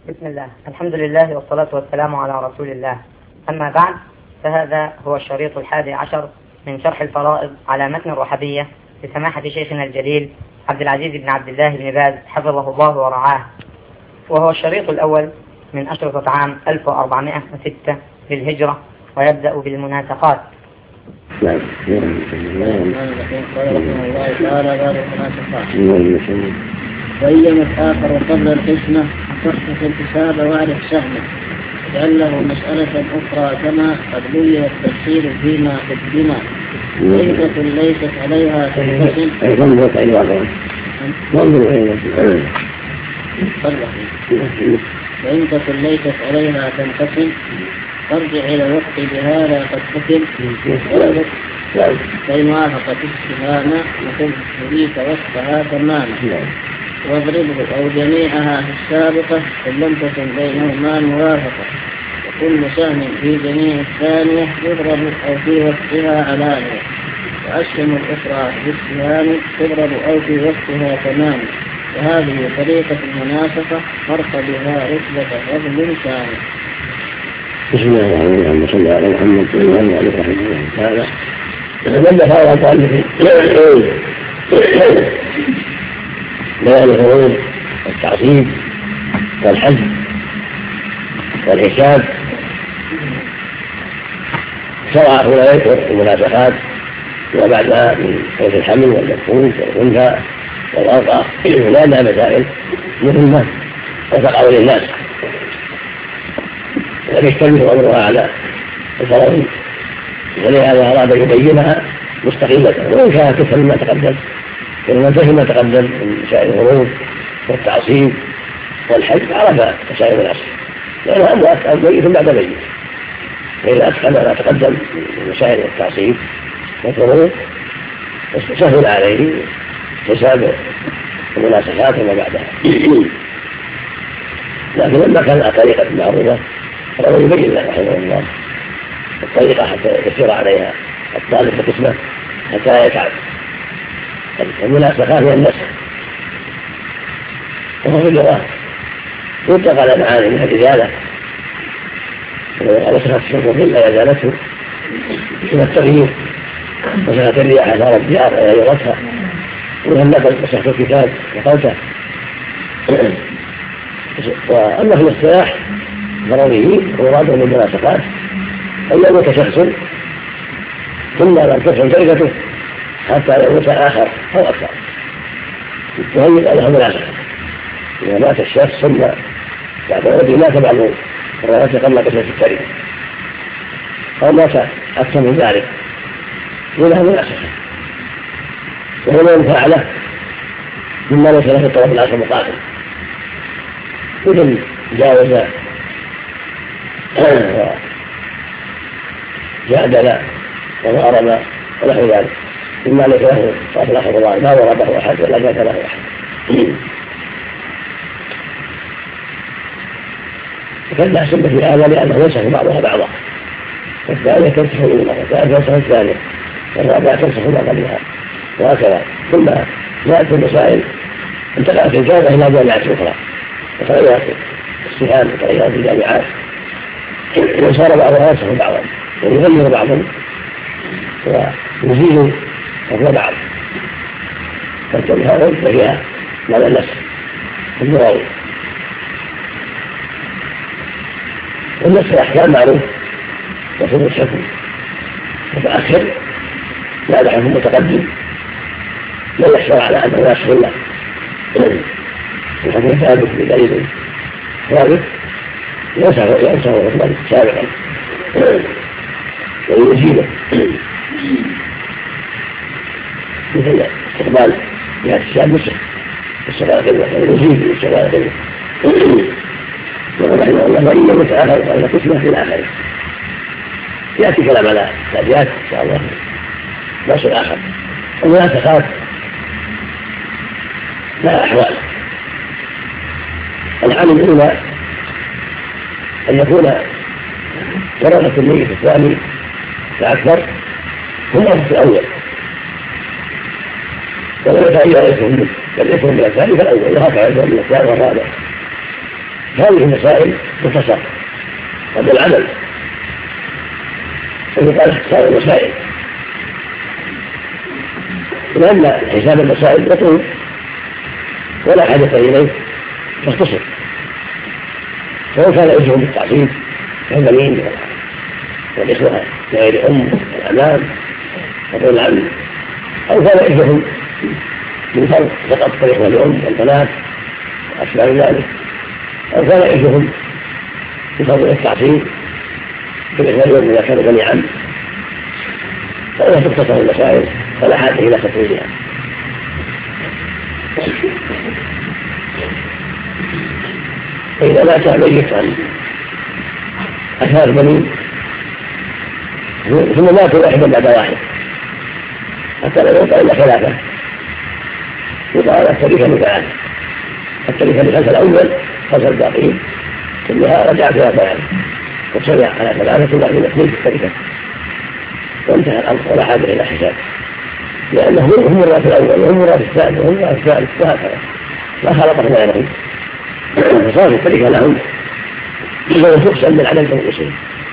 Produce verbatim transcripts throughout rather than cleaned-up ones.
بسم الله، الحمد لله والصلاة والسلام على رسول الله. أما بعد، فهذا هو الشريط الحادي عشر من شرح الفرائض على متن الرحبية لسماحة شيخنا الجليل عبد العزيز بن عبد الله بن باز حفظه الله ورعاه، وهو الشريط الأول من أشرطة عام ألف وأربعمائة وستة للهجرة، ويبدأ بالمناسقات. نعم. قال رحمه الله تعالى باب المناسقات. بينت آخر قبل القسمة تصحف الحساب واعرف سهمه، اجعل له مسألة أخرى كما قد بين التفصيل فيما قدم. ليست ليست عليها تنقسم. فإن تكن ليست عليها تنقسم ترجع إلى الوقت بهذا قد حكم، فإن وافقت السهامة نقول تريد وقتها تماما واضربه أو جميعها في السابقة إن لم تكن بينهما موافقة، وكل سهم في جميع الثانية يضرب أو في وقتها علانية، وأسهم الأخرى في السهام تضرب أو في وقتها تماما. وهذه طريقة المناسقة فرق بها رتبة فضل ثاني. بسم الله الرحمن الرحيم. صلى على محمد وعلى آله وصحبه وسلم. هذا تتبع هذا المؤلف بيان الفروض والتعصيب والحج والحساب، شرع هنا يذكر المناسخات وبعدها من صوت الحمل والمفهوم والأنثى والأرقى، لأنها مسائل مهمة وتقع للناس ويشتبه أمرها على الفرائض، ولهذا أراد يبينها مستقلة، وإن كانت تفهم ما تقدم فمن فهم ما تقدم من مسائل الفروض والتعصيب والحج عرف مسائل الأصل، لأنها أمر بيت بعد بيت، فإذا أتقن ما تقدم من مسائل التعصيب والفروض سهل عليه حساب المناسخات وما بعدها. لكن لما كان الطريقة معروفة فلو يبين له رحمه الله الطريقة حتى يسير عليها الطالب بقسمه حتى يتعب. المناسخات هي النسخ، وهو في اللغة يطلق على معاني من الرجالة، ونسخت الشرك إلا يزالته من التغيير، نسخت الرياح أثار الديار ويغيرتها، وهلت نسخت الكتاب وقلته. وأما في الاصطلاح ضروريين ومراد من المناسقات أن يموت شخص ثم لم تفهم تركته حتى يموت آخر أو أكثر، وهي أنها مناسخة. إذا مات الشخص ثم بعد موته مات بعض الروايات قبل قسمة التركة أو مات أكثر من ذلك وله مناسخة، وهو من فعله مما ليس له في الطلب العشر مقاتل، مثل جاوز جادل وضارب ونحو ذلك مما ليس له صاحب الآخر الله ما ضربه أحد ولا جاد له أحد. وكذا سب في هذا لأنه ينسخ بعضها بعضا، والثانية تنسخ الأولى والثالثة تنسخ الثانية والرابعة تنسخ ما قبلها، وهكذا ثم جاءت المسائل انتقلت الجامعة إلى جامعات أخرى وتغيرت السهام وتغيرت الجامعات، وصار بعضها ينسخ بعضا ويغير بعضا ويزيد فضل بعض، فالتمهار فيها معنى النسخ اللغوي. والنسخ الأحكام معروف، وصول الحكم متأخر لا حكم متقدم لا يحصل على أنه ناسخ له، الحكم ثابت بدليل ثابت ينسخ حكما سابقا ويزيده، مثل استقبال جهة الشام نسخ الصلاة قبلة ويزيد الصلاة قبلة. وقال رحمه الله وإن يموت آخر فإن قسمة في الآخر. يأتي كلام على التأديات إن شاء الله ناس الآخر. المناسخات لها أحوال. الحال الأولى أن يكون ورثة الميت الثاني فأكثر هم ورثة الأول، ولو يتغير اسمهم بل اسمهم من الثاني فالأول، وهكذا اسمهم من الثاني والرابع. هذه المسائل تختصر قبل العمل، فيقال اختصار المسائل، لأن حساب المسائل يطول ولا حاجة إليه فاختصر. فلو كان يجب بالتعصيب كالبنين والإخوة لغير أم والأمام وطول العم، أو كان يجب بالفرق فقط كالإخوة لأم والبنات وأشباه ذلك، أو كان يجب بفضل التعصيب كالإخوة لأم إذا كانوا بني عم، فإذا تختصر المسائل فلا حاجة إلى تطويلها. فإذا مات ميت عن أشهر بنين ثم ماتوا واحدا بعد واحد حتى لا يوقع إلا ثلاثة، يقال التركة مثال التركة مثال الأول خسر الباقين كلها رجع فيها ثلاثة وتشرع على ثلاثة وبعدين اثنين في التركة وانتهى الأمر ولا حاجة إلى حساب، لأنه هم الراس الأول وهم الراس الثاني وهم الراس الثالث وهكذا لا خلطهم غيرهم، فصار التركة لهم إذا تقسم من عدد الأصول.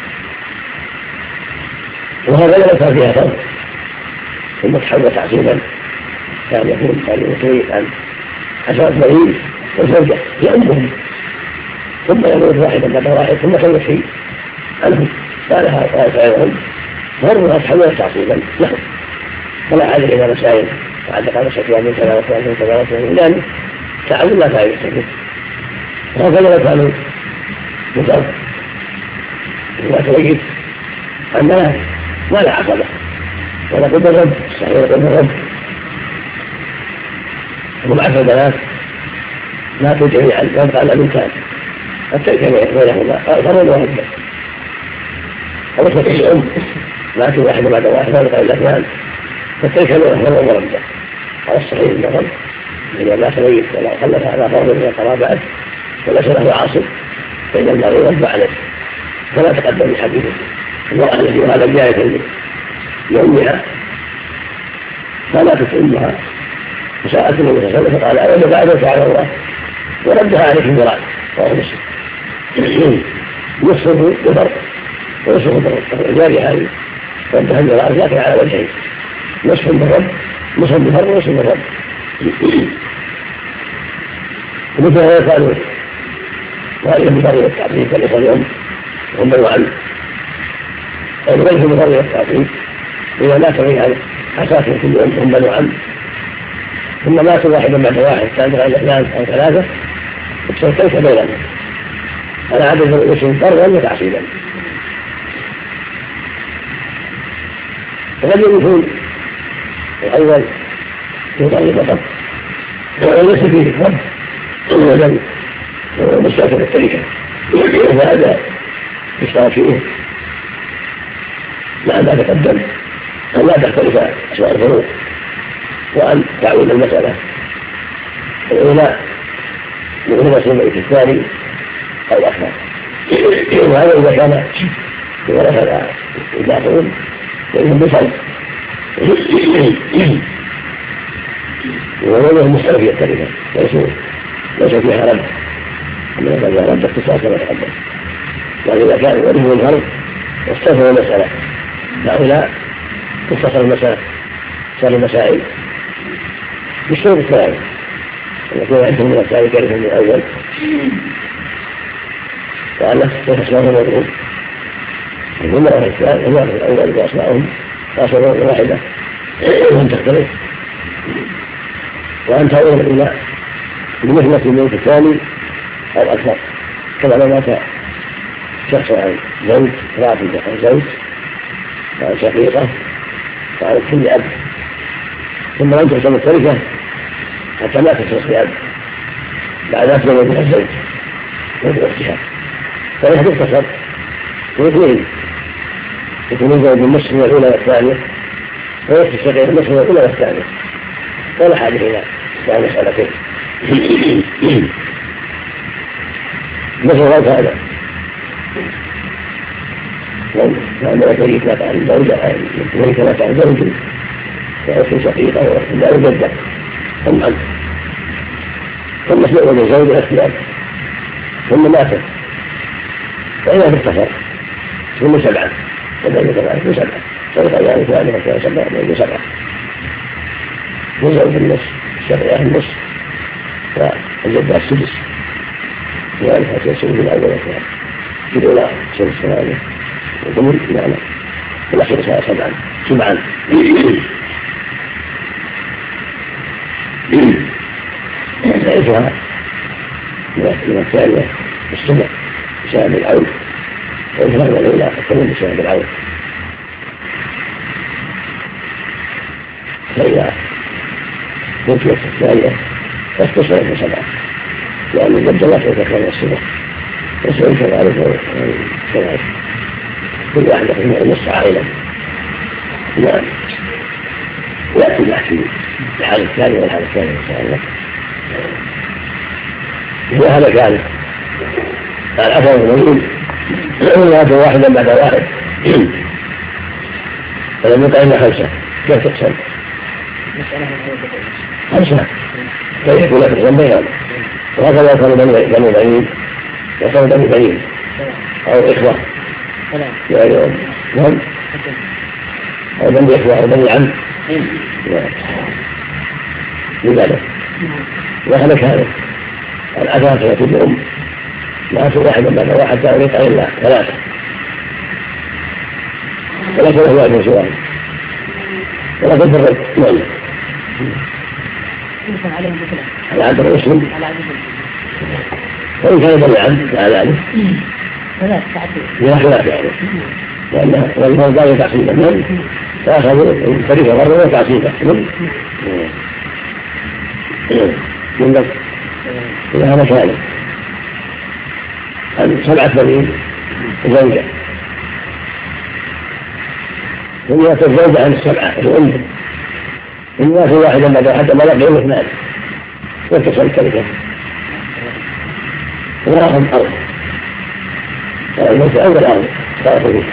وهذا لو كان فيها فرق ثم تحول تعصيبا كان يكون كان يتريد عن عشرة بنين وزوجة لأمهم ثم يموت واحدا بعد واحد ثم كان يحيي عنهم قالها طائفة غيرهم مرة تحول تعصيبا لهم فلا حاجة إلى مسائل وعندك على شكوى من كذا وكذا من كذا وكذا لأن تعامل لا فائدة فيه. وهكذا لو كانوا مضر ولا تريد عندنا ما لا عقبة ولا قد الرب صحيح قد الرب ومعفى البنات لا تدعي عن يبقى على الإنسان حتى كان بينهما فرد واحد ورثة الأم لا تدعي واحد بعد واحد ولا إلا اثنان فتلك الأمر مربى على الصحيح المرض إذا لا تريد ولا خلف على فرض من القرابات وليس له عاصب فإن المرء يرد عليه فلا تقدم بحديثه. المرأة التي هذا جاءت لأمها فماتت أمها وسألت النبي صلى الله عليه وسلم فقال أنا بعد فعل الله وردها عليه المراد وهو مسلم يصرف بفرق ويصرف بفرق الجارية هذه ردها المراد لكن على وجهين نصف بالرب نصف بفرق ونصف بالرب. ومثل هذا قالوا وهذه بفرق التعبير فالإخوة اليوم هم بنوا عنه أو ليس بفرق التعبير إذا مات بين أساسا كلهم هم بنوا عنه ثم ماتوا واحدا بعد واحد كان غير اثنان أو ثلاثة وتسويت بينهم على عدد الاسم فرضا وتعصيبا. وقد يكون الأول يطلق فقط وليس فيه فرض وجل ومستأثر التركة وهذا يشترط فيه مع ما تقدم أن لا تختلف أسماء الفروق وأن تعود المسألة الأولى لغنى الميت الثاني أو الأكثر وهذا إذا كان ورثة الباقون فإنهم بصوت وغيرهم مختلف في التركة ليس فيها رد أما إذا كان رد اختصاص كما تقدم، وإذا كان ورثه الفرد واستثنوا المسألة هؤلاء تختصر المسألة صار المسائل بالشروط الثلاثة يكون عندهم من الثاني كارثة من الأول وأن تختصرهم مضروب المرة الثانية المرة الأول بأسمائهم خاصة واحدة وأن تختلف وأن تعود إلى بمثلة الموت الثاني أو أكثر كما لو مات شخص عن زوج رافضة عن زوج وعن شقيقة وعن كل أب ثم لم تحسن التركة حتى ما تشخص بأب بعد أن تزوج بها الزوج وفي أختها فهي تختصر واثنين يكون الزوج النصف من الأولى والثانية ويكفي الشقيق النصف من الأولى والثانية ولا حاجة إلى مسألتين. مثل هذا لأنه يتريد مات عن زوجة يتريد مات عن زوج وأخت شقيقة وأخت لا جدة ثم ثم مسؤول الزوج الاختيار ثم ماتت فإذا اختصر ثم سبعة فبين سبعة وسبعة سبعة يعني ثانية وسبعة بين سبعة يزعوا في النصف السبعة النصف فالجدة السدس وذلك حتى السدس الأول والثاني في الأولى سدس ثمانية وثمن معنى والأخير سبعا سبعا سعيدها من الثانية السبع بسبب العون والفرق الأولى الثمن بسبب العون فإذا نفيت الثانية فاختصر في سبعة لأن الجد لا تتكلم السبع فسئل كذلك كذلك كل واحد يقوم النص عائلا نعم يأتي الأحكي الحال الثاني والحال الثاني إن شاء الله وهذا كان الأثر الموجود وهذا واحدا بعد واحد فلم يقع إلا خمسة كيف تقسم؟ خمسة كيف يكون لك تقسم بينهم وهكذا يكون بنو بعيد يكون بنو بعيد أو إخوة نعم أو بني إخوة أو بني عم لذلك وهذا كان الأثر سيكون لهم ما في واحد بعد واحد لا يقع إلا ثلاثة ولكن هو أجل سؤال ولكن فرد مؤلف على عبد المسلم وإن كان بني عم على ذلك لا خلاف يعني لأن والله ضايق تعصيبا من فأخذوا الفريق مرة تعصيبا من ذلك إذا هذا كان عن سبعة بنين زوجة ثم يأتي الزوجة عن السبعة الأم إن يأتي واحدا بعد حتى ما يقع إلا اثنان واتصل التركة وراهم أرض الموت أول أرض صارت فيه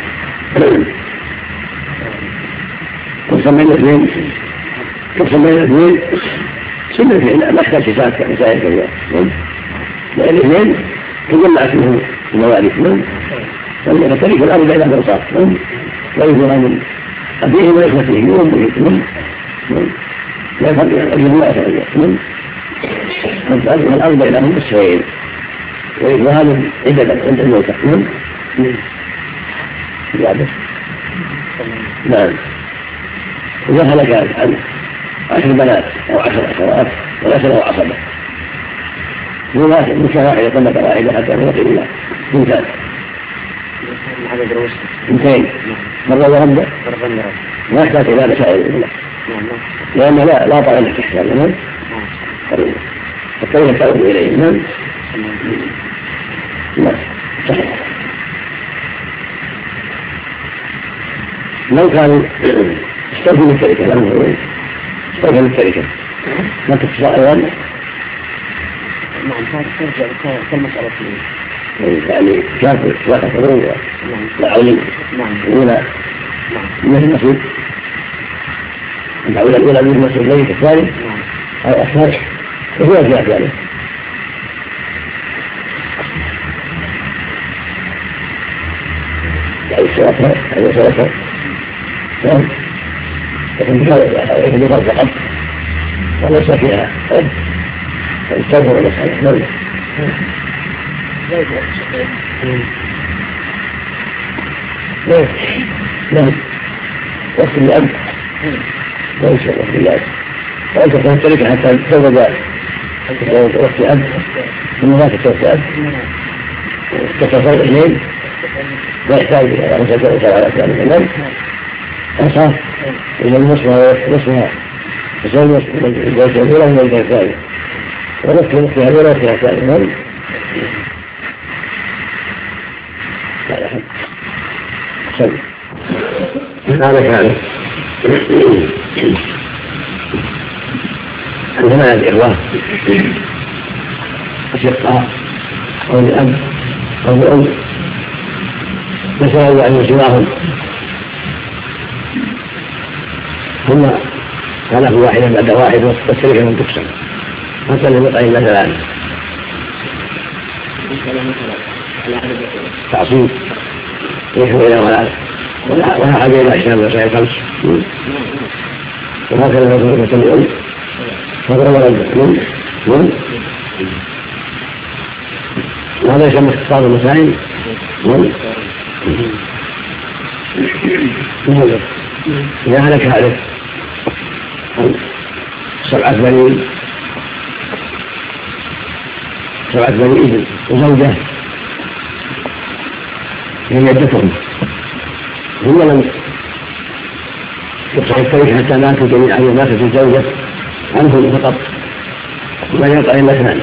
تقسم بين الاثنين تقسم بين الاثنين سنة فينا ما احتاج شفاعة كمسائل كذا لأن الاثنين تجمع فيهم المواريث من فترك الأرض بين الأرصاد ويجرى من أبيهم وإخوتهم وأمهم لا يفرق الأجل لا يتغير من تأذن الأرض بينهم بالسوين ويجرى من عدة عند الموتى من زيادة نعم إذا هلك عن عشر بنات أو عشر أخوات ولكن أو عصبة من شواحد طلق واحدة حتى نوصل إلى اثنتان اثنتين مرة ورمضة ما يحتاج إلى مسائل الأولى لأن لا لا طبعا لك إحسان لمن فالطريقة تعود إليه من لا صحيح لو كانوا استوفوا من الشركة لم استوفوا من الشركة ما تتصل أيضا نعم هذا ترجع كالمسألة يعني كافر وكفرون وعولين الأولى مثل المسجد الأولى الأولى من المسجد ليس الثاني أو أكثر وهو أجزاء ذلك يعني الصلاة يعني الصلاة نعم لكن بفرق فقط وليس فيها رد فالتوبة والمسألة نعم نعم نعم وقت الأب ليس وقت الأب وأنت تمتلك حتى تزوج وقت الأب ثم ذاك توقف الأب تتصل إليه لا يحتاج إلى أن تتوقف على أسلام الإمام أصاب إلى النصف نصفها تزوج الزوجة الأولى من الزوجة الثانية ونصف نصفها الأولى ونصفها الثانية هذا حد سلم هذا كان عندنا الإخوة أشقاء أو الأب أو الأم نسأل أن يسواهم ثم خلق واحدا بعد واحد والتركة من تقسم حتى لم يقع إلا ثلاثة تعصيب يحوي إلى ولا ولا حاجة إلى أشياء وسائل خمس وهكذا يضرب اليوم فضرب الرجل وهذا يسمى اختصار المسائل إذا هلك هلك سبعة بنين سبعة بني إذن وزوجة هي يدتهم هم لم يصح التاريخ حتى ماتوا جميعا وماتت الزوجة عنهم فقط ولا يبقى إلا اثنان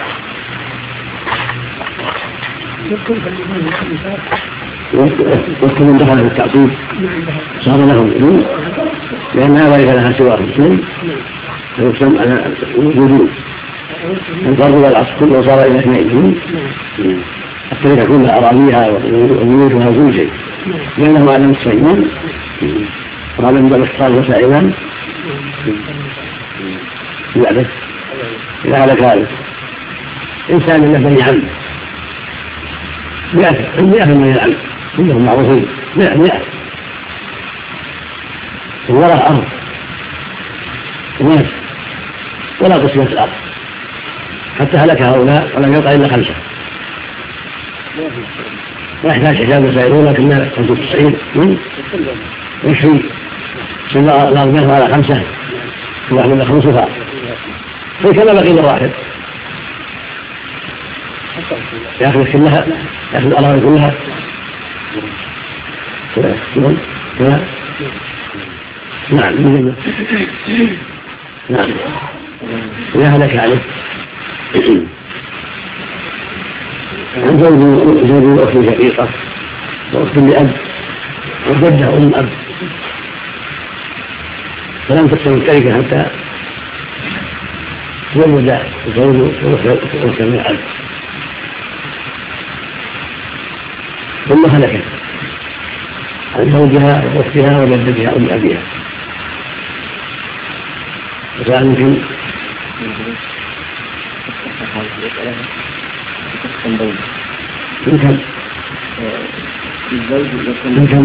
وكل من دخل في التعقيب صار لهم ابن لأن لا ذلك لها سوى اثنين فيقسم على وجودين الفرد والعصر كله صار إلى اثنين التركة كلها أراضيها وبيوتها وكل شيء لأنهم على نصفين وهذا من باب اختصار وسائلا بعده إذا هلك هذا إنسان له بني عم مئة مئة من العم كلهم معروفين مئة مئة وراء أرض ناس ولا قسمة الأرض حتى هلك هؤلاء ولم يبقى إلا خمسة ما يحتاج حساب وسائلون لكنها خمسة وتسعين يكفي الأرض منها على خمسة واحد من خمسة فكما بقي الواحد يأخذ كلها يأخذ الأراضي كلها كلها نعم نعم يا هلك عليه عن زوج زوج وأخت شقيقة وأخت لأب وجدها أم أب فلم تقسم التركة حتى تزوج زوج وأخت من أب ثم هلكت عن زوجها وأختها وجدتها أم أبيها وكان يمكن يمكن يمكن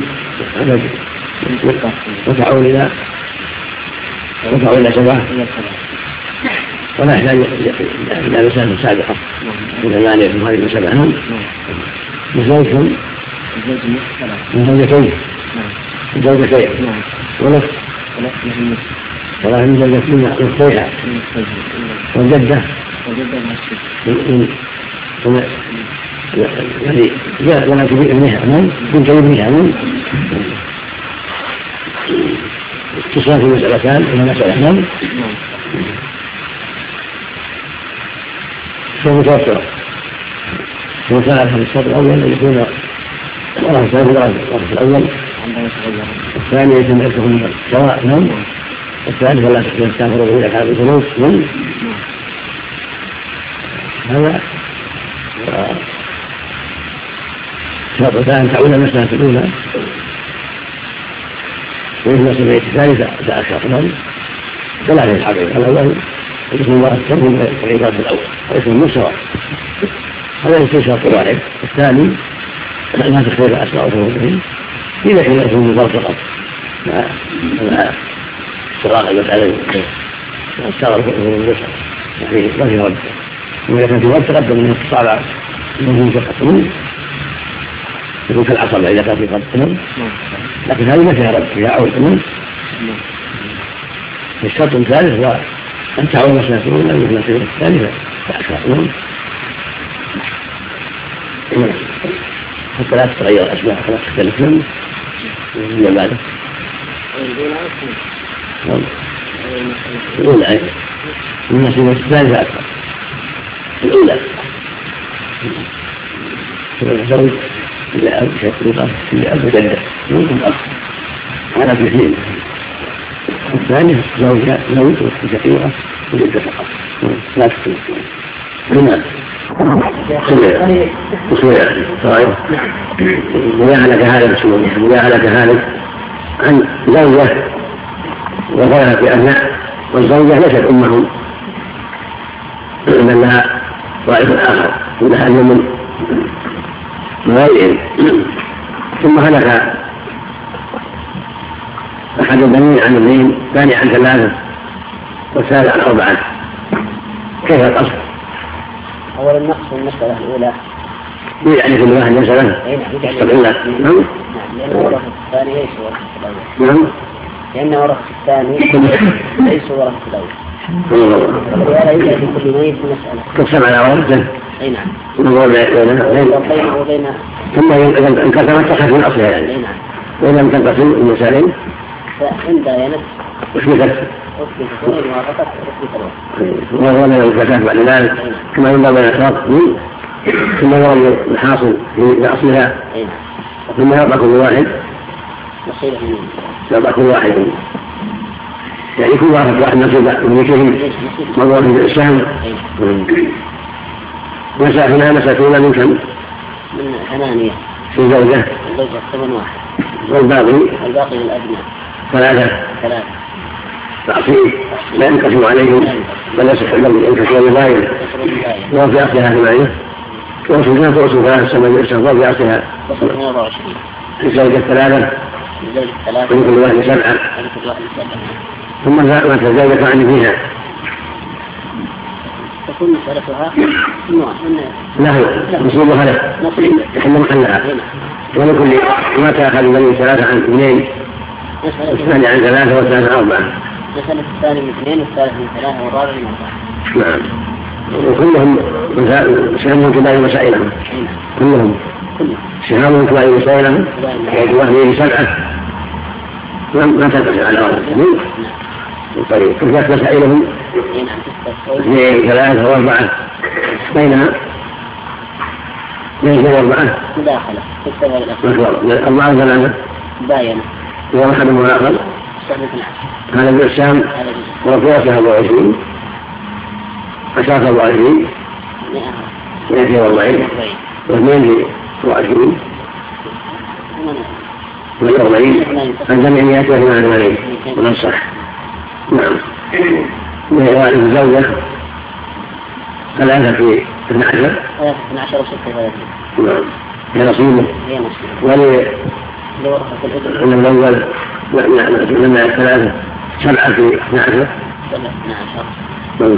وسعوا إلى وسعوا إلى سبعة ولا يحتاج إلى مسافة سابقة إلى مانع من هذه المسافة نعم بزوجهم من زوجتين زوجتين ولف ولا من زوجتين أختيها وجدة يعني جاء لنا كبير ابنها أمام كنت ابنها أمام اتصال في مسألتان إلى مسألة أمام فمتوفرة وكان في الشرط الأول أن يكون الله الثاني الرابع الأول الثاني يتم أكثرهم سواء نوم الثالث ولا يستغفر به لك هذا الجنوب من هذا شرط ثاني تعود المسألة الأولى وإذا المسألة الثالثة تأخر نوم فلا يتحقق الأول اسم الله الترهم والعباد الأول واسم المسوى هذا يكون شرط واحد الثاني ما تختلف أسماء وفروضهم إذا كان اسم المضاف فقط مع استغراق المسألة استغرق الرسل يعني ما في رد وإذا كان في رد تقدم من الصعب منهم فقط يكون كالعصر إذا كان في قد لكن هذه ما فيها رد فيها عود منه الشرط الثالث هو أن تعود مسألة الأولى والمسألة الثالثة فأكثر حتى لا تتغير الأسماء ولا تختلف منه من بعده الأولى المسألة الثالثة أكثر الأولى الزوج اللي أب شقيقة اللي أب جدة منكم أب على في اثنين الثاني زوجة زوج وشقيقة وجدة فقط لا تختلف لماذا؟ تصوير صحيح مجاهلك هذا بسم مجاهلك هذا عن زوجة وثلاثة أبناء والزوجة ليست أمهم بل لها ضعيف آخر لها اليمن غيرهم. ثم هلك أحد البنين عن اثنين، ثاني عن ثلاثة، والثالث عن أربعة، كيف القصد؟ أولا النقص في المسألة الأولى يعني كل واحد مسألة إلا نعم لأن ورثة الثاني ليس ورثة الأول. نعم لأن ورثة الثاني ليس ورثة الأول، ولهذا يجعل في كل ميت مسألة تقسم على ورثته. أي نعم. بينه وبين ثم إذا انقسمت تخرج من أصلها يعني. أي نعم. وإذا لم تنقسم المسائل فإن باينت أثبتت أثبتت وإن وافقت أثبتت. وهو من الزكاة بعد ذلك كما ينبغي بين الأشراط ثم يرى الحاصل في أصلها ثم يرضى كل واحد يرضى كل واحد يعني كل واحد واحد نصيب من يكهم موضوع الإسلام. مساكنها مساكنها من كم؟ من ثمانية في زوجة الزوجة ثمن واحد والباقي والباقي للأبناء ثلاثة ثلاثة تعصيب لا ينقسم عليهم بل يصح لهم ينقسم بغاية وهو في أصلها ثمانية وصلنا توصل ثلاثة سنة استغفار في أصلها الزوجة ثلاثة من كل واحد سبعة ثم ما تزوجت عني فيها تكون مسألتها نوع لا هو نصيبها له يحل محلها ولكل ما تأخذ من ثلاثة عن اثنين الثاني عن ثلاثة والثالث عن أربعة. مسألة الثاني من اثنين والثالث من ثلاثة والرابع من أربعة. نعم وكلهم سهمهم كبار مسائلهم كلهم سهامهم كبار مسائلهم وكبار سبعة ما تنقسم على أربعة. طيب كيف مسائلهم اثنين ثلاثة وأربعة بينها بين وأربعة مداخلة تكتبها أربعة ثلاثة باينة وواحد من الآخر هذا الإسلام وقياسها أربعة وعشرين عشرة أربعة وعشرين مئتين وأربعين واثنين وعشرين والأربعين الجميع مئة وثمان وثمانين ونصح. نعم وهي الزوجة ثلاثة في اثنى عشر ثلاثة اثنى عشر وستة ثلاثين. نعم هي نصيبه هي نصيبه ولي الأول الأول لما ثلاثة سبعة في اثنى عشر اثنى عشر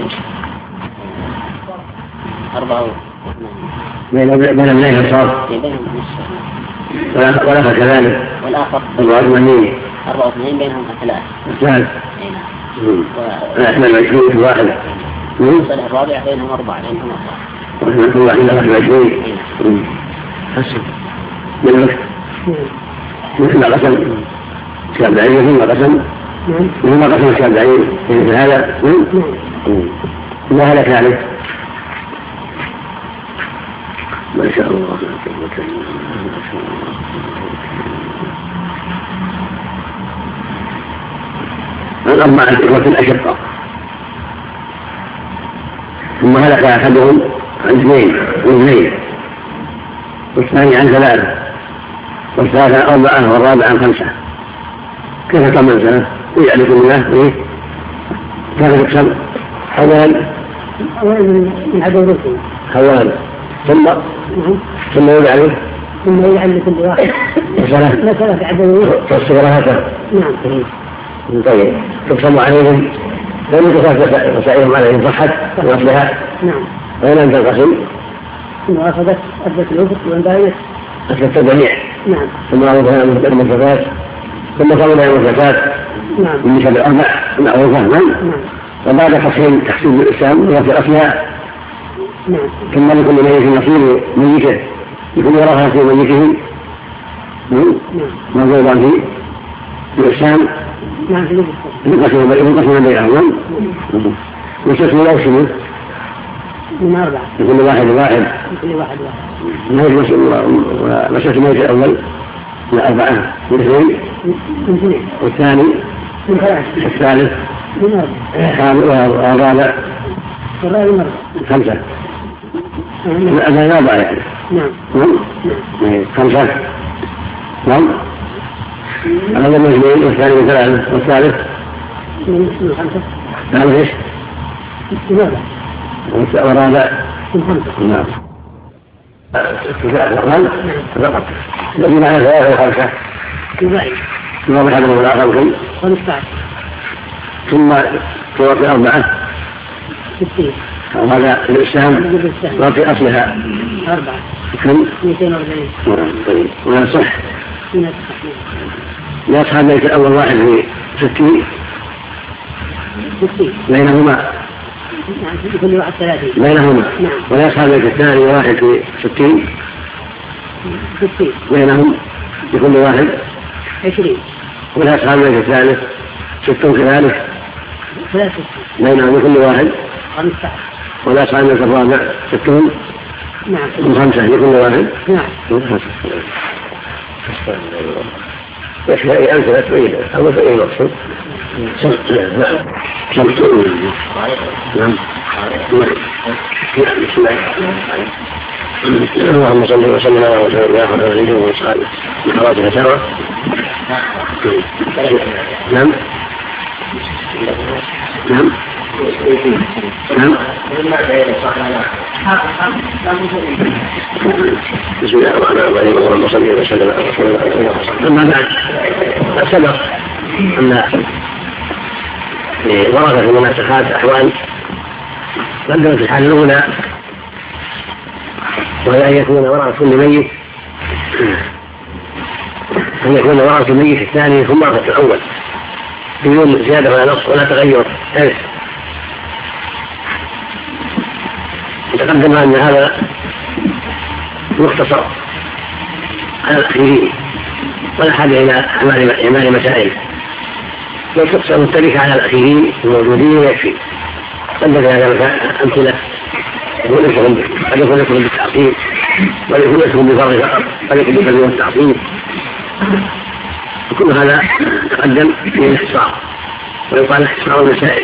أربعة بين بين الليل صار والآخر كذلك والآخر أربعة وثمانين أربعة وثمانين بينهم ثلاثة الثالث اثنين وعشرين في واحد الرابع بينهم أربعة بينهم أربعة واحد كل واحد واحد وعشرين حسن بالوقت مثل ما قسم الشافعي مثل ما قسم مثل ما قسم الشافعي مثل هذا ما هلك عليه ما شاء الله. الأربعة الإخوة الأشقة ثم هلك أحدهم عن اثنين واثنين والثاني عن ثلاثة والثالث عن أربعة والرابع عن خمسة. كيف كمل سنة؟ يعني كل الله إيه؟ كيف تقسم؟ حوال من عدو رسل حوال ثم ثم يجعل ثم يجعل لكل واحد مسألة مسألة عدو تصغر هكذا. نعم. طيب تقسم عليهم لم تخاف مسائلهم عليهم صحت وأصلها. نعم. وإن لم تنقسم ثم أخذت أثبت الوقت وانبايت أثبت الجميع. نعم. ثم أخذها المزكاة ثم قاموا لها المزكاة نعم. من شبه الأربع معروفة. نعم. وبعد تحصيل تحصيل الإسلام وفي أصلها نعم. ثم لكل ميت نصيب ميته يكون وراها في ميته موضوعا في الإسلام. نعم. ينقسم بينهم ويستثني له شنو؟ من أربعة لكل واحد واحد لكل واحد واحد ما هي مسألة الميت الأول من أربعة من اثنين من اثنين والثاني من ثلاثة والثالث من أربعة والرابع والرابع من أربعة خمسة. هذا أربعة يعني. نعم. خمسة. نعم. هذا من اثنين والثاني من ثلاثة والثالث من خمسة. نعم ايش؟ من أربعة والرابع من خمسة. نعم. الأقل فقط الذي معنى ثلاثة وخمسة يوم الحدث والآخر كم ثم توقي أربعة وهذا الإسلام وفي أصلها أربعة كم؟ مئتين وأربعين طيب ولا صح؟ لا أصحاب ذلك الأول واحد في ستين بينهما كل واحد ثلاثين بينهما ولا أصحاب ذلك الثاني واحد في ستين بينهم لكل واحد عشرين ولا أصحاب ذلك الثالث ستون كذلك ثلاثة بينهم لكل واحد خمسة ولا أصحاب ذلك الرابع ستون نعم خمسة لكل واحد نعم يكفي أي أمثلة تبين أو في أي مقصود اللهم صل وسلم على رسول الله وعلى آله وصحبه وسلم شرع نعم نعم نعم بسم الله الرحمن الرحيم اللهم صل وسلم على رسول الله. أما بعد سبق أن ورد في المناسخات أحوال قدمت الحالة الأولى وهي أن يكون وراء كل ميت أن يكون وراء كل ميت الثاني ثم مرة الأول بدون زيادة ولا نقص ولا تغير ثالث. تقدم أن هذا مختصر على الأخيرين ولا حاجة إلى إعمال مسائل لو تقصر التركة على الأخيرين الموجودين يكفي. قدم هذا أمثلة يكون لكم قد يكون لكم بالتعقيم قد يكون لكم بفرض فقط قد يكون لكم بالتعقيم وكل هذا تقدم في الاختصار ويقال اختصار المسائل.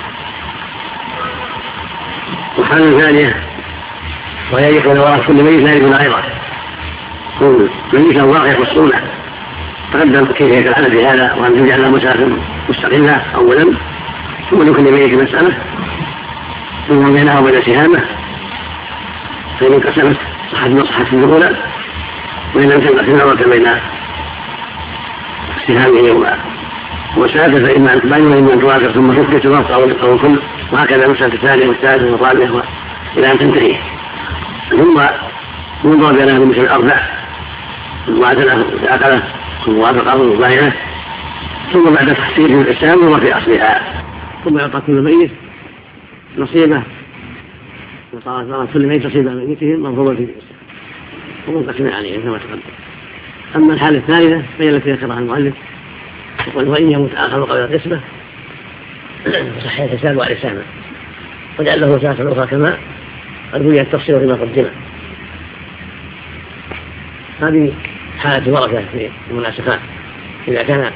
وحالة ثانية وهي يكون وراء كل ميت لا يكون أيضا يكون ميتا واقع مصونة. تقدم كيف يتعلم بهذا وأن تجعل له مسافة مستقلة أولا ثم لكل ميت مسألة ثم بينها وبين سهامة فإن انقسمت صحت مصحة الأولى وإن لم تنقسم مرة بين سهامه وسادة فإما أن تبين وإما أن توافق ثم تثبت الوقت أو الكل وهكذا المسألة الثانية والثالثة والرابعة إلى أن تنتهي. ثم ينظر بينها مثل الأربع المعادلة العقلة الموافقة والمباينة ثم بعد تحصيل الإسلام هو في أصلها ثم يعطى كل ميت نصيبه وطالت كل ميت نصيبه من ميتهم مرفوضة في الإسلام ومنقسم عليه كما تقدم. أما الحالة الثالثة فهي التي ذكرها المؤلف يقول وإن يموت آخر قبل القسمة صحيح الحساب والإسلام وجعل له ساسا أخرى كما قد بني التفصيل فيما قدم. هذه حالة ورثة في المناسخات إذا كان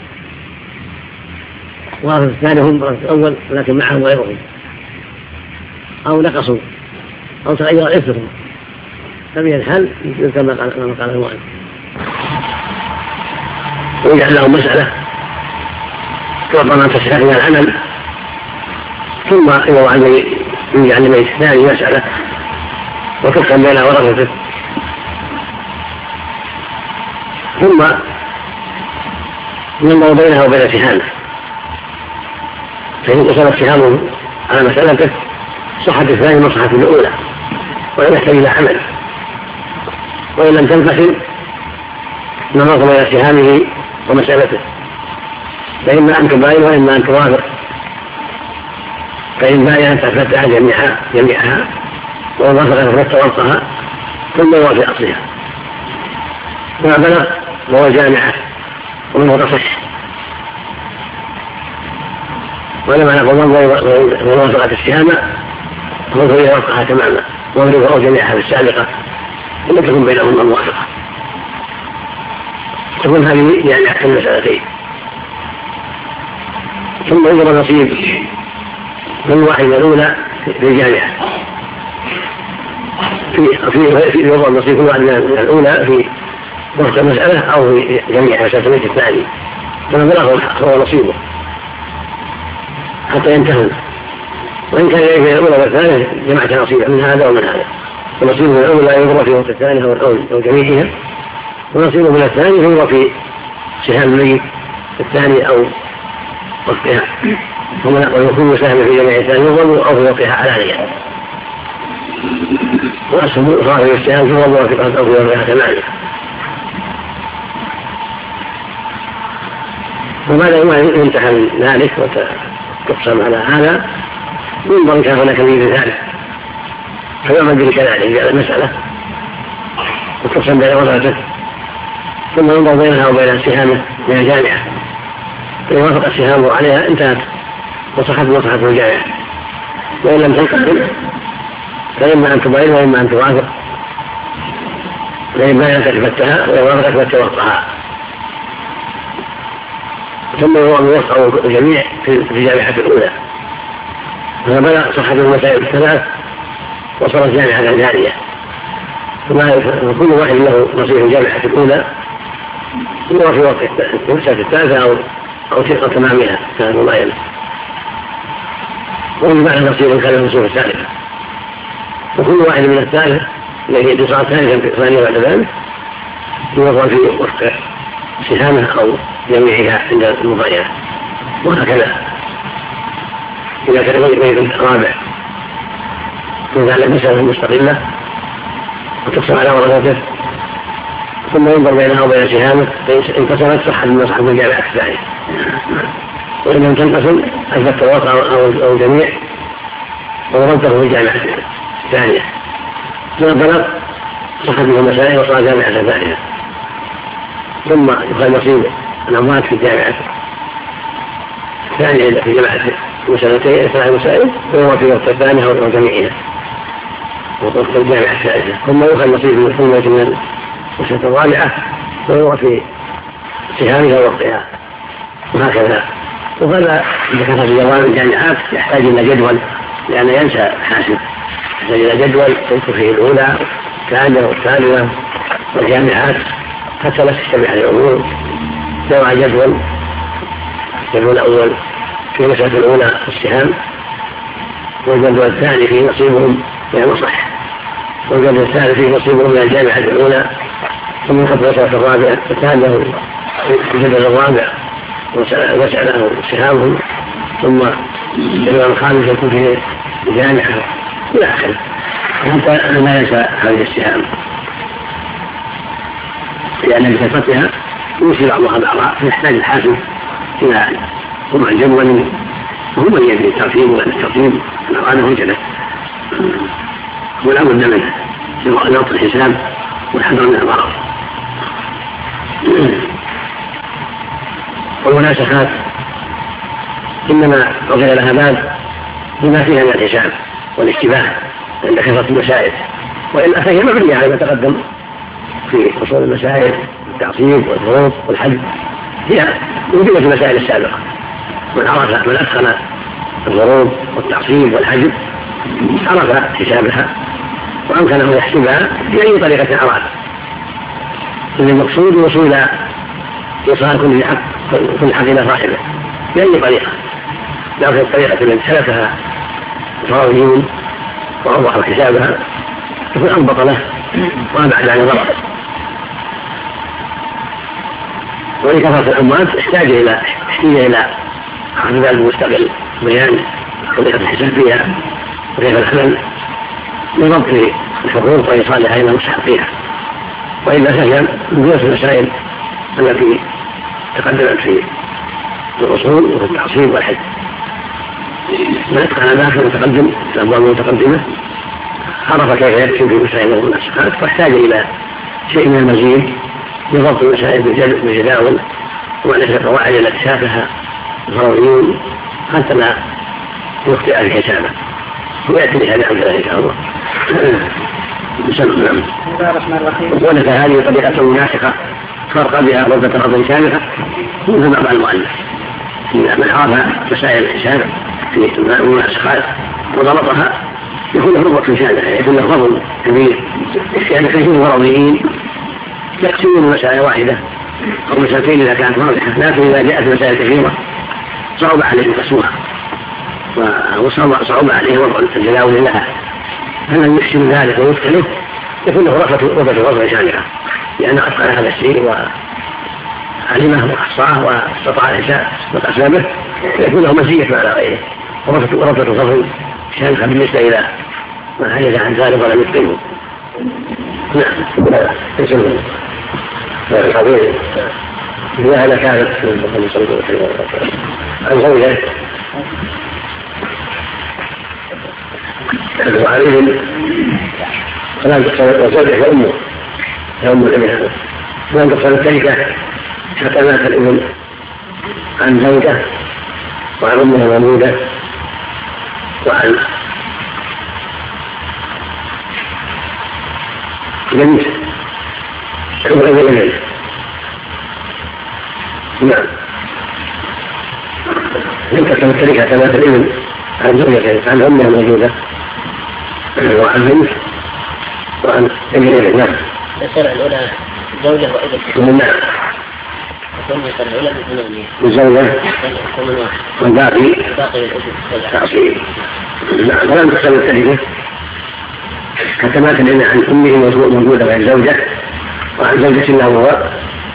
ورثة الثاني هم ورثة الأول ولكن معهم غيرهم أو نقصوا أو تغير إثمهم فبه الحل كما قال المؤلف ويجعل لهم مسألة ربما تستحق من العمل ثم يجعل لميت الثاني مسألة وتقسم بين ورثته ثم ينظر بينها وبين سهامه فإن قسمت سهامه على مسألته صحة الثاني مصحة الأولى وإن يحتاج إلى عمل وإن لم تنفصل نظر بين سهامه ومسألته فإما أن تباين وإما أن توافق فإن باين تفتح جميعها جميعها وإن وافقت فتورطها ثم هو في أصلها ما بلغ وهو جامعة ومنه تصح ولما نقول من وافقت السهامة فانظر إلى وقعها تماما واضربه جميعها في السابقة ثم تكون بينهم الموافقة تكون هذه يعني أحسن المسألتين. ثم ينظر نصيب كل واحد الأولى في الجامعة في في في ينظر نصيب كل واحد الأولى في وقت المسألة أو في جميع مسألة الثاني فما بلغ هو نصيبه حتى ينتهوا وإن كان في الأولى والثانية جمعت نصيبا من هذا ومن هذا ونصيبه من الأولى يضرب في وقت الثاني أو جميعها، ونصيبه من الثاني يضرب في سهام الميت الثاني أو وقتها، ويكون سهم في جميع الثاني يضرب أو في وقتها علانية، وأسهم صاحب السهام يضرب في وقتها أو في وقتها ثمانية. وبعد ما ينتهى من ذلك وتقسم على هذا ينظر كان هناك من ذلك فيعمل به كذلك على المسألة وتقسم بين وضعته، ثم ينظر بينها وبين سهامه من الجامعة، فإن وافق السهام عليها انتهت وصحت مصحة الجامعة، وإن لم تنقسم فإما أن تبعد وإما أن توافق، فإما أن تثبتها وإن وافقت فتوقعها، ثم يوقع الجميع في الجامعة الأولى. فبدأ صحة المسائل الثلاث وصارت جامعة ثانية، فكل واحد له نصيب الجامعة الأولى هو في وقت السنة الثالثة أو أو تلك تمامها كان مضاينة، ومن بعد نصيب كان النصيب الثالثة، وكل واحد من الثالث الذي تصعد ثانية بعد ذلك يوضع في وقت سهامه أو جميعها عند المضاينة، وهكذا إذا كان غير رابع يجعل مسألة مستقلة وتقسم على ورثته، ثم ينظر بينها وبين سهامه، فإن انقسمت صحت من صحة الجامعة الثانية، وإن لم تنقسم أثبت الوقع أو الجميع وضربته في الجامعة الثانية، ثم بلغ صحت من المسائل وصار جامعة ثانية، ثم يقال نصيب الأموات في الجامعة الثانية في جامعة مسألتين ثلاث مسائل وهو في وقت الثانية أو جميعها وقت الجامعة الثالثة، ثم يقال نصيب من الحمية من المسألة الرابعة وهو في سهامها ووقتها، وهكذا. وهذا إذا كان في جواب الجامعات يحتاج إلى جدول، لأنه ينسى حاسب، يحتاج إلى جدول يذكر فيه الأولى والثانية والثالثة والجامعات حتى لا تشتبه الأمور. جمع جدول الجدول الأول في المسألة الأولى السهام، والجدول الثاني في نصيبهم من المصح، والجدول الثالث في نصيبهم من الجامعة الأولى، ثم قد مسألة الرابعة الثالثة الجدول الرابع ومسألة سهامهم، ثم الجدول الخامس يكون في الجامعة إلى آخره، حتى لا ينسى هذه السهام، لأن بكثرتها يوصي بعضها بعضا فيحتاج الحاسب إلى وضع جدول وهو من يدري الترتيب ولا الترتيب أراده كذا، ولا بد منه لضبط الحساب والحذر من الغرض. والمناسخات إنما وجد لها باب بما فيها من الحساب والاشتباه عند كثرة المسائل، وإلا فهي مبنية على ما تقدم في أصول المسائل التعصيب والفروض والحج، هي وجودة المسائل السابقة. من عرف من أدخل الفروض والتعصيب والحج عرف حسابها وأمكنه يحسبها بأي طريقة أراد، إذن المقصود وصول إيصال كل حق كل حق إلى صاحبه بأي طريقة، لكن الطريقة التي سلكها الفراغيون وأوضح حسابها يكون أنبط له وأبعد عن الغلط. ولكثرة الأموات احتاج إلى احتاج إلى أخذ باب مستقل بيان طريقة الحساب فيها وكيف العمل لضبط الحقوق وإيصالها إلى مستحقيها، وإلا سهل من جنس المسائل التي تقدمت في الأصول وفي التعصيب والحج. ما أتقن ذاك المتقدم في الأبواب المتقدمة عرف كيف يكتب في مسائل المناسخات، واحتاج إلى شيء من المزيد لضبط المسائل بالجداول ومعرفة القواعد التي شافها الفراغيون حتى لا يخطئ في حسابه، ويأتي بهذا عن ذلك إن شاء الله. بسم الله الرحمن الرحيم. ولك هذه طريقة مناسخة فرق بها ضبط الأرض كاملة منذ بعض المؤلف من عرف مسائل الحساب في المناسخات وضبطها يكون له ربط في شأنها، يكون له فضل كبير، يعني كثير من الفراغيين يقسمون مسألة واحدة أو مسألتين إذا كانت واضحة، لكن إذا جاءت مسائل كثيرة صعب عليه قسمها وصعب عليه وضع الجداول لها، فمن يحسن ذلك ويتقنه يكون له رفعة رفعة شانعة، لأن أتقن هذا الشيء وعلمه وأحصاه واستطاع الإنسان أسبابه، فيكون له مزية على غيره ورفعة رفعة شانعة بالنسبة إلى من عجز عن ذلك ولم يتقنه. نعم. يسلم الحضير لماذا كانت عن زوجه وعليهم فلان تقصر وزوجه وأمه يوم الابن هذا فلان تقصر التركة حتى مات الابن عن زوجه وعن أمه مولودة وعن بنت وغير الابن. نعم. لم تقصر التركة حتى مات الابن عن زوجته عن أمه موجودة وعن بنت وعن ابن. نعم. السنة الأولى زوجة وابن. نعم. ثم السنة الأولى بثمانية. الزوجة والباقي باقي الابن تعصيب. نعم. ولم تقصر التركة حتى مات الابن عن أمه موجودة وعن زوجة وعن زوجة له هو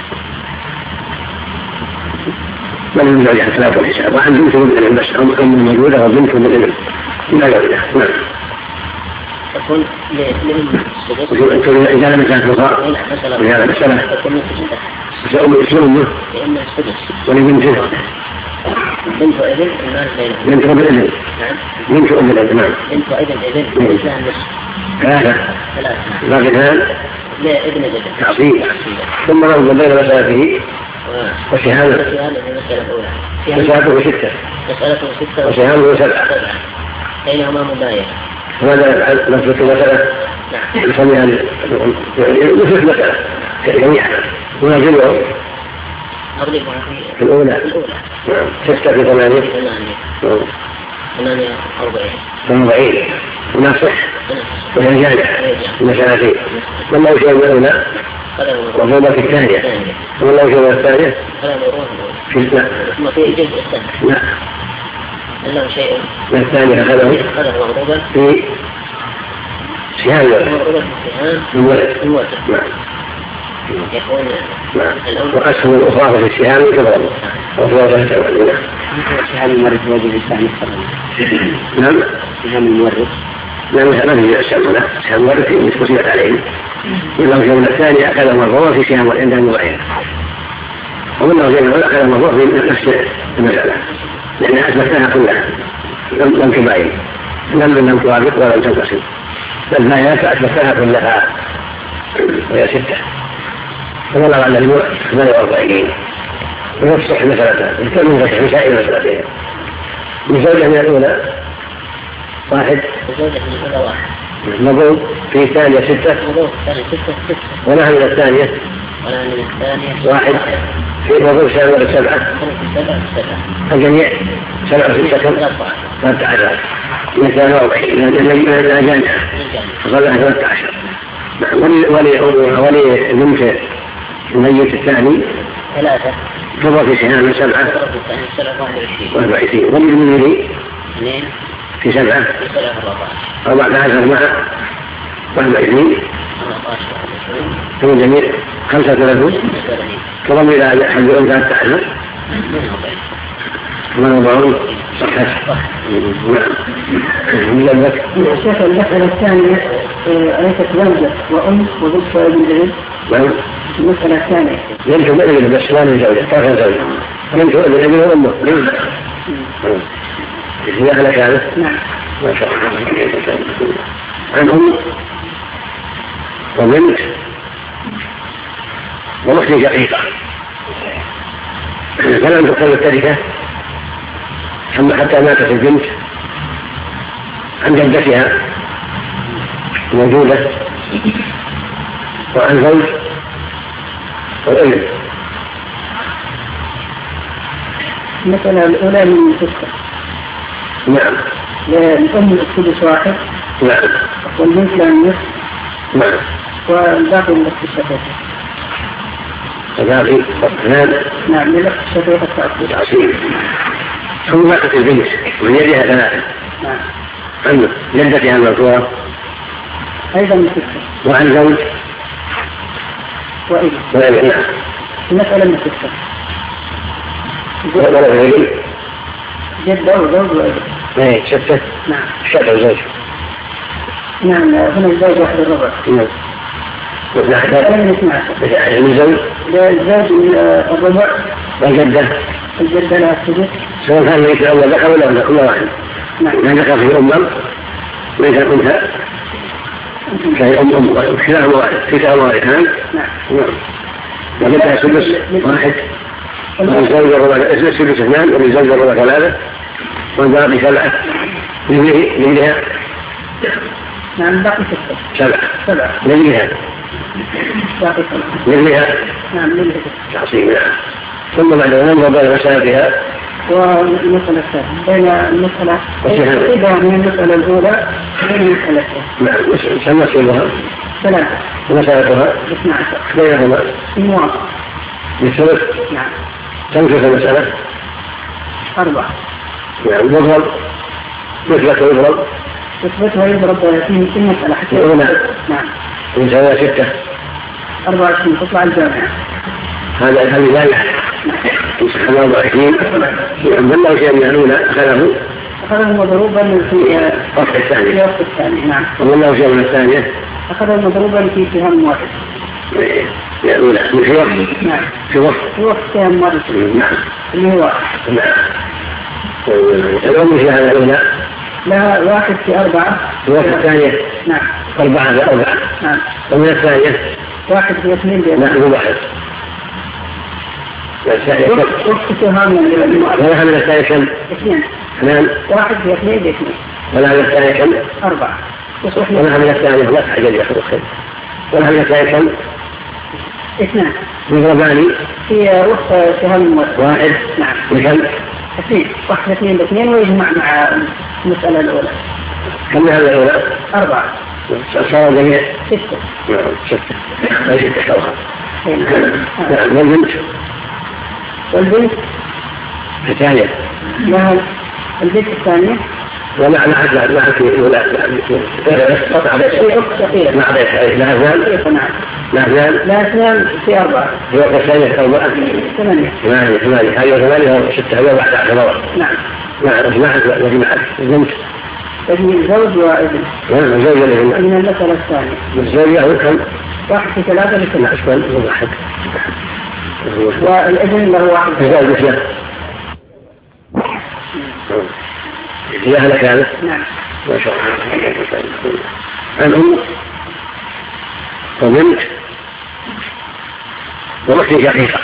من زوجها ثلاثة والحساب وعن بنت من بس أم موجودة وبنت من الابن لا زوجة. نعم. تكون لمن السدس إذا لم يكن الفقراء وهذا مسألة أم الإسلام أمه ولبنته بنت وابن المال بينهم بنت وابن الابن. بنت أم الابن. نعم. بنت وابن الابن لها نصف ثلاثة باقي اثنان لا ابن الابن تعصيب. ثم ننظر بين مسألته وشهادة المسألة الأولى مسألته ستة مسألته ستة وشهادته سبعة بينهما مباينة. وماذا يفعل نفسه مسألة يسميها مثل مسألة جميعا ونزلهم في الأولى ستة في ثمانية ثمانية أربعين ثمانية ونصح وهي جامعة المسألتين. من لو شيء من الأولى وضوبة في الثانية ومن لو شيء من الثانية في لا ثم في الجزء الثاني لا أنه شيء من الثانية أخذه أخذه مغضوبا في سهام مغضوبا في الولد. نعم. يكون وقسم الأخرى في السهام كبرى وفوضى التوالي. سهام المورث واجب الثاني. نعم. سهام المورث لا ما في السهام لا سهام المورث مسكوسية عليهم. ولو جاء من الثاني أخذ مرضوع في سهام عند المباينة ومن جاء من الأولى أخذ مرضوع في نفس المسألة لأنها أثبتها كلها لم تباين لم لم توافق ولم تنقسم بل ما أثبتها كلها وهي ستة فبلغ على الموت ثمانية وأربعين ويفصح مسألتها يكمل فتح مسائل مسألتين. من زوجة من الأولى واحد مضوب في الثانية ستة ونحن من الثانية واحد في مضوب سابقة سبعة الجميع سبعة ستة ثلاثة عشر من ثلاثة وأربعين لا جامعة فصلها ثلاثة عشر. ولي بنت الميت الثاني ثلاثة تضع في سهام من سبعة واحد وعشرين ولي بنت في سبعة أربعة عشر مع واحد وعشرين ثم الجميع خمسة ثلاثون تضم إلى حد أم ثلاثة عشر من وضعون صحة. نعم. الشيخ المسألة الثانية ليست زوجة وأم وبنت وابن الابن. نعم. المسألة الثانية بنت وابن بس ما من زوجة طرف زوجة بنت وابن الابن وأمه. هي على كذا. نعم. ما شاء الله. عن أم وبنت وأخت شقيقة فلم تقل التركة ثم حتى ماتت البنت عن جدتها موجودة وعن زوج وابن. المسألة الأولى من ستة. نعم. الأم السدس واحد. نعم. والبنت لها النصف. نعم. والباقي من الأخت الشقيقة. الباقي اثنان. نعم من الأخت الشقيقة تعصيب. ثم ماتت البنت من يدها ثلاثة. نعم. عن جدتها المذكورة أيضا من ستة. وعن زوج وإبن. وإبن. نعم. المسألة من ستة. ولا غيري. جدة وزوج وإبن. ايه ستة. نعم. شبه وزوج. نعم هنا الزوج واحد الربع. نعم. المسألة من اثنى عشر. من زوج. الزوج من الربع. والجدة. الجدة لها السدس. سواء كان ليس أول ذكر ولا أنثى كل واحد. نعم. من ذكر في أمم ليس أنثى. كان أم أم كلاهما واحد كلاهما واحدان. نعم. نعم. وجدها سدس واحد. والزوج الربع السدس اثنان والزوج الربع ثلاثة. والباقي سبعة. لمثلها. نعم باقي ستة. سبعة. سبعة. لمثلها. باقي سبعة. لمثلها. نعم لمثلها. تعصيب. نعم. ثم بعد ذلك ننظر بين مسائلها. والمسألة الثانية بين المسألة إذا من المسألة الأولى بين المسألة الثانية. نعم. سنسألها. ثلاثة. ومسألتها. اثنى عشر. بينهما. الموافق. بالثلث. نعم. تنكف المسألة. أربعة. نعم. يضرب. مثلك يضرب. يثبتها يضرب في المسألة حتى. نعم. ويساوي ستة. أربعة وعشرين تطلع الجامعة. هذا هذه لا يحل. يصح أربعة وعشرين. من له شيء من الأولى أخذه. أخذه مضروبا في وقت الثاني. في وقت الثاني. نعم. ومن له شيء من الثانية. أخذه مضروبا في سهم واحد. في الأولى. في وقت. نعم. في وقت. في وقت سهم واحد. نعم. اللي هو. نعم. الأم في هذا الأولى. لا واحد في أربعة. في وقت الثانية. نعم. أربعة في أربعة. نعم. ومن الثانية. واحد في اثنين بيض. نعم هو واحد. وقت سهام ولا من الثانية كم؟ اثنين. اثنان. واحد في اثنين باثنين. ولا من الثانية كم؟ أربعة. ولا من الثانية لا تعجل يا أخي الخير. ولا من الثانية كم؟ اثنان. يضربان. في وقت سهام واحد. نعم. بكم؟ اثنين. واحد اثنين باثنين ويجمع مع المسألة الأولى. كم من هذا الأولى؟ أربعة. صار جميع. ستة. نعم ستة. أي ستة شوخة. نعم. والبنت. والبنت. الثانية. لها البنت الثانية. ومع مع مع في ولا قطع في أخت شقيقة. مع بيت لا أذان. نعم. لا أذان. لا أثنان في أربعة. في وقت الثانية أربعة. ثمانية. ثمانية ثمانية هذه ثمانية ستة هذا بعد عشر مرات. نعم. نعم معك الذي معك البنت. ابن زوج وابن. نعم الزوجة اللي من المسألة الثانية. الزوجة هو كم؟ واحد في ثلاثة لكل أشكال هو واحد. والابن له واحد. الزوج مثله. هي هذا كان. نعم. ما شاء الله. الأم وبنت وأخت شقيقة.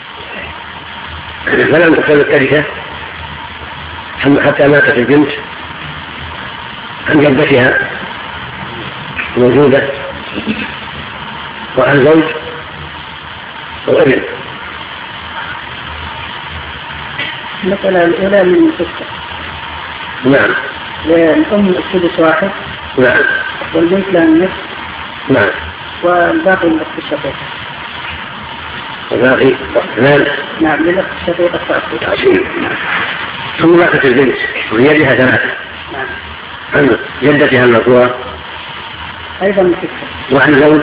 فلم تكن التركة حتى ماتت البنت عن جدتها موجودة وعن زوج وابن. المسألة الأولى من ستة. نعم. الأم السدس واحد. نعم. والبنت لها النصف. نعم. والباقي للأخت الشقيقة. والباقي اثنان. نعم للأخت الشقيقة تعصيب. ثم ماتت البنت ويدها ثلاثة. نعم. عن جدتها المذكورة. أيضا من ستة. وعن زوج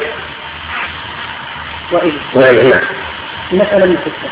وابن. وابن. نعم. المسألة من ستة.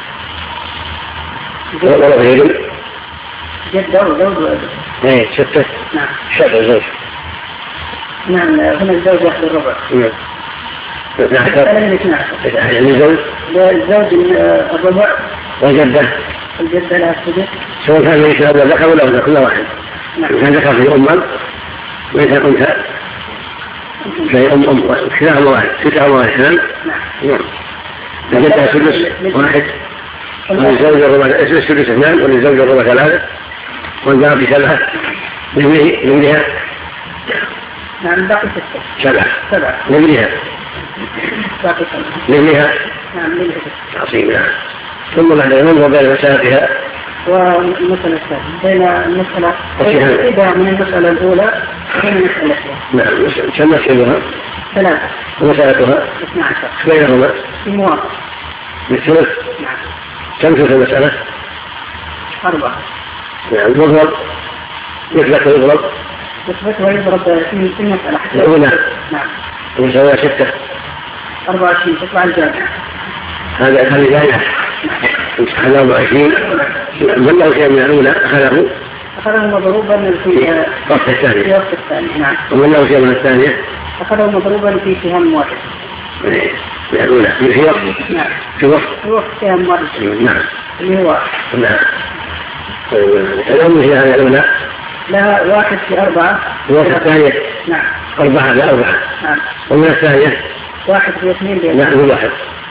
ولا غير. جدة وزوج وابن. ايه ستة. نعم. سبع زوج. نعم هنا الزوج واحد الربع. نعم. المسألة من اثنى عشر. يعني زوج. الزوج الربع. وجدة. الجدة لها السدس. سواء كان ليس أول ذكر ولا أنثى كل واحد. نعم. كان ذكر في أمم ليس أنثى. في أم أم كلاهما واحد كلاهما واحد. نعم. وجدها سدس واحد. وللزوج الربع السدس اثنان وللزوج الربع ثلاثة. والباقي سبعة. لمثلها. نعم باقي ستة. سبعة. سبعة. لمثلها. باقي سبعة. لمثلها. نعم لمثلها. تعصيب. نعم. ثم بعد ذلك وبين مسائلها. والمسألة الثانية بين المسألة إذا من المسألة الأولى بين المسألة الثانية. نعم. سنسألها. ثلاثة. ومسألتها. اثنى عشر. بينهما. الموافق. بالثلث. نعم. كم في المسألة؟ أربعة. نعم. يضرب مثلك يضرب. نسبته يضرب في المسألة الأولى نعم ومساوية ستة أربعة وعشرين تطلع الجامعة هذا هذا جامعة هذا أربعة وعشرين بلغوا شيئا من الأولى أخذه أخذه مضروبا في وقت الثاني في وقت الثاني نعم وبلغوا شيئا من الثانية أخذه مضروبا في سهام واحد من الأولى في وقت نعم في وقت في وقت سهام واحد نعم اللي هو نعم الأم في هذه الأولى لها واحد في أربعة في وقت الثانية نعم أربعة لا أربعة نعم ومن الثانية واحد في اثنين بيت نعم واحد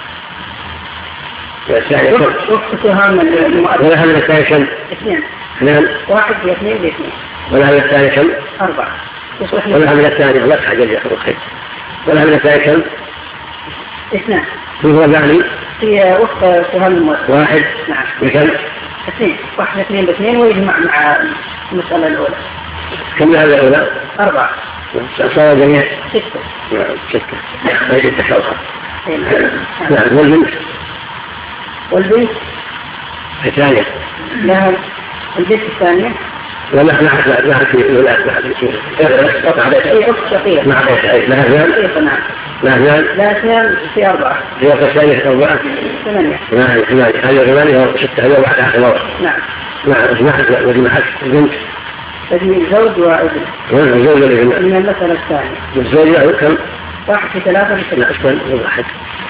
الثانية كم؟ وقت سهام المؤلف ولا هذا الثانية كم؟ اثنين نعم واحد في اثنين باثنين ولا هذا الثانية كم؟ أربعة ولا هذا الثانية لا تحجج يا أخي الخير ولا هذا الثانية كم؟ اثنان كيف هو يعني؟ في وقت سهام المؤلف واحد نعم بكم؟ اثنين واحد اثنين باثنين ويجمع مع المسألة الأولى كم هذا الأولى؟ أربعة صار جميع ستة نعم ستة أي ستة شوطة نعم نعم والبنت والبنت الثانية لها البنت الثانية لا لا لا لا لا في الأولى لا قطع بيت هي أخت شقيقة مع بيت لا اثنان شقيقة نعم لا اثنان لا اثنان في أربعة في وقت الثانية أربعة ثمانية نعم ثمانية هذه ثمانية ستة هذه واحدة آخر مرة نعم نعم اجمعت واجمعت البنت تجميل زوج وابن الزوج والابن من المسألة الثانية الزوج له كم؟ واحد في ثلاثة في لا ثلاثة أكثر واحد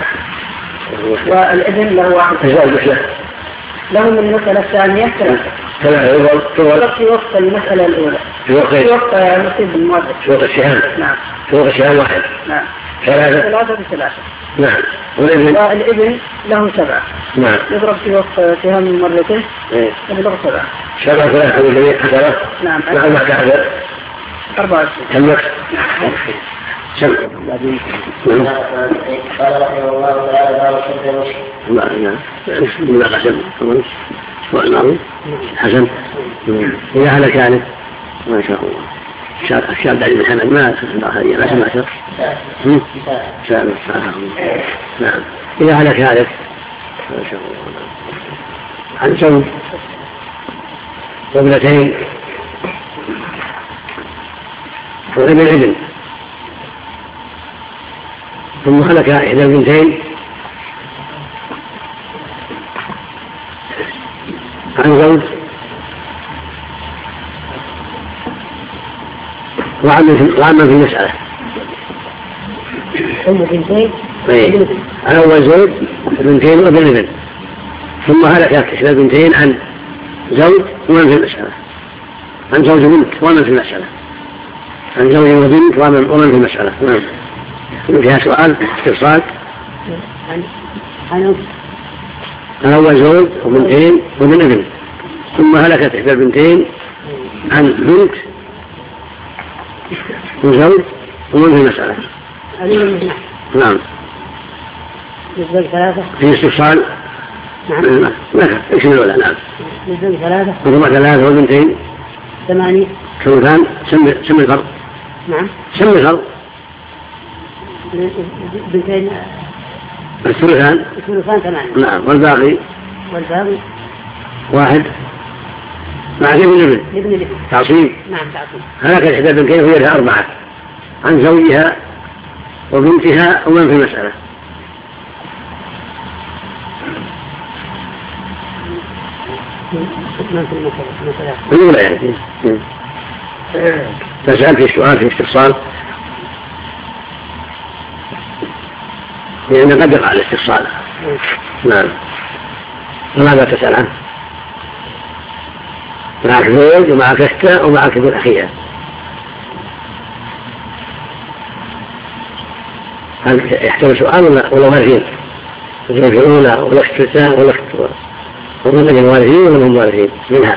والابن له واحد الزوج وحده له من المسألة الثانية ثلاثة ثلاثة يفضل طول في وقت المسألة الأولى في وقت في وقت نصيب المؤلف في وقت السهام نعم في وقت السهام واحد نعم ثلاثة ثلاثة في ثلاثة نعم والابن والابن له سبعة نعم يضرب في وقت سهام مرتين إيه. يضرب سبعة سبعة ثلاثة والجميع حسنة نعم نعم بعد هذا أربعة وعشرين كم وقت؟ سم قال رحمه الله تعالى باب شرب المسك. لا لا لا قسم والله حسن إذا هلك يعني ما شاء الله الشاب علم الحمد ما ما سمعت سابق نعم إذا هلك هلك ما شاء الله عن زوج وابنتين وابن ابن ثم هلك إحدى البنتين عن زوج وعمل في المسألة أم بنتين عن أول زوج بنتين وابن ابن ثم هلكت إحدى البنتين عن زوج ومن في المسألة عن زوج بنت ومن في المسألة عن زوج وبنت ومن في المسألة نعم فيها سؤال استفصال عن أول زوج وبنتين وابن ابن ثم هلكت إحدى البنتين عن بنت وزوج ومن في المسألة نعم نزل ثلاثة في استفصال نعم نعم ايش من الأولى نعم نزل ثلاثة وثم ثلاثة والبنتين ثمانية ثلثان سم سم الفرق نعم سم الفرق بنتين الثلثان ثلثان ثمانية نعم والباقي والباقي واحد مع ابن ابن ابن ابن تعصيب نعم تعصيب هلكت إحدى البنتين وهي لها أربعة عن زوجها وبنتها ومن في المسألة من في المسألة الأولى يعني تسأل في سؤال في استفصال لأن قدر على الاستفصال نعم وماذا تسأل عنه معك زوج ومعك أختها ومعك ابن أخيها هل يحتمل سؤال ولا ولا وارثين الزوجة الأولى والأخت الثانية والأخت ومن أجل الوارثين ومن هم وارثين منها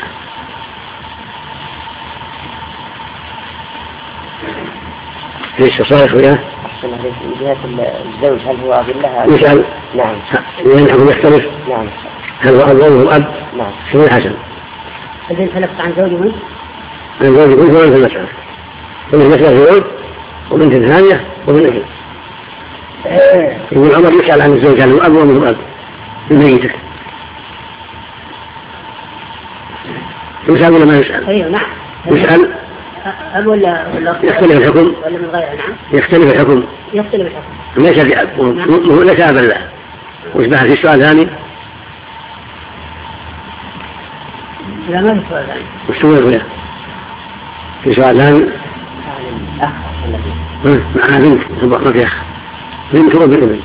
في استفصال يا أخويا من جهة الزوج هل هو أب لها؟ يسأل نعم لأنه يختلف نعم هل هو أب وهو أب نعم شو الحسن الذي تلفت عن زوج من؟ عن زوج بنت ومن في المسألة ومن المسألة زوج وبنت ثانية ومن ابن ابن عمر يسأل عن الزوج هل هو أب ومن هو أب لميته يسأل ولا ما يسأل؟ أيوه نعم يسأل أب ولا ولا يختلف الحكم ولا من غير نعم يختلف الحكم يختلف الحكم ليس بأب ليس أبا له. وش بعد في سؤال ثاني؟ لا ما في سؤال ثاني. وش تقول في سؤال ثاني؟ أخ معها بنت ما في أخ بنت وابن ابن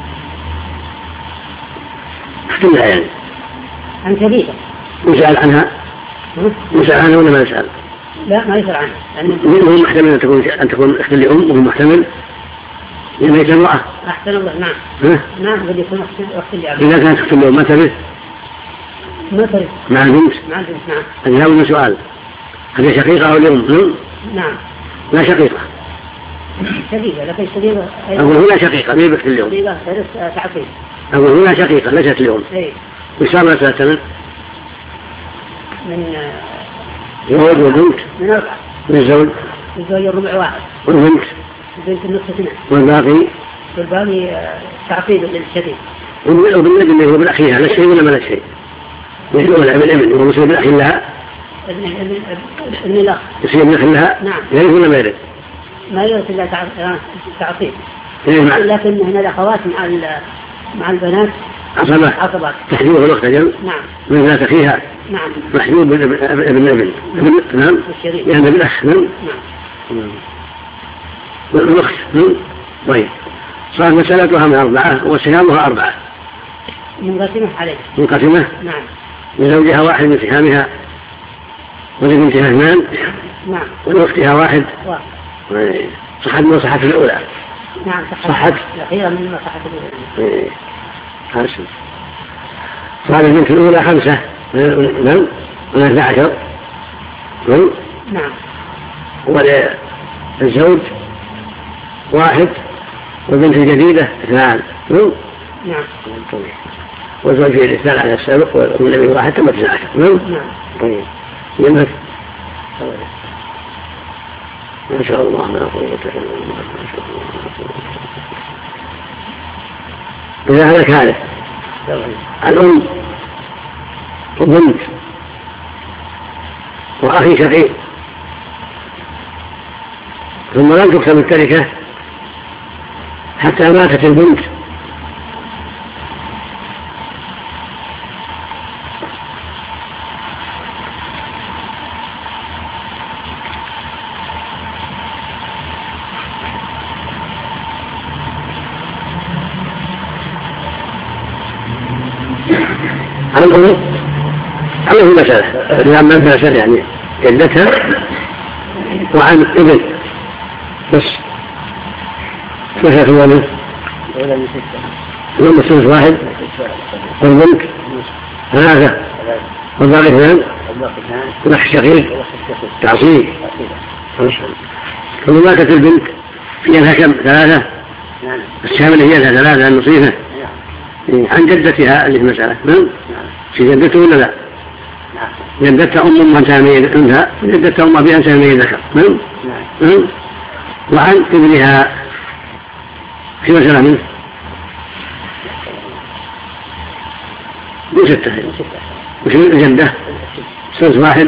اختلها يعني عن شبيكة يسأل عنها يسأل عنها ولا ما يسأل؟ لا ما يسأل عنها وهو محتمل أن تكون أن تكون أخت لأم وهو محتمل لما يسأل امرأة. أحسن الله نعم ها؟ نعم قد يكون أخت لأب. إذا كانت أخت لأم ما ترث؟ ما ترث مع البنت؟ مع البنت نعم. هذا أول سؤال. هل شقيقة أو لأم؟ نعم لا شقيقة. شقيقة لكن شقيقة أقول هنا شقيقة ليه بأخت اليوم؟ شقيقة ترث تعقيد. أقول هنا شقيقة ليست اليوم. إيه. وصار لا ثلاثة من زوج وبنت من أربعة. من الزوج الزوج الربع واحد. والبنت البنت النصف اثنين. والباقي والباقي تعقيد للشديد. وبالنبي اللي هو بالأخيها لا شيء ولا ما لا شيء. مثل ولا ابن ابن هو مسلم بالأخي لها. ابن ابن ابن الأخ. يصير من أخي لها. نعم. يرث ولا ما يرث؟ ما يرث إلا تعقيد. لكن هنا الأخوات مع مع البنات عصبة عصبات. تحجيب الأخت جل. نعم. من ذات أخيها. نعم. محجوب ابن ابن ابن. نعم. يعني بالأخ. نعم. نعم. والأخت. نعم. طيب. صار مسألتها من أربعة وسهامها أربعة. منقسمة عليه. منقسمة. نعم. لزوجها واحد من سهامها ولبنتها اثنان. نعم. ولأختها واحد. واحد. صحت من صحت الأولى. نعم صحت. الأخيرة من صحت الأولى. إيه. خمسة. صار البنت الأولى خمسة. نعم. ثلاثة عشر. نعم. نعم. وللزوج واحد والبنت الجديدة اثنان. نعم. نعم. والزوج في الاثنان على السابق والنبي واحد ثم تسعة عشر. نعم. نعم. طيب. يمك. ما شاء الله ما قوة إلا بالله ما شاء الله. إذا هلك هذا الأم وبنت وأخي شقيق ثم لم تكتب التركة حتى ماتت البنت عن الأم عنه المسألة لما مسألة يعني جدتها وعن ابن بس كيف هو منه الأم الثلث واحد والبنت ثلاثة والباقي اثنان الأخ شقيق تعصيب ثم ماتت البنت فيها كم ثلاثة السهم اللي هي ثلاثة النصيفة عن جدتها اللي في المسألة نعم في جدته ولا لا جدتها أم من سامي أنثى جدتها أم أبي أن سامي ذكر نعم نعم وعن ابنها في مسألة منه وستة وش الجدة سلس واحد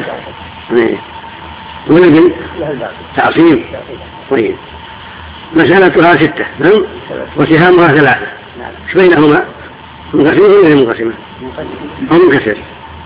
والابن تعصيب طيب مسألتها ستة نعم وسهامها ثلاثة ايش بينهما منقسمة ولا منقسمة أو منكسر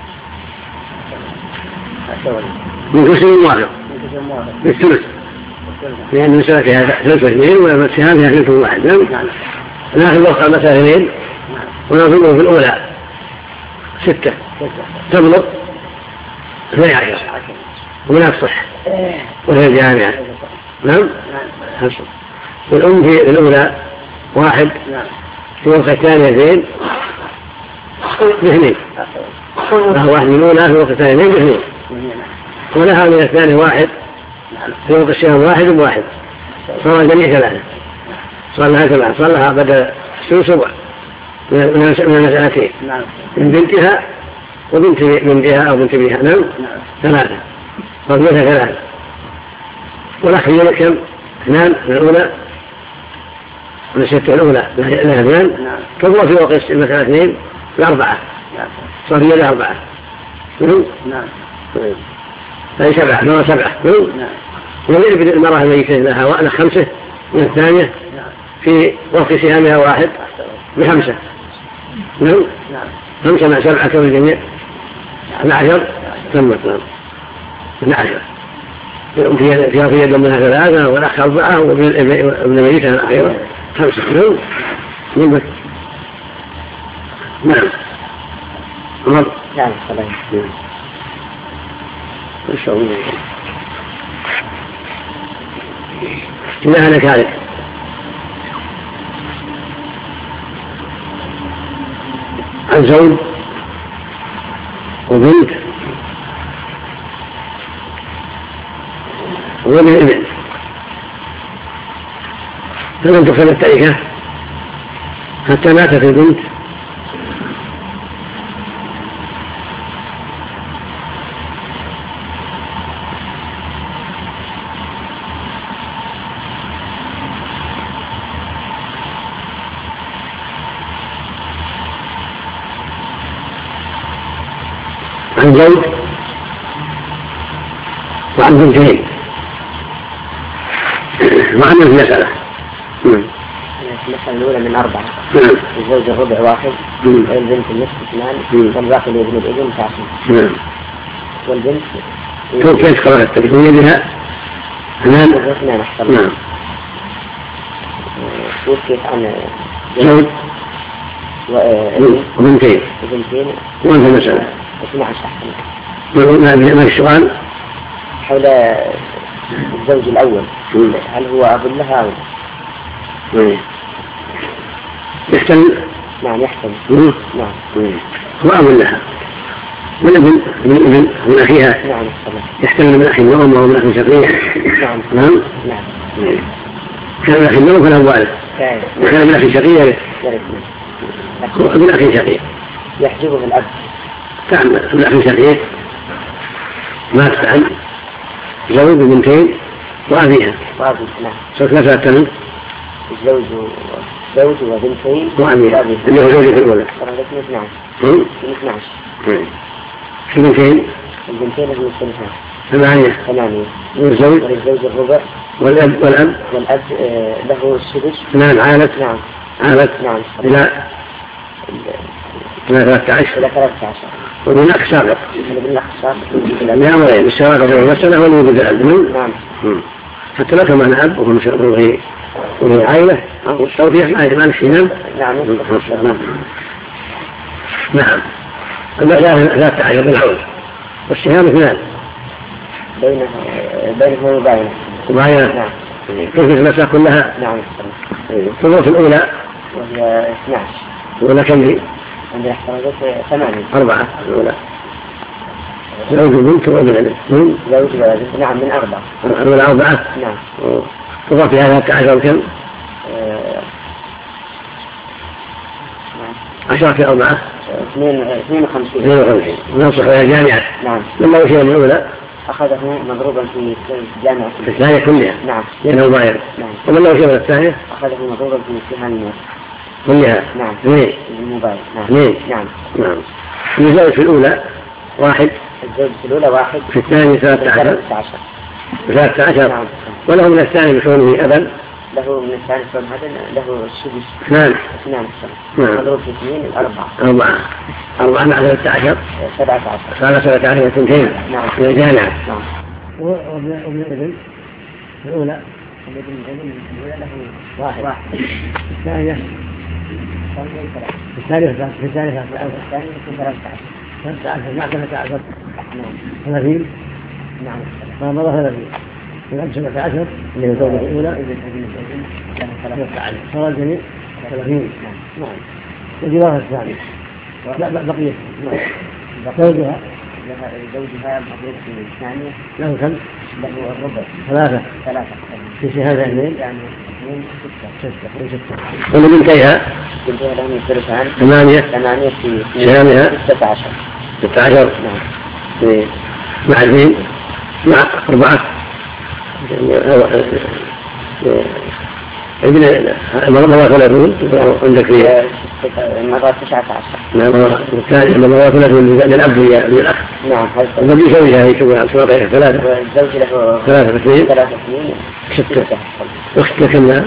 منقسم موافق بالثلث لأن المسألة فيها ثلث واثنين والسهام فيها ثلث واحد نعم ناخذ وقع المسألة اثنين ونظلمه في الأولى ستة تبلغ اثني عشر وهناك صح وهي الجامعة نعم والأم في الأولى واحد في وقع الثانية اثنين باثنين وهو واحد من الأولى في وقع الثانية اثنين باثنين ولها من الثاني واحد في وقع الشهر واحد بواحد صار الجميع ثلاثة صار لها ثلاثة صار لها بدل سبع من المسألتين من بنتها وبنت بنتها أو بنت بنتها نعم ثلاثة صار لها ثلاثة والأخ يوم كم اثنان من الأولى من الستة الأولى لها اثنان كبروا في وقع المسألة اثنين لأربعة صار هي لها أربعة نعم هذه سبعة نوع سبعة نعم ويجب المرأة الميتة لها وأنا خمسة من الثانية في وقت سهامها واحد بخمسة. نعم خمسة مع سبعة كم الجميع؟ اثنا عشر ثم اثنا عشر فيها في يد منها ثلاثة والأخ أربعة وابن ميتة الأخيرة خمسة. نعم نعم نعم عمر نعم صلى الله إذا هلك هلك عن زوج وبنت وابن ابن فلم تقسم التركة حتى ماتت البنت عن زوج وعن بنتين وعن المسألة. المسألة الأولى من أربعة. الزوج الربع واحد والبنت النصف اثنان والباقي لابن الابن تعصيب. والبنت كيف قرأت التكوين بها؟ اثنان اثنان أحسن. نعم. وكيف عن زوج وبنتين وبنتين وأنت المسألة اثنا عشر أحسن. ما السؤال؟ حول الزوج الأول هل هو أب لها أو يحتمل؟ نعم يحتمل. نعم هو أب لها والابن من ابن من أخيها. نعم يحتمل من أخي النوم ومن أخي شقيق. نعم نعم نعم كان من أخي النوم فلا والد وكان من أخي شقيق من أخي شقيق يحجبه الأب. تعمل من أخي شقيق مات عن زوج بنتين وأبيها وأبي. نعم صرت لا تتمم الزوج زوج وبنتين وأبيها اللي هو زوجي في الأولى. نعم اثنا عشر. في بنتين البنتين هم اثنتان ثمانية. ثمانية. والزوج والزوج الربع. والأب والأب والأب له السدس. نعم عالت. نعم عالت. نعم إلى إلى ثلاثة عشر. إلى ثلاثة عشر. ومن أخ سابق. من أخ سابق. لأمرين السواق بين المسألة والوجود الأب. نعم. حتى لو كان أب وهي وهي عائلة أو التوفيق ما نفسهم. نعم. نعم. المسألة ثلاثة عشر بالحول والسهام اثنان. بينه بينه وبينه. وبينه. نعم. كيف المسألة كلها؟ نعم. في الوقت الأولى. وهي اثنا عشر. الأولى كم لي؟ عندنا احتراجات ثمانية. أربعة. الأولى. زوج بنت وابن. زوج وابن. نعم من أربعة. الأولى أربعة. نعم. تضاف فيها ثلاثة عشر كم؟ عشرة في أربعة. اثنين اثنين وخمسين. اثنين وخمسين. نصح إلى الجامعة. نعم. لما وصل من الأولى أخذه مضروبا في الجامعة. في الثانية كلها. نعم. لأنه ضاير. نعم. ومن وصل من الثانية أخذه مضروبا في امتحان الناس. كلها. نعم. اثنين. الموبايل. نعم. اثنين. نعم. نعم. الزوج في الأولى واحد. الزوج في الأولى واحد. في الثانية ثلاثة عشر. عشر. ثلاثة عشر. نعم. وله من الثاني بكونه أبا. له من الثاني فهم هذا له السدس. اثنان. اثنان. نعم. مضروب في اثنين الأربعة. أربعة. أربعة مع ثلاثة عشر. سبعة عشر. صار سبعة عشر اثنتين. نعم. في الجامعة. نعم. وابن الابن الأولى. الابن الابن الأولى له واحد. واحد. الثانية. في الثالثة في الثالثة الثاني في ثلاثة عشر. ثلاثة عشر مع ثلاثة عشر. نعم. ثلاثين. نعم. ما مضى ثلاثين. في سبعة عشر اللي هو الزوجة الأولى. ابن ابن الابن له ثلاثة عشر. صار الجميع ثلاثين. نعم. وجوارها الثاني. لا بقية. زوجها زوجها مضروب في الثانية. له كم؟ له الربع. ثلاثة. ثلاثة. في شهادة اثنين. يعني اثنين ستة. ستة. ستة. وبنتيها؟ بنتيها لهم الثلثان. ثمانية. ثمانية في شهامها؟ ستة عشر. ستة عشر. نعم. مع اثنين. مع أربعة. ابن مرضى ثلاثون عندك فيها مرة تسعة عشر. نعم. والثاني مرة ثلاثة للأب للأخ. نعم. الذي زوجها يسوي شرطين ثلاثة. والزوج له ثلاثة اثنين. ثلاثة اثنين. ستة. أختك كم لها؟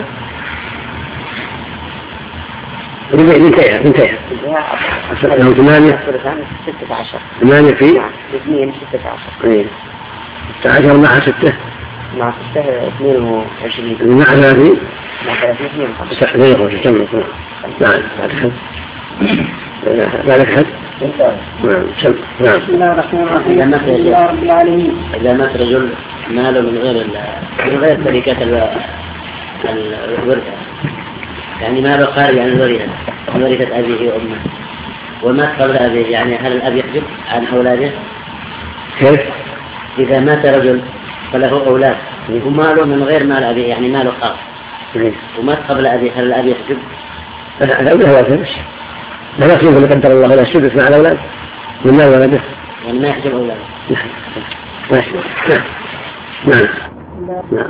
ربع بنتيها بنتيها. لهم ثمانية. ستة عشر. ثمانية في. نعم. اثنين ستة عشر. إيه. ستة عشر مع ستة. مع ستة اثنين وعشرين. مع ثلاثين. مع ثلاثين اثنين وخمسين. صح لا يخرج تم. نعم. بعد حد. بعد حد. نعم. سم. نعم. بسم الله الرحمن الرحيم. الحمد لله رب العالمين. إذا مات رجل ماله من غير من غير شركة الورثة، يعني ماله خارج عن الورثة، عن ورثة أبيه وأمه، ومات قبل أبيه، يعني هل الأب يحجب عن أولاده؟ كيف؟ إذا مات رجل فله أولاد وماله من غير مال أبيه، يعني ماله خاص، ومات قبل أبيه، هل الأب يحجب؟ لا لا لا لا لا يحجب اللي قدر الله ولا السدس مع الأولاد من مال ولده. يعني ما يحجب أولاده. نعم. نعم. نعم.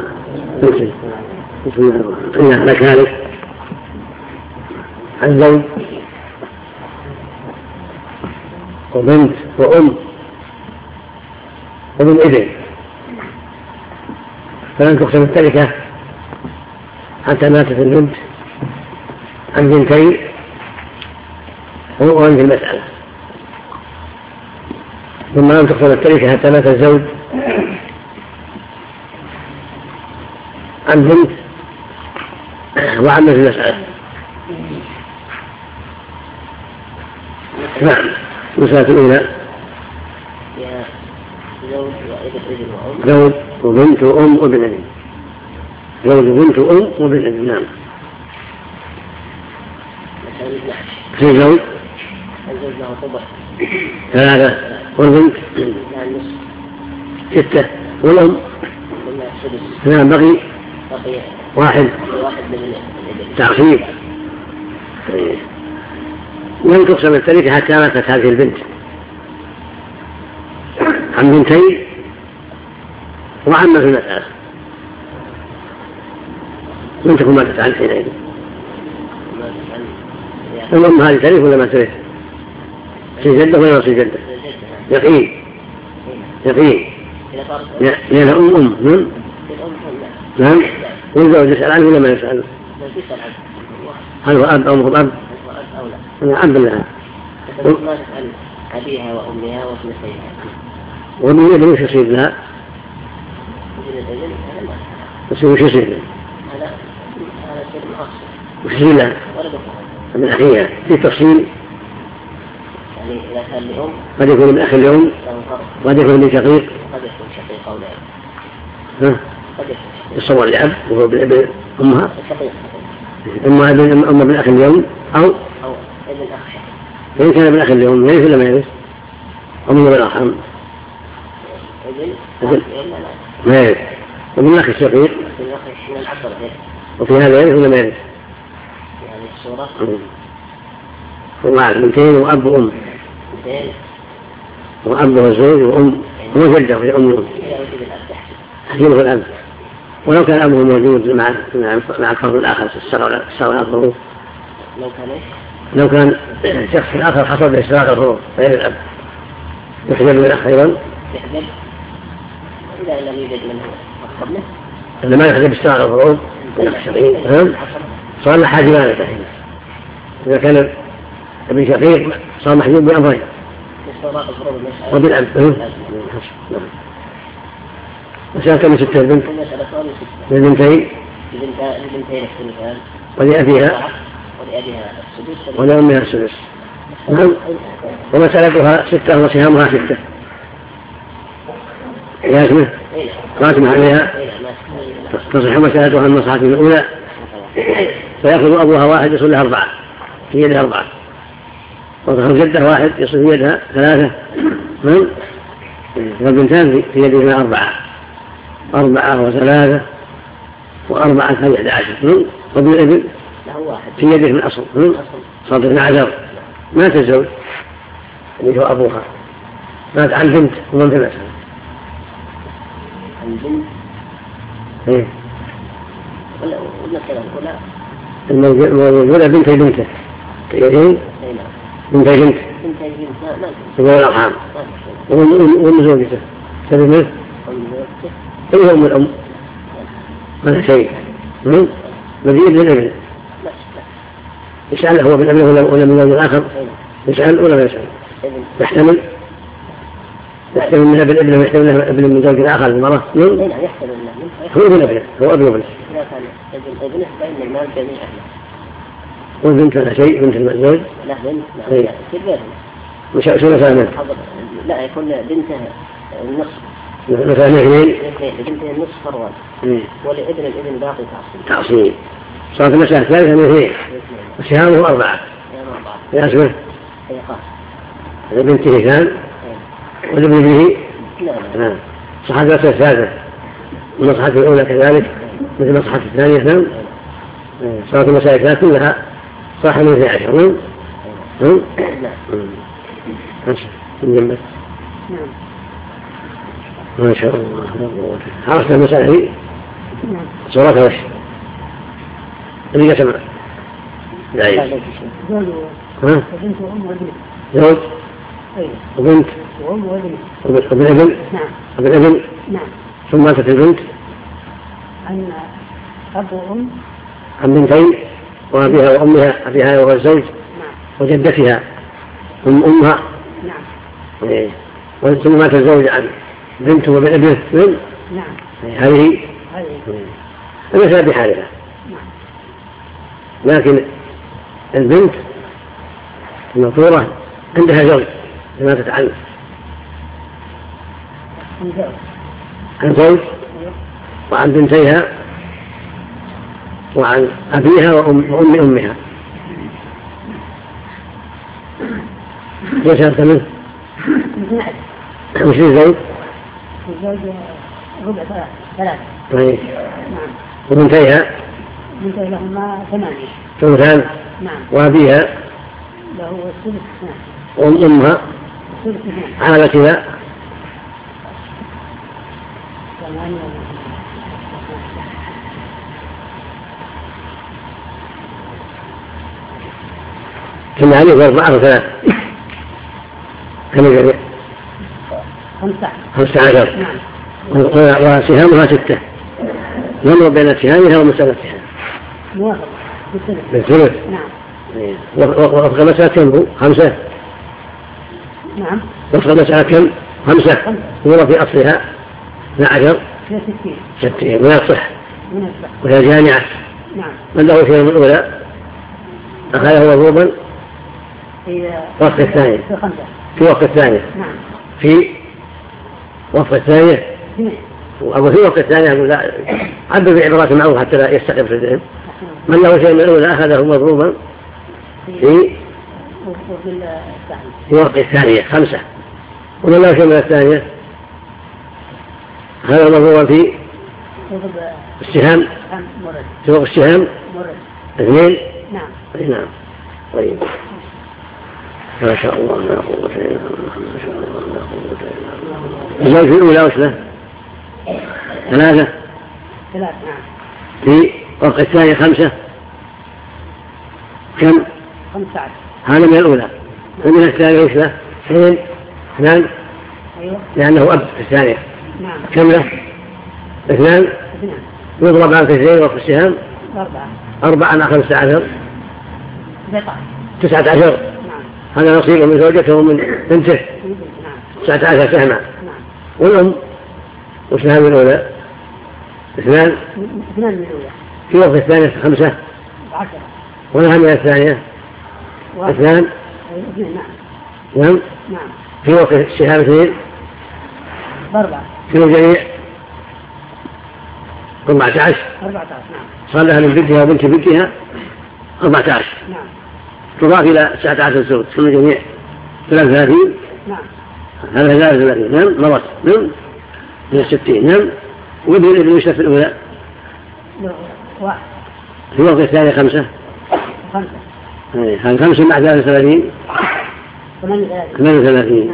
نعم. لك هذا الزوج وبنت وأم وابن ابن، فلن تقسم التركة حتى ماتت البنت عن بنتين وأم في المسألة، ثم لم تقسم التركة حتى مات الزوج عن بنت وعم في المسألة. نعم. المسألة الأولى زوج وبنت وأم وابن ابن. زوج وبنت وأم وابن ابن. نعم. في زوج ثلاثة والبنت ستة والأم نعم. بقي واحد تعصيب. لم تقسم التركة حتى ماتت هذه البنت عن بنتين وعم في المسألة، من تكون ماتت عن حينئذ. الأم هذه ترك ولا ما ترك؟ في جدة ولا في جدة؟ يقين يقين لأن أم أم نعم. نعم. والزوج يسأل عنه ولا ما يسأل؟ هل هو أب أو مو أب؟ أنا أب لها. ما تسأل أبيها وأمها وابنتيها. ومن ابن وش يصير لها؟ يصير وش يصير لها؟ هذا هذا شيء مخصص. وش يصير لها؟ من أخيها في تفصيل. يعني إذا كان لأم قد يكون من أخ اليوم قد يكون من شقيق. قد يكون شقيق أو لأب. ها؟ قد يكون شقيق. يصور لأب وهو بن أمها. شقيق. أمها بن أم بن أخ اليوم أو أو ابن أخ شقيق. إن كان ابن أخ اليوم يرث ولا ما يرث؟ أم بالأرحام. ابن ما يرث. ومن أخ الشقيق. ابن أخ من الأب غير. وفي هذا يرث ولا ما يرث؟ يعني الصورة. ومع بنتين وأب وأم. بنتين. وأب وزوج وأم وجدة في أم وأم. حكيمه الأب. ولو كان أبوه موجود مع مع الفرد الآخر السواء الظروف. لو كان إيش؟ لو كان شخص آخر حصل بإشراق الظروف غير الأب يحجب من الأخ أيضا. يحجب إذا لم يوجد منه قبله. إذا ما يحجب بإشراق الظروف صار له حاجبان تحت. إذا كان ابن شقيق صار محجوب بأمرين وبالأب. مسألة كم ستة البنت؟ للبنتين للبنتين الثلثان ولأبيها ولأبيها السدس ولأمها السدس. نعم. ومسألتها ستة وسهامها ستة. لازمة قاسمة عليها تصح مسألتها المصحف الأولى فيأخذ أبوها واحد يصل لها أربعة في يدها أربعة، وتأخذ جدة واحد يصل في يدها ثلاثة، نعم. والبنتان في يدهما أربعة أربعة وثلاثة وأربعة في أحد عشر. وابن الابن في يده من أصل صادق مع زوج. مات الزوج اللي هو أبوها مات عن بنت ومن في المسألة عن بنت ايه ولا ولا كلام ولا الموجودة بنت بنته تقريبا بنت بنت تقول الأرحام ومن زوجته سبب منه أي أم الأم هذا شيء مزيد للابن يسأل هو بالابن ولا من الزوج الآخر يسأل ولا ما يسأل يحتمل يحتمل منها بالابن ويحتمل منها ابن من زوج الآخر المرأة هو ابن ابنه هو ابن ابنه والبنت ولا شيء بنت المزوج لا بنت لا مش شو مثلا لا يكون بنتها النصف مثلا اثنين بنتها النصف فروان ولابن الابن باقي تعصيب تعصيب صارت المسألة ثالثة من اثنين وسهامه أربعة يا اسمه بنته اثنان والابن ابنه نعم صحة المسألة الثالثة والمصحة الأولى كذلك مثل المصحة الثانية نعم صارت المسألة الثالثة كلها صح من اثني عشر نعم من جنبك ما شاء الله عرفت المسألة هي صورتها وش اللي قسم دعيش ها زوج وبنت وابن ابن وابن ابن ثم ماتت البنت عن أب وأم عن بنتين وأبيها وأمها أبيها والزوج وجدتها ثم أمها نعم ثم مات الزوج عن بنته وابن ابنه نعم هذه المسألة بحالها لكن البنت المفروضة عندها زوج لما تتعلم عن زوج وعن بنتيها وعن أبيها وأم, وأم أمها ليش هذا منه؟ وش الزوج؟ الزوج ربع ثلاثة طيب وبنتيها؟ بنتيها لهما ثمانية ثلثان نعم وأبيها؟ له الثلث اثنان وأم أمها؟ الثلث اثنان على كذا؟ ثمانية كم عليه أربعة وثلاثة كم يجري؟ خمسة خمسة عشر نعم وسهامها ستة نمر بين سهامها ومسألتها موافق بالثلث بالثلث نعم وفق المسألة كم خمسة نعم وفق المسألة كم خمسة هو في أصلها اثنا عشر هي ستين ستين من الصح من الصح وهي جامعة نعم من له شيء من الأولى أخذه مضروبا في وقت الثانية في خمسة في وقت الثانية نعم في وقت الثانية اثنين أو في وقت الثانية أقول لا عبر بعبارات معروفة حتى لا يستقر في الذهن من له شيء من الأولى أخذه مضروبا في وفي الثانية في وقت الثانية خمسة ومن له شيء من الثانية أخذه مضروبا في السهام مرد في وقت السهام مرد اثنين نعم نعم طيب ما شاء الله لا قوة إلا بالله ما شاء الله لا قوة إلا بالله الزوج في الأولى وش له؟ ثلاثة ثلاثة نعم في وقت الثانية خمسة كم؟ خمسة عشر هذا من الأولى ومن الثانية وش له؟ اثنين اثنان أيوه لأنه أب في الثانية نعم كم له؟ اثنان اثنان يضرب عن اثنين وقت السهام أربعة أربعة على خمسة عشر تسعة تسعة عشر نعم هذا نصيبه من زوجته ومن بنته نعم تسعة عشر سهما نعم والأم وسهام الأولى اثنان اثنان من الأولى في وقت الثانية خمسة عشرة ولها من الثانية واحد. اثنان اثنين نعم نعم نعم في وقت السهام اثنين أربعة في الجميع أربعة عشر أربعة عشر نعم صار لها من بنتها وبنت بنتها أربعة عشر نعم تضاف إلى تسعة عشر زوج في الجميع ثلاثة وثلاثين نعم هذا ثلاثة وثلاثين نعم مرت نعم من الستين نعم وابن الابن وش في الأولى واحد في وقت الثانية خمسة خمسة هذا خمسة مع ثلاثة وثلاثين ثمانية ثلاثين ثمانية وثلاثين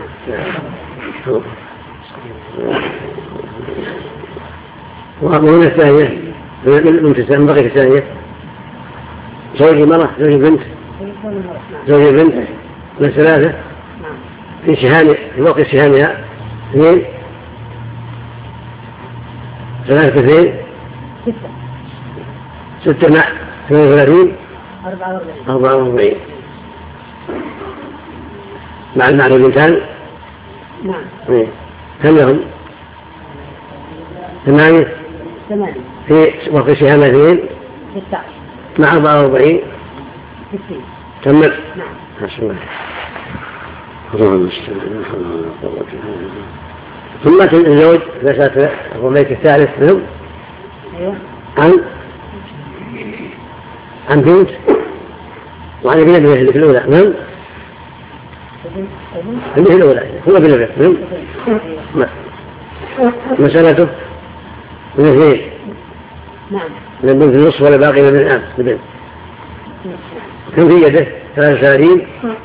ومن الثانية من بقية الثانية زوج المرأة زوج البنت زوج البنت من ثلاثة في سهام في موقع سهامها اثنين ثلاثة اثنين ستة ستة مع ثمانية وثلاثين أربعة وأربعين أربعة وأربعين مع المعنى بنتان. نعم. كم لهم؟ ثمانية ثمانية في موقع سهام اثنين ستة مع أربعة وأربعين ستين. تمت. نعم. حسنا. ثم الزوج مسألة الرميك الثالث منهم أيوة. عن عن بنت وعن ابن ابنه اللي في الأولى نعم اللي في الأولى هو ابن ابنه نعم مسألته من اثنين نعم. من البنت النصف ولا باقي من الآن البنت كم في يده ثلاثة وثلاثين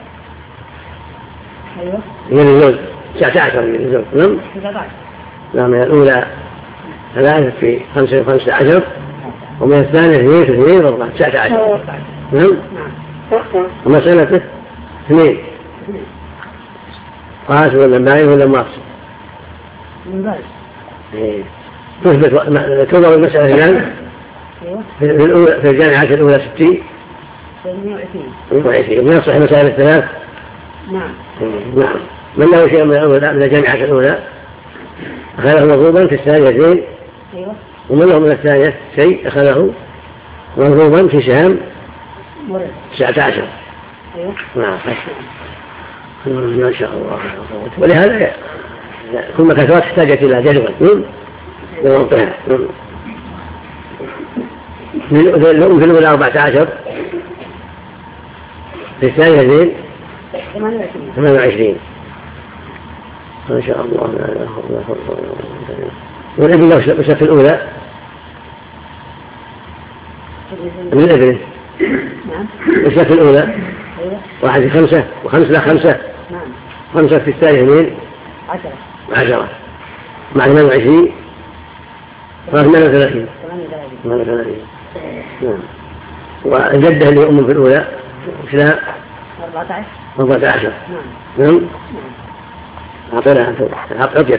أيوة. هي الزوج تسعة عشر من الزوج نعم نعم من الأولى ثلاثة في خمسة وخمسة عشر ومن الثانية اثنين في اثنين وأربعة تسعة عشر نعم. ومسألته اثنين قاس ولا باين ولا مواصل تثبت تضرب المسألة الآن في الأولى في الجامعة الأولى ستين وعشرين من يصح مسائل الثلاث. نعم. نعم. من له شيء من الأولى من الجامعة الأولى أخذه مضروبا في الثانية اثنين ومن له من الثانية شيء أخذه مضروبا في سهام تسعة عشر. نعم. ما شاء الله. ولهذا كل مكاتبات احتاجت إلى جدول لموقعها. الأم في الأولى أربعة عشر في الثانية اثنين ثمانية وعشرين. ما شاء الله. والابن لو في الأولى ابن الابن في الأولى واحد في خمسة وخمسة لا خمسة خمسة في الثانية اثنين عشرة عشرة مع ثمانية وعشرين ثمانية وثلاثين ثمانية وثلاثين. نعم. والجدة اللي أم في الأولى إسلام أربعة عشر. نعم. أعطينا عطيت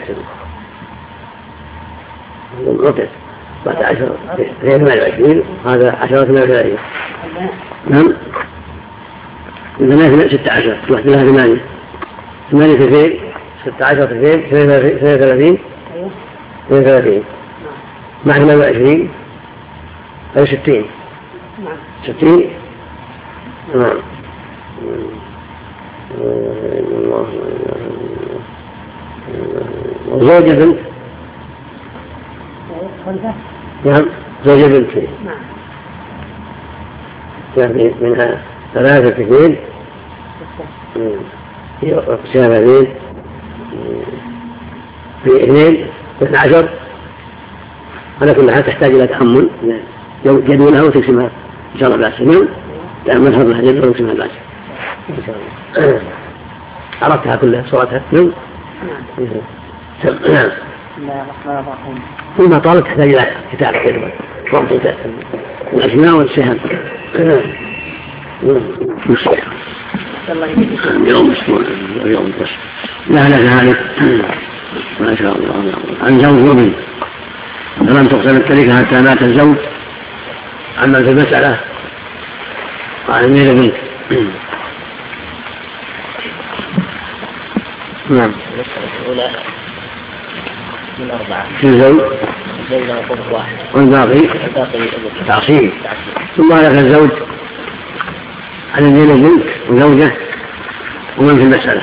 عطيت أربعة عشر ثمانية وعشرين هذا عشرة ثمانية وثلاثين. نعم. ثمانية ستة عشر واحد لها ثمانية ثمانية اثنين ستة عشر اثنين ثمانية وثلاثين ثمانية وثلاثين مع ثمانية وعشرين أو ستين ستين. نعم. وزوج بنت نعم زوج بنت يعني منها ثلاثة في اثنين في أقسام اثنين في اثنين اثنى عشر. على كل حال تحتاج إلى تأمل جدولها وتقسمها إن شاء الله بأس تأمل هذا جدول وتقسمها بأس إن شاء الله. عرفتها كلها صورتها نعم. نعم. ثم طالب تحتاج إلى كتاب جدول وضع الأسماء والسهام. اليوم اسبوع اليوم بس لا لا ذلك ما شاء الله. عن زوج وبنت فلم تقسم التركة حتى مات الزوج عمل في المسألة وعن أمير بنت. نعم. الأولى من أربعة في الزوج والباقي تعصيب. ثم لك الزوج عن أمير بنت وزوجه ومن في المسألة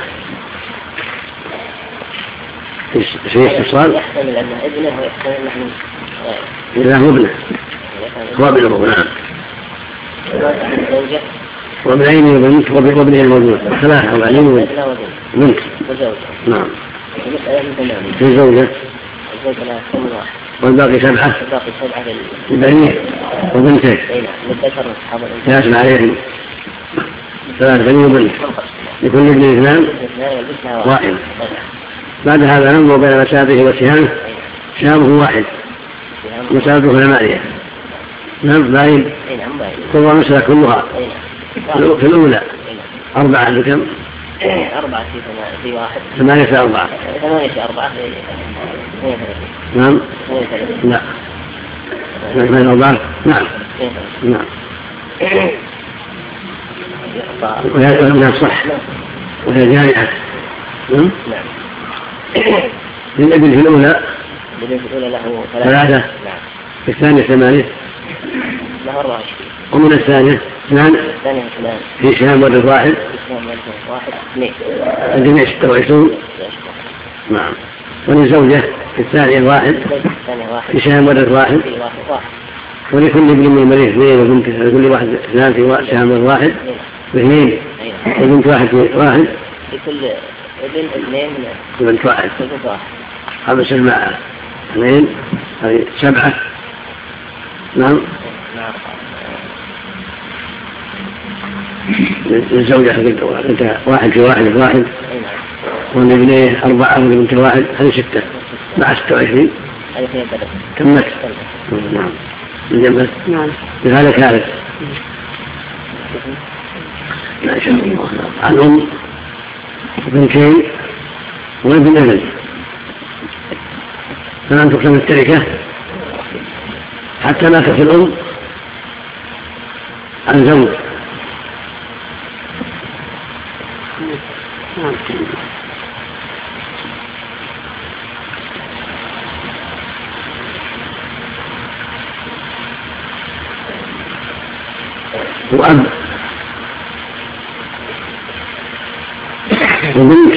في استفصال يحتمل أنه ابنه ويحتمل أنه إذا هو ابنه هو ابنه. نعم. وابنين وبنت وابنه الموجود ثلاثة وابنين وبنت وزوجة. نعم. في الزوجة الزوجة لها ثمن واحد والباقي سبعة والباقي سبعة للبنين وبنتين للذكر والحظ ياسم عليهم ثلاثة بنين وبنت لكل ابن اثنان واحد. بعد هذا ننظر بين مسابه وسهامه. سهامه واحد مسابه ثمانية. نعم باين كل مسألة كلها في الأولى أربعة بكم؟ أربعة في في واحد. ثمانية في أربعة. ثمانية في أربعة. نعم. لا. ثمانية أربعة. نعم. نعم. وهي صح. وهي جامعة. نعم. للابن في الأولى. للابن في الأولى له ثلاثة. نعم. في الثانية ثمانية. له أربعة. ومن الثانية اثنان. الثانية اثنان. في شام ورد واحد. في شام ورد واحد. اثنين. الجميع ستة وعشرون. نعم. وللزوجة في الثانية واحد. في شام ورد واحد. ولكل ابن من المريض اثنين وبنت لكل واحد اثنان في شام ورد واحد. واثنين. وبنت واحد في واحد. لكل ابن اثنين. وبنت واحد. خمس مع اثنين. هذه سبعة. نعم. الزوجة انت واحد في واحد في واحد والابنين أربعة والبنت واحد هذه ستة مع ستة وعشرين تمت. نعم. الجمل. نعم. بهذا كارث. ما شاء الله. عن أم بنتين وابن ابن فلن تقسم التركة حتى ماتت الأم عن زوج. وأب وبنت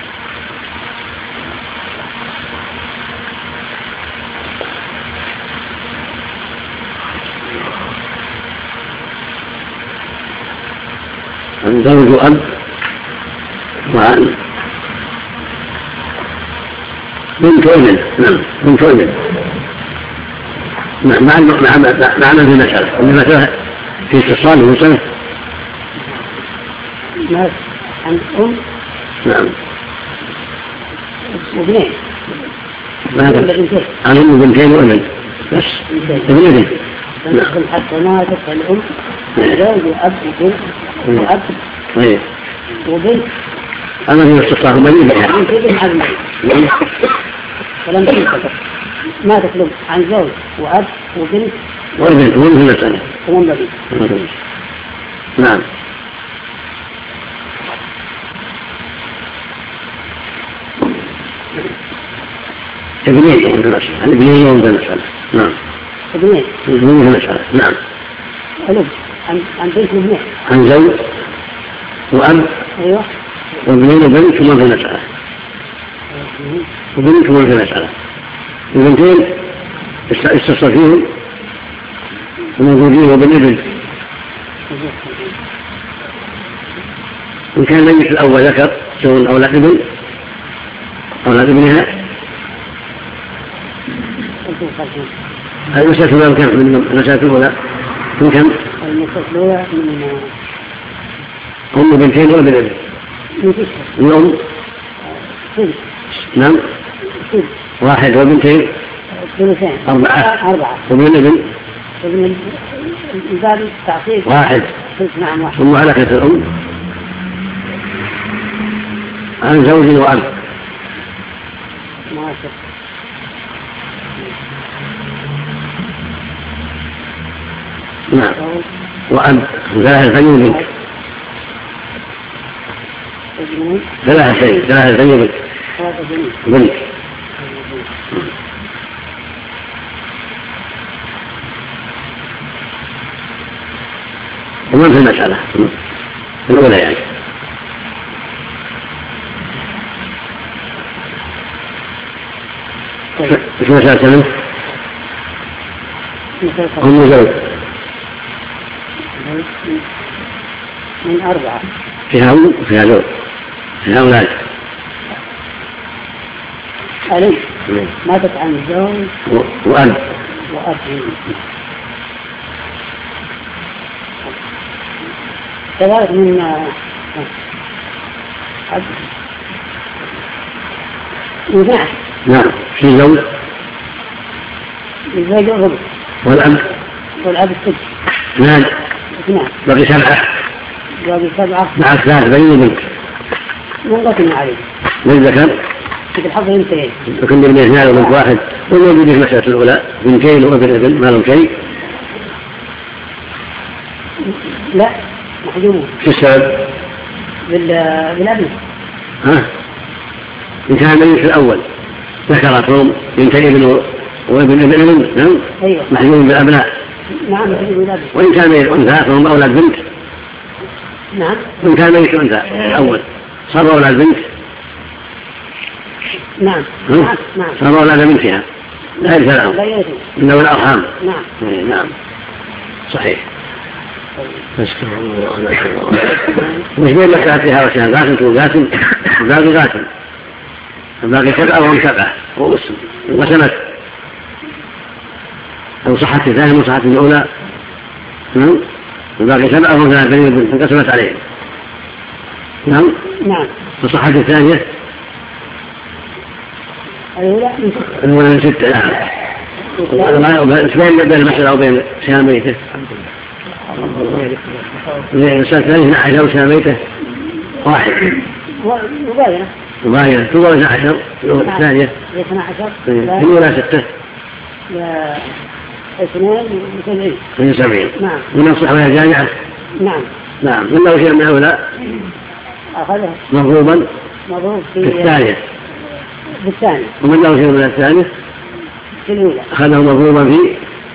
عن زوج وأب وعن بنت وابن. نعم بنت وابن مع مع مع مع من في المسألة المسألة في اتصال ومسألة. نعم. عن أم. نعم. وابنين. عن أم بنتين وابن بس ابن ابن. نعم. حتى ما تفعل الأم زوج وأب وبنت وأب. طيب. وبنت. أما في اتصال مليء بها. فلم تنفق ما تطلب عن زوج وأب وبنت وابن وابن في المسألة. ومن بنت. نعم. ابنين يوم في المسألة. ابنين يوم في المسألة. نعم. ابنين. ابنين في المسألة. نعم. الأب عن عن بنت وابنين. عن زوج وأب. أيوة. وابنين وبنت ومن في المسألة. وبنت ومن في المسألة. البنتين استصل فيهم وموجودين وابن ابن. إن كان الميت الأول ذكر سواء أولاد ابن أولاد ابنها المسألة الأولى كم من المسألة الأولى من كم؟ المسألة الأولى من أم بنتين وابن ابن. من أم؟ نعم. واحد وبنتين. أربعة. أربعة. وابن ابن. وابن الباب التعصيب. واحد. نعم واحد. ثم على كثر الأم عن زوج وأب. ماشي. نعم. وأب ثلاثة ثانية ثلاثة ثانية ثلاثة ثانية بنت. ومن في المسألة الأولى يعني في مسألة منه أم زوج من أربعة فيها أم وفيها زوج فيها أولاد. علي ماتت عن زوج وأب وأب كذلك من أب وبنت. نعم. في زوج الزوج الربع والأب والأب السدس. نعم. نعم. بقي سبعة. باقي سبعة مع الثالث بين بنت منقسم عليه من ذكر في الحظ ينتهي يكون من اثنان وبنت واحد والموجود في المسألة الأولى بنتين وابن ابن ما لهم شيء لا محجومون شو السبب؟ بالابن ها؟ إن كان الميت في الأول ذكرتهم بنتين ابن وابن ابن ابن نعم أيوة. محجوم بالأبناء نعم محجوم بالابن وإن كان ميت أنثى فهم أولاد بنت نعم وإن كان ميت أنثى الأول صار أولاد بنت نعم نعم نعم صار أولاد بنتها لا يرث لهم لا يرث من ذوي الأرحام نعم نعم صحيح نشكر الله مش بين مسألتها وشان قاسم تقول قاسم وباقي قاسم الباقي سبعة وهم سبعة وقسمت أو صحت الثانية من صحت الأولى الباقي سبعة وهم ثلاثة بنين انقسمت عليهم نعم نعم وصحت الثانية الأولى الأولى من ستة نعم بين بين المسألة أو بين شاميته المسألة الثانية اثنا عشر وشاميته واحد مباينة مباينة في الأولى اثنا عشر الثانية اثنا عشر في الأولى ستة اثنين وسبعين اثنين وسبعين نعم من الصحوة الجامعة نعم نعم من له شيء من هؤلاء أخذها مضروبا مضروب في في الثانية بالثانية ومن له شيء من الثانية في الأولى أخذه مضروبا في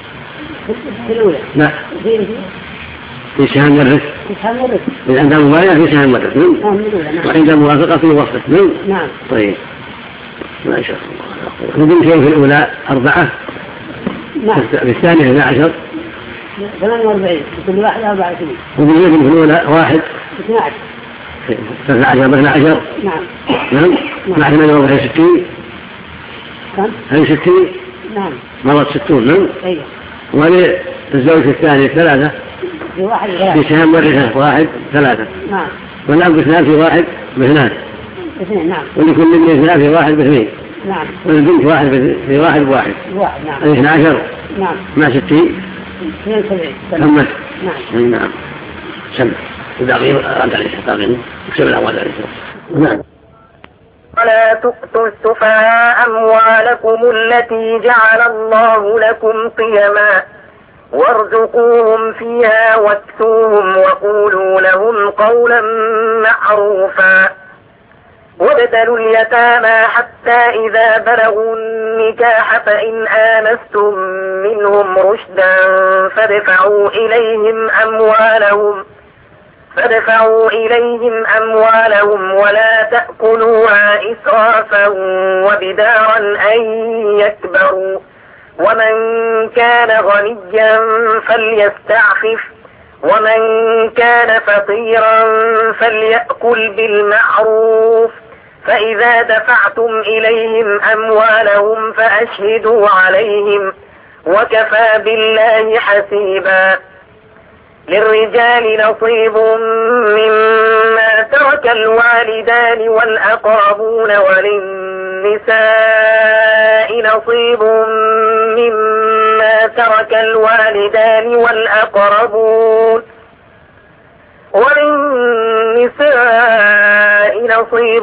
في الأولى لا في في سهم الرث في سهم الرث إذا عند مباينة في سهم الرث نعم من الأولى نعم وعند موافقة في وصفه نعم طيب ما شاء الله نقول شيء في الأولى أربعة نعم في الثانية اثنا عشر ثمانية وأربعين في كل واحد أربعة سنين وبالابن في الأولى واحد اثنا عشر اثنا عشر باثنا عشر نعم نعم مع ثمانية وأربعين ستين كم؟ هذه ستين نعم مرت ستون نعم أيوه وللزوج الثاني ثلاثة في واحد في ثلاثة سهم ورثة واحد ثلاثة نعم والأب اثنان في واحد باثنان اثنين نعم ولكل ابن اثنان في واحد باثنين نعم والبنت واحد في واحد بواحد واحد نعم هذه اثنا عشر نعم مع ستين اثنين وسبعين ثمت نعم نعم سمع الباقي رد عليه الباقي اكسب الأموال عليه نعم ولا تؤتوا السفهاء أموالكم التي جعل الله لكم قيما وارزقوهم فيها واكسوهم وقولوا لهم قولا معروفا وابتلوا اليتامى حتى إذا بلغوا النكاح فإن آنستم منهم رشدا فادفعوا إليهم أموالهم فادفعوا إليهم أموالهم ولا تأكلوها إسرافا وبدارا أن يكبروا ومن كان غنيا فليستعفف ومن كان فقيرا فليأكل بالمعروف فإذا دفعتم إليهم أموالهم فأشهدوا عليهم وكفى بالله حسيبا للرجال نصيب مما ترك الوالدان والأقربون وللنساء نصيب مما ترك الوالدان والأقربون وللنساء نصيب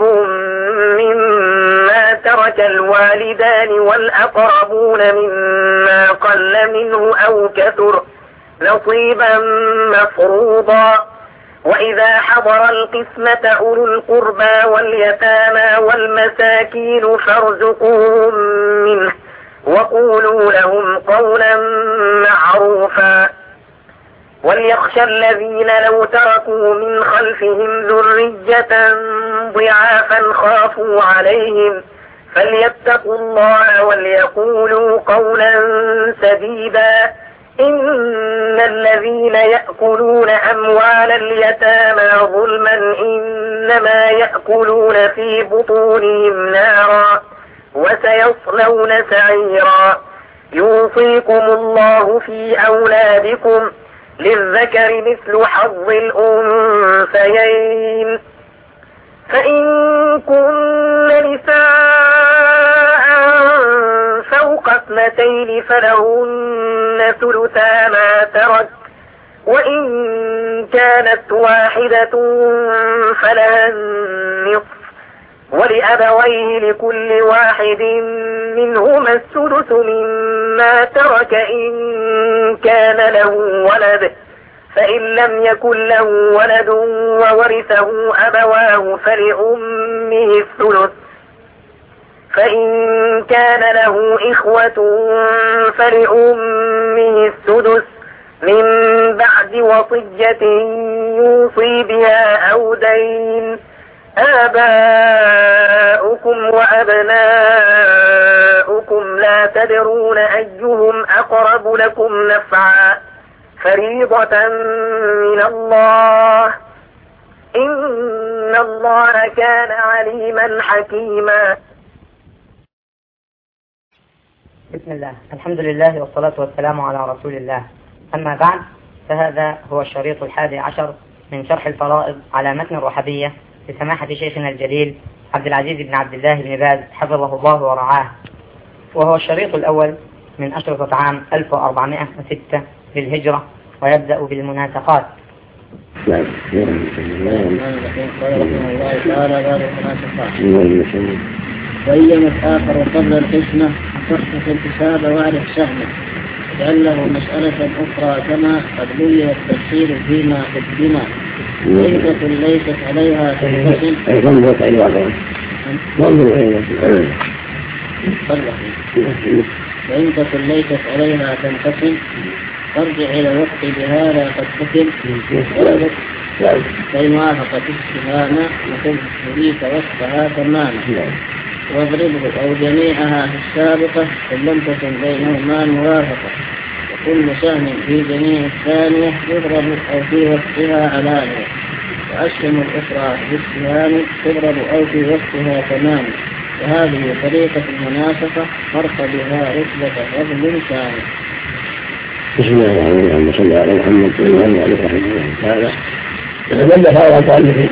مما ترك الوالدان والأقربون مما قل منه أو كثر نصيبا مفروضا وإذا حضر القسمة أولو القربى واليتامى والمساكين فارزقوهم منه وقولوا لهم قولا معروفا وليخشى الذين لو تركوا من خلفهم ذرية ضعافا خافوا عليهم فليتقوا الله وليقولوا قولا سديدا إن الذين يأكلون أموال اليتامى ظلما إنما يأكلون في بطونهم نارا وسيصلون سعيرا يوصيكم الله في أولادكم للذكر مثل حظ الأنثيين فإن كن نساء فوق اثنتين فلهن ثلثا ما ترك وإن كانت واحدة فلها النصف ولأبويه لكل واحد منهما السدس مما ترك إن كان له ولد فإن لم يكن له ولد وورثه أبواه فلأمه الثلث فإن كان له إخوة فلأمه السدس من بعد وصية يوصي بها أو دين آباؤكم وأبناؤكم لا تدرون أيهم أقرب لكم نفعا فريضة من الله إن الله كان عليما حكيما. بسم الله، الحمد لله والصلاة والسلام على رسول الله. أما بعد، فهذا هو الشريط الحادي عشر من شرح الفرائض على متن الرحبية لسماحة شيخنا الجليل عبد العزيز بن عبد الله بن باز حفظه الله ورعاه، وهو الشريط الأول من أشرطة عام ألف وأربعمائة وستة للهجرة، ويبدأ بالمناسقات. قال رحمه الله تعالى باب المناسقات. بين الآخر قبل القسمة صحة الحساب واعرف سهمه لعله مسألة أخرى كما قد بين التفسير فيما قدم وإن ليست عليها تنقسم وإن تكن ليست عليها تنقسم ترجع إلى الوقت بهذا قد حكم فإن وافقت السهامة نقول تريد وقتها تماما واضربه أو جميعها في السابقة إن لم تكن بينهما موافقة وكل سهم في جميع الثانية يضرب أو في وقتها علانية وأسهم الأخرى بالسهام تضرب أو في وقتها تماما وهذه طريقة المناسقة فرق بها رتبة فضل ثاني. بسم الله الرحمن الرحيم. صلى الله على محمد وعلى آله رحمه الله تعالى. تبدأ هذا المؤلف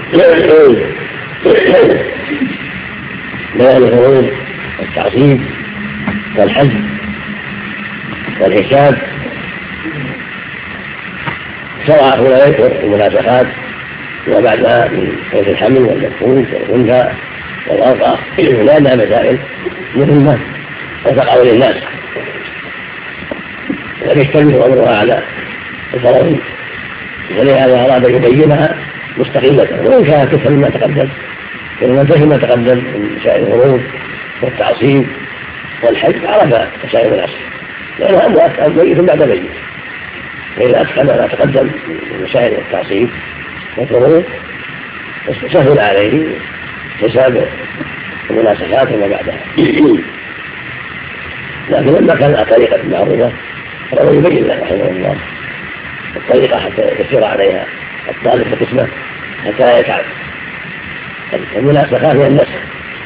بيان الفروض والتعصيب والحج والحساب، شرع هنا يذكر المناسخات وبعدها من صوت الحمل والمفقود والأنثى والأرقى لأنها مسائل مهمة وتقع للناس ويشتمل أمرها على الفرائض، ولهذا أراد يبينها مستقلة وإن كانت تفهم ما تقدم ومن فهم ما تقدم من مسائل الفروض والتعصيب والحج عرف مسائل الأصل لأنها مؤكد ميت بعد ميت، فإذا أتقن ما تقدم من مسائل التعصيب والفروض سهل عليه حساب المناسخات وما بعدها. لكن لما كان طريقة معروفة فهو يبين له رحمه الله الطريقة حتى يسير عليها الطالب بقسمه حتى يتعب. المناسخات هي النسخ،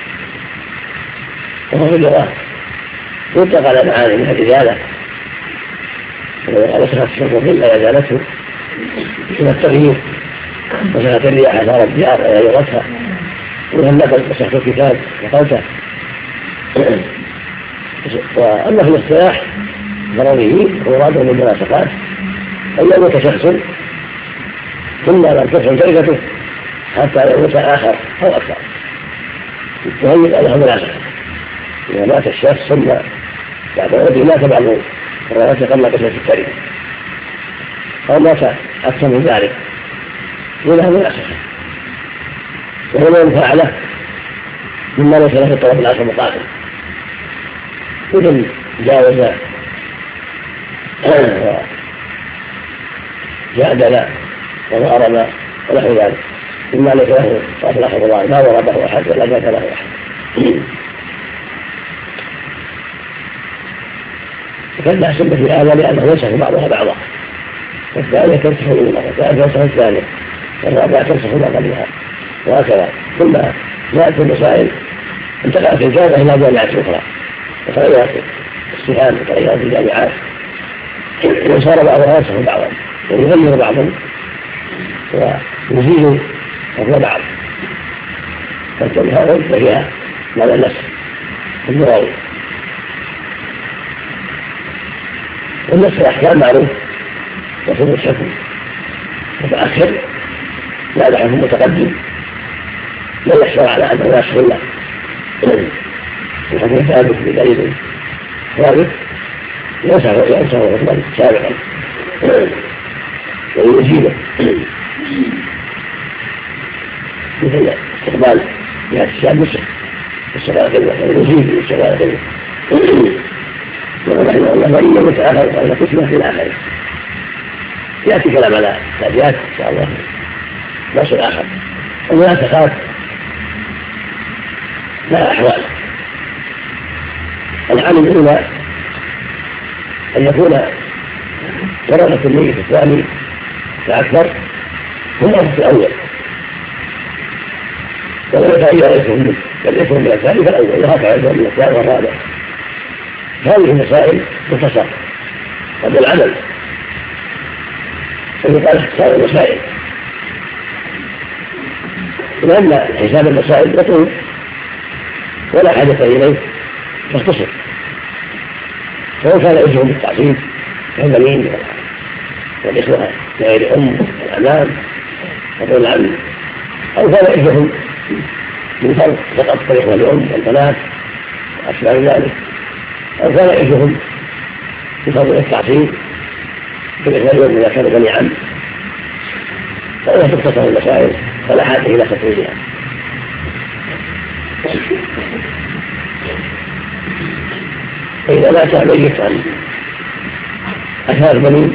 وهو في اللغة يطلق على معاني من الإزالة، ونسخت الشرط إلا إزالته من التغيير، نسخت الرياح أثار الديار غيرتها، والنقل نسخت الكتاب نقلته. وأما في الاصطلاح ضروري ومراد من المناسخات أن يموت شخص ثم لم تفهم تركته حتى يموت آخر أو أكثر يهيئ له مناسخة. إذا مات الشخص ثم بعد موته مات بعض الروايات قبل قسمة التركة أو مات أكثر من ذلك له مناسخة، وهو من فعله مما ليس له في الطرف الآخر مقابل، إذن جاوز جادل وضارب ونحو ذلك مما ليس له طرف الآخر مقابل، ما ضربه أحد ولا جاد له أحد. وكان أحسن في هذا لأنه ينسخ بعضها بعضا، والثانية تنسخ الأولى والثالثة تنسخ الثانية والرابعة تنسخ ما قبلها، وهكذا ثم جاءت المسائل انتقلت الجامعة إلى جامعات أخرى وتغيرت السهام وتغيرت الجامعات وصار بعضها ينسخ بعضا ويغير بعضا ويزيد فضل بعض، فالتنهار فيها معنى النسخ المراوي. والنسخ أحكام معروف وصول الشكل متأخر لا دعه متقدم لا يحصل على أنه يصل له الحديث ثابت بدليل ثابت ينسى الرحمن سابقا ويجيبه مثل استقبال جهة الشام مصر الشغالة كلمة ويجيب الشغالة كلمة ورحمه الله وإن يمت آخر فإن قسمة في الآخرين يأتي كلام على الأبيات إن شاء الله نص آخر ولا تخاف لا أحوال العامل الأولى أن يكون ورثة الميت الثاني فأكثر هم في الأول ولو تغير اسمهم فالاسم من الثاني فالأول وهكذا يكون من الثاني والرابع هذه المسائل مختصرة قبل العمل فيقال اختصار المسائل لأن حساب المسائل يطول ولا حاجة إليه تختصر فهو كان يجب بالتعصيب كالبنين والإخوة غير أم والأمام وغير العم أو كان يجب من فرق فقط كالإخوة الأم والبنات وأشباه ذلك أو كان يجب من فرق التعصيب كالإخوة الأم إذا كانوا بني عم فإذا تختصر المسائل فلا حاجة إلى تطويلها. فإذا مات ميت عن أشهر بنين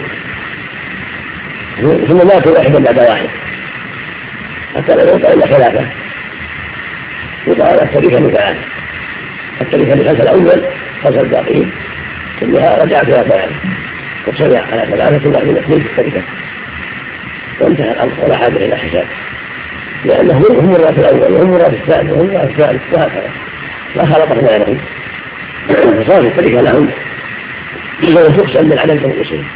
ثم مات واحدا بعد واحد حتى لا يوقع إلا ثلاثة يقال التركة لثلاثة التركة لخلف الأول خلف الباقين ثم رجع فيها بيان وسمع على ثلاثة واحد من اثنين في التركة وانتهى الأمر ولا حاجة إلى حساب لأنه هم مرات الأول وهم مرات الثاني وهم مرات الثالث وهكذا لا خلق بينهم فصار التركة لهم إذا تقسم من عدم تنقصهم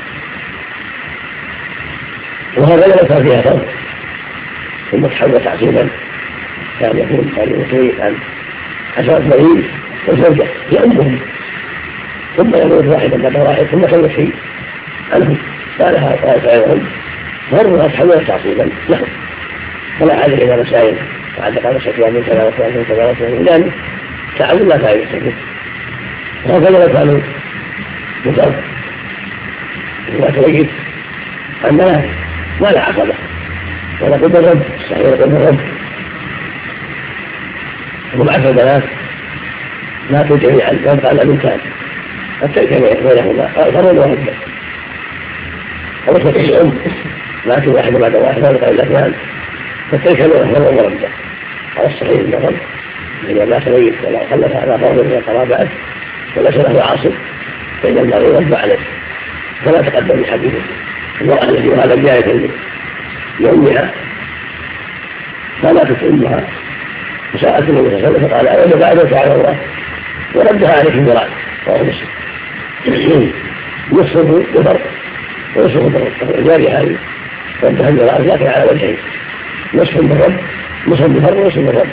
وهذا لو كان فيها فرق ثم تحول تعصيبا كان يكون كان يطوي عن عشرة ملايين والزوجة يأمهم ثم يموت واحدا بعد واحد ثم كان شيء عنهم قالها طائفة عنهم فرها تحول تعصيبا لهم فلا حاجة إلى مسائل وعندك على شكوى من كذا وكذا من كذا وكذا لأن تعود لا فائدة منه وهكذا لو كانوا مضر ولا تريد أنها ما لا عقبة ولا قد الرب صحيح قد الرب ومعرفة البنات لا تجري عن يبقى على الإمكان حتى يجمع بينهما فرد وهدى ورثة الأم لا تجري واحد بعد واحد ولا إلا اثنان فتلك الأمر ورده على الصحيح المرض إذا لا تريد ولا خلف على فرض من القرابات وليس له عاصب فإن المرء يرد عليه فلا تقدم بحديثه المرأة التي هذا الجاية لأمها فماتت أمها وسألت النبي صلى الله عليه وسلم فقال أولا بعد تعالى الله وردها عليه في المرأة وهو مسلم نصفه بفرق ونصفه بفرق الجاري هذه ردها المرأة لكن على وجهين نصف بالرد نصف بفرق ونصف بالرد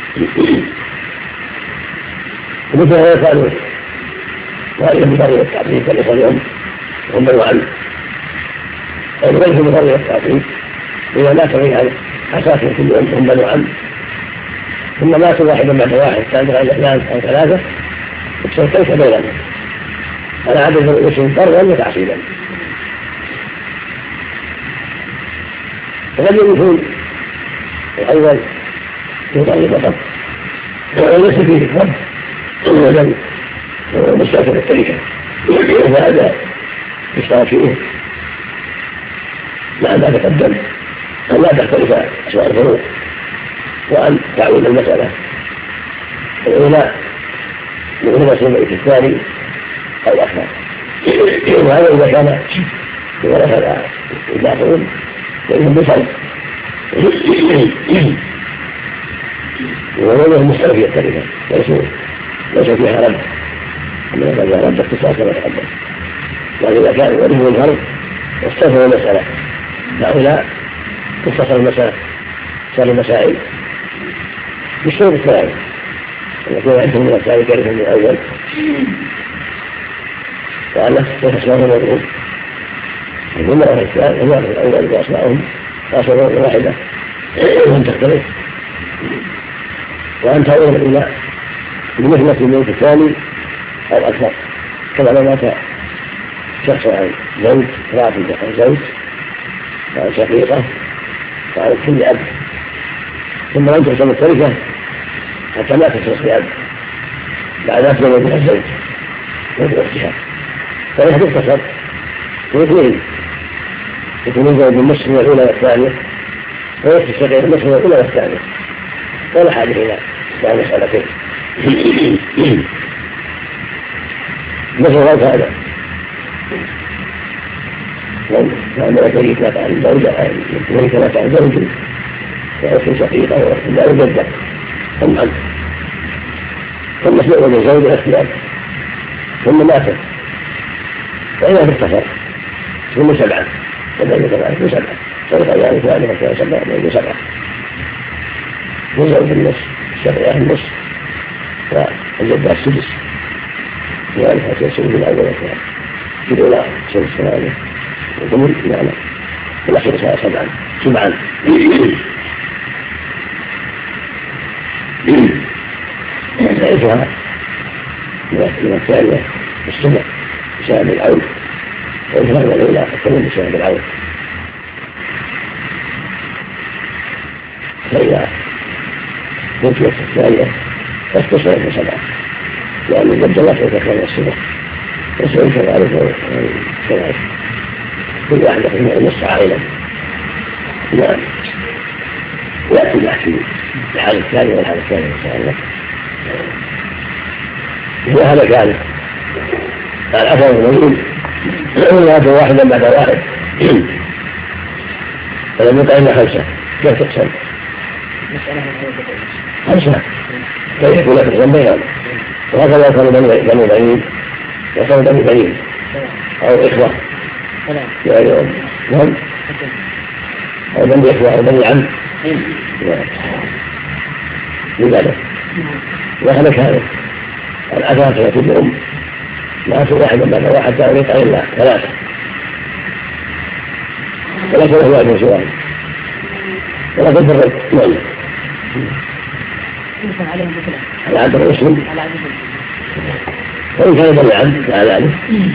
ومثل هذا قالوا وهذه بفرق التعبير كالإخوة اليوم هم الوعن وليس بفرق التعبير إذا مات بين حساس كل أم هم الوعن ثم ماتوا واحدا بعد واحد كان غير اثنان أو ثلاثة يكسر كيف بينهم على عدد الاسم فرضا وتعصيبا وقد يكون الأول يطلق فقط وليس فيه الرب وجل مستأثر التركة وهذا يشترط فيه مع ما تقدم أن لا تختلف أسماء الفروع وأن تعود المسألة الأولى من غير الميت الثاني أو أكثر وهذا إذا كان ورثة الباقون فإنهم بفرق وغيرهم مختلف في التركة ليس فيها رد أما إذا كان رد اختصاص كما تقدم لكن إذا كان ورثه الفرق واستثنوا المسألة هؤلاء تختصر المسألة صار المسائل بالشروط الثاني أن يكون عندهم من الثاني كارثا من الأول وأن كيف أسمائهم مضروب ثم رأى الثاني ومعرف الأول بأسمائهم خاصة واحدة وأن تختلف وأن تعود إلى بمثلة الموت الثاني أو أكثر، كما لو مات شخص عن زوج امرأة عن زوج وعن شقيقة وعن كل أب، ثم لم تحسن التركة حتى لا تصرف بأب بعد أن تزوج بها الزوج وبأختها، فهي تختصر واثنين يكون الزوج النصف من الأولى والثانية ويأتي الشقيق النصف من الأولى والثانية، ولا حاجة إلى إلى مسألتين. مثل غير هذا لأن الشريك مات عن زوجة الشريك مات عن زوج وأخت شقيقة وأخت لا جدة ثم أنت ثم تزوج الزوج الاختلاف ثم ماتت فإذا اختصر ثم سبعة فبين سبعة وسبعة سبعة يعني ثالثة فيها سبعة بين سبعة والزوج النصف الشقيقة النصف والجدة السدس يعني حتى السدس الأول والثاني في الأولى سدس ثانية وثمن معنى والأخير سبعا سبعا سبعا رأيتها من الثانية السبع بسبب العون وإنها من الأولى الثمن بسبب العون، فإذا كنت في الثانية فاختصرت بسبعة لأن الجد لا تتكلم السبع وسئل كذلك كذلك كل واحدة منها نص عائلة. نعم يأتي الأحكي الحالة الثانية والحالة الثانية إن شاء الله. وهذا كان الأثر الموجود يأتي واحدا بعد واحد فلم يقع إلا خمسة كيف تقسم؟ خمسة كيف يكون تقسم بينهم؟ وهكذا كانوا بنو بعيد وكانوا بنو بعيد أو إخوة يعني نعم أو بني إخوة أو بني عم لذلك وهذا كان الأثار التي الأم ما في واحد بعد واحد لا يقع إلا ثلاثة ولكن له أجر سواء ولكن فرق نعم العبد المسلم وإن كان بني عم مع ذلك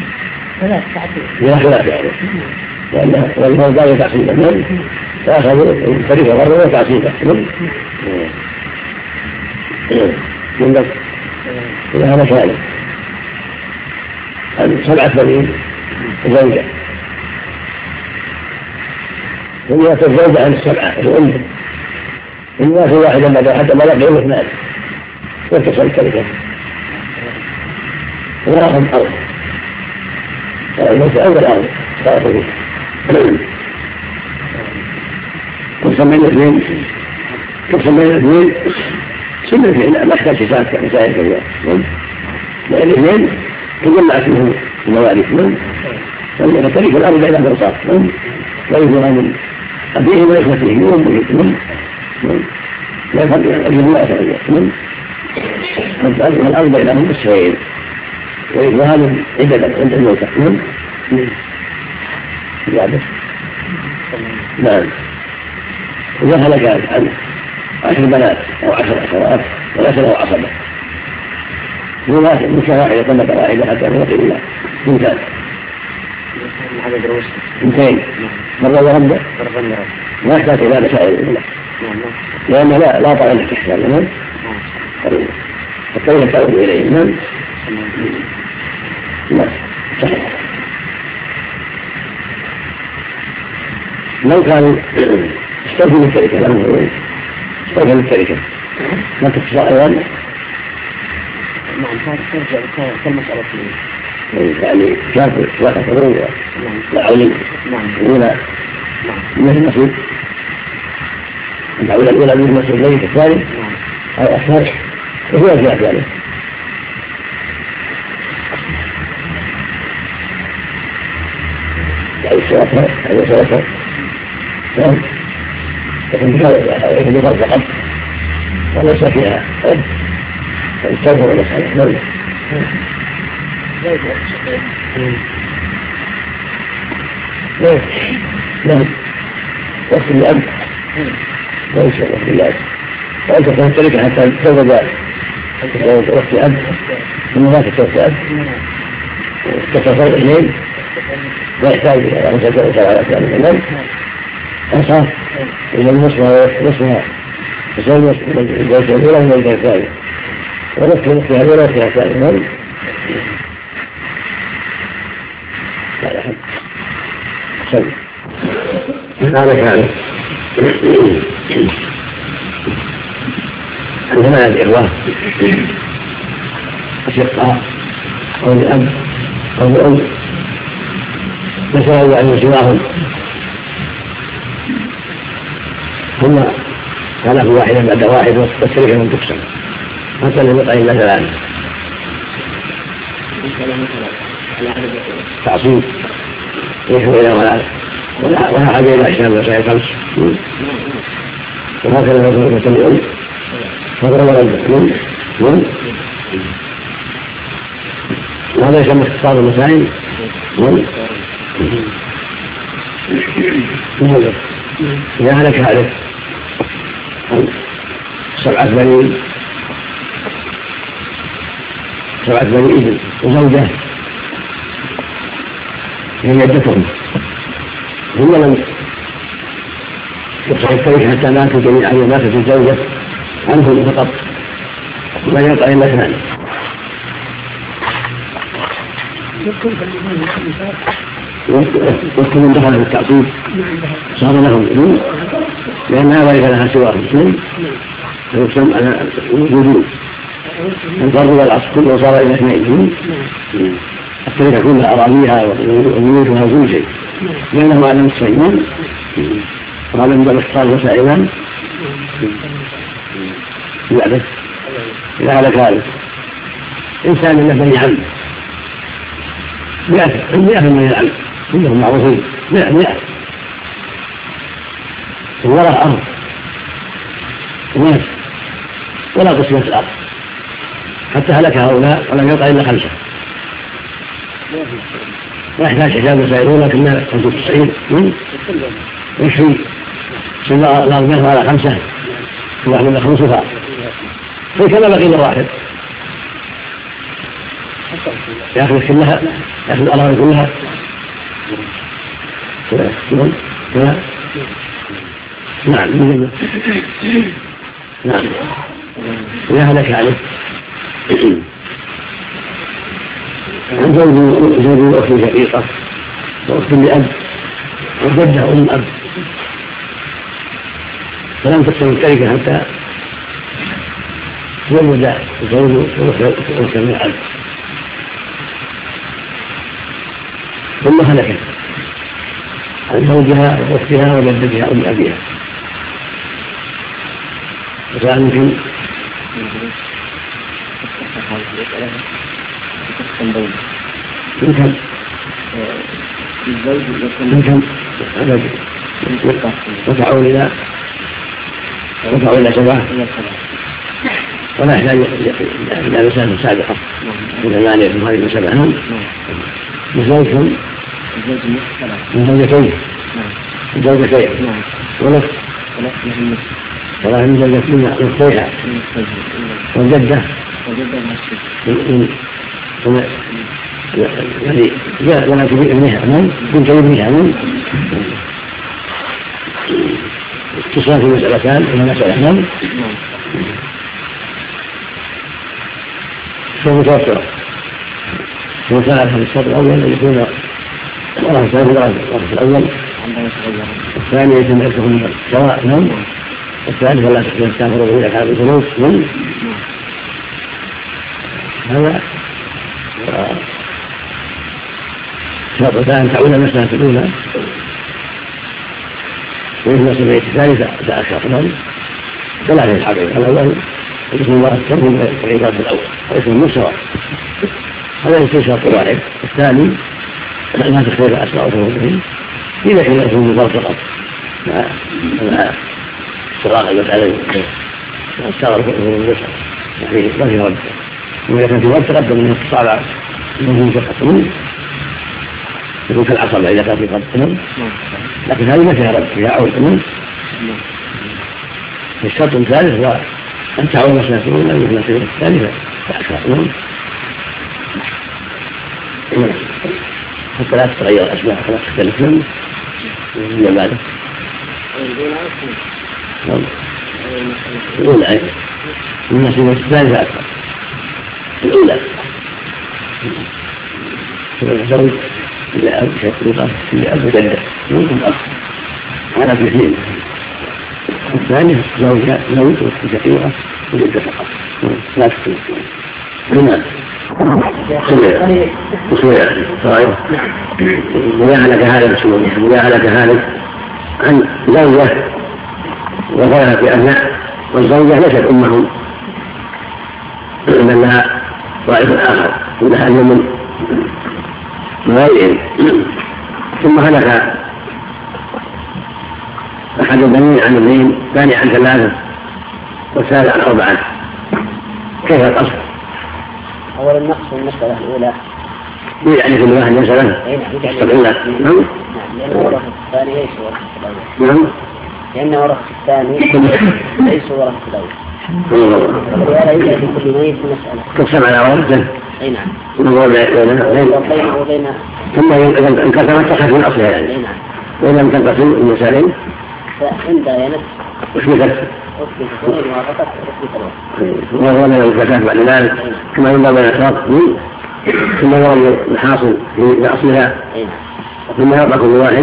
لا خلاف يعني لأن الإمام قال تعصيبا من فأخذوا الفريق مرة وتعصيبا من ذلك إلى هذا كان سبعة بنين زوجة ثم يتزوج عن السبعة الأم إن ما في واحدا بعد حتى ما لقي إلا اثنان واتصل التركة وأخذ أرض فالموت أول الأرض صارت فيه قسم بين الاثنين قسم بين الاثنين سنة فينا ما احتاج حساب كمسائل كثيرة لأن الاثنين تجمعت منهم المواريث من فترك الأرض بين الأنصار لا يجوز عن أبيه وإخوته يوم ويتمم لا يفرق عن أجل الله تعالى من فترك الأرض بينهم بالسوين وإخوانهم عددا عند الموتى من نعم وهذا كان عن عشر بنات أو عشر أخوات ولكن له عصبة مكة واحدة طلقة واحدة حتى يوصل إلى اثنتان اثنتين مرة ورمضة ما يحتاج إلى مسائل الأولى لأنه لا لا طعن تحتاج لهم فالطريقة تعود إليه من لا صحيح لو كانوا استوفوا التركة لهم استوفوا التركة ما تفصل أيضا نعم هذا ترجع كالمسألة يعني كافر لا تفضلون لا علم الأولى من المسجد الأولى الأولى من المسجد الليل الثاني أو أكثر وهو أجزاء ذلك يعني سواتها يعني سواتها نعم لكن بهذا بفرق فقط وليس فيها عد فاستغفر المسألة نعم نعم وقت الأب ليس وقت الأب وأنت تمتلك حتى تزوج وقت الأب ثم لا تتوقف الأب تتصل إليه لا يحتاج إلى أن تتوقف على أكثر من الأب أصح إلى النصف نصفها تسوي الجلسة الأولى من الجلسة الثانية ونصف نصفها الأولى وفيها الثانية لا يحب سوي هذا كان عندنا الإخوة أشقاء أو الأب أو الأم نسأل أن يسواهم ثم كان في واحدا بعد واحد والتركة من تقسم حتى لم يطع إلا ثلاثة تعصيب يحوي إلى ولا ولا ولا حاجة إلى أشياء من أشياء خمس وهكذا يقول مثل الأم فضرب ربه من وهذا يسمى اختصار المسائل من من إذا هلك هلك سبعة بنين سبعة بني إذن وزوجة هي يدتهم ثم لم يقطع التاريخ حتى ماتوا جميعا وماتت الزوجة عنهم فقط ولا يقطع إلا اثنان وكل من دخل في التعصيب صار لهم ابن لأن لا وارث لها سواهم اثنين فيقسم على وجود الفرد والعصر كله صار إلى اثنين التركة كلها أراضيها وبيوتها وكل شيء لأنه على نصفين وهذا من باب اختار وسائلا بعده إذا هلك هذا إنسان من بني عم مئة مئة من العم كلهم معروفين مئة مئة وراء أرض وناس ولا قسمة الأرض حتى هلك هؤلاء ولم يطع إلا خمسة لا يحتاج حساب يسائلون لكنها خمسة وتسعين يكفي سبع الأرض على خمسة واحد من خمسها فكما بقي واحد يأخذ كلها يأخذ الأراضي كلها نعم نعم نعم إذا هلك عليه عن زوج زوج أخت شقيقة وأخت لأب وجدها أم أب فلم تقسم التركة حتى تزوج زوج أخت من الأب ثم هلكت عن زوجها واختها وجدتها ام ابيها وكان يمكن يمكن يمكن وتعود الى وتعود الى سبعه ولا يحتاج الى مسافه سابقه الى مانع من هذه المسافه بزوجهم من زوجتين زوجتين ولف ولا من زوجتين نصيحة وجدة يعني جاء ولا تبيع ابنها من كنت ابنها من اتصال في مسألتان إلى مسألة من شو متوفرة وكان في الصف الأول أن يكون ورث الثاني ورث الأول الثاني يتم عرفهم سواء من الثالث ولا تستغفروا به إذا كان بثلوث من هذا شرط أن تعود المسألة الأولى وإذا المسألة الثالثة تأخر من فلا يلحق الأول اسم الله الترم والعباد الأول واسم المسوى هذا يصير شرط واحد. الثاني ما تختلف أسماء به إذا كان اسم الله فقط مع استغراق المسألة استغرق المسألة يعني ما في رد وإذا كان في رد تقدم من الصعب منه فقط يكون كالعصبة إذا كان في قد التمام، لكن هذه ما فيها رد فيها أول التمام. الشرط الثالث هو أن تعود مسألة الأولى من مسألة الثانية فأكثر حتى لا تتغير الأسماء ولا تختلف منه من بعده. الأولى من مسألة الثانية أكثر الأولى زوج لأب شقيقة لأب جدة ممكن أخ على اثنين. الثانية زوجة زوج شقيقة وجدة فقط لا تختلف. لماذا؟ وصوية صغيرة مجاهلة كهذا بسمه مجاهلة كهذا عن زوجة وثلاثة أبناء والزوجة ليست أمهم بل لها ضعيف آخر ولها أن من غيرهم. ثم هلك أحد البنين عن اثنين الثاني عن ثلاثة والثالث عن أربعة كيف الأصل؟ أول النقص في المسألة الأولى يعني كل واحد مسألة سبعين. نعم لأن ورثة الثاني ليس ورثة الأول. نعم لأن ورثة الثاني ليس ورثة الأول. ولهذا يوجد في كل ميت مسألة تقسم على ورثته. أي نعم. بينه وبين ثم إذا انقسمت تخرج من أصلها يعني. أي نعم. وإذا لم تنقسم المسائلين فإن بينت أثبتت أثبتت وإن وافقت أثبت الوقت. وهو لا الزكاة بعد ذلك كما ينبغي بين الأشراط ثم يرى الحاصل في أصلها ثم يرضى كل واحد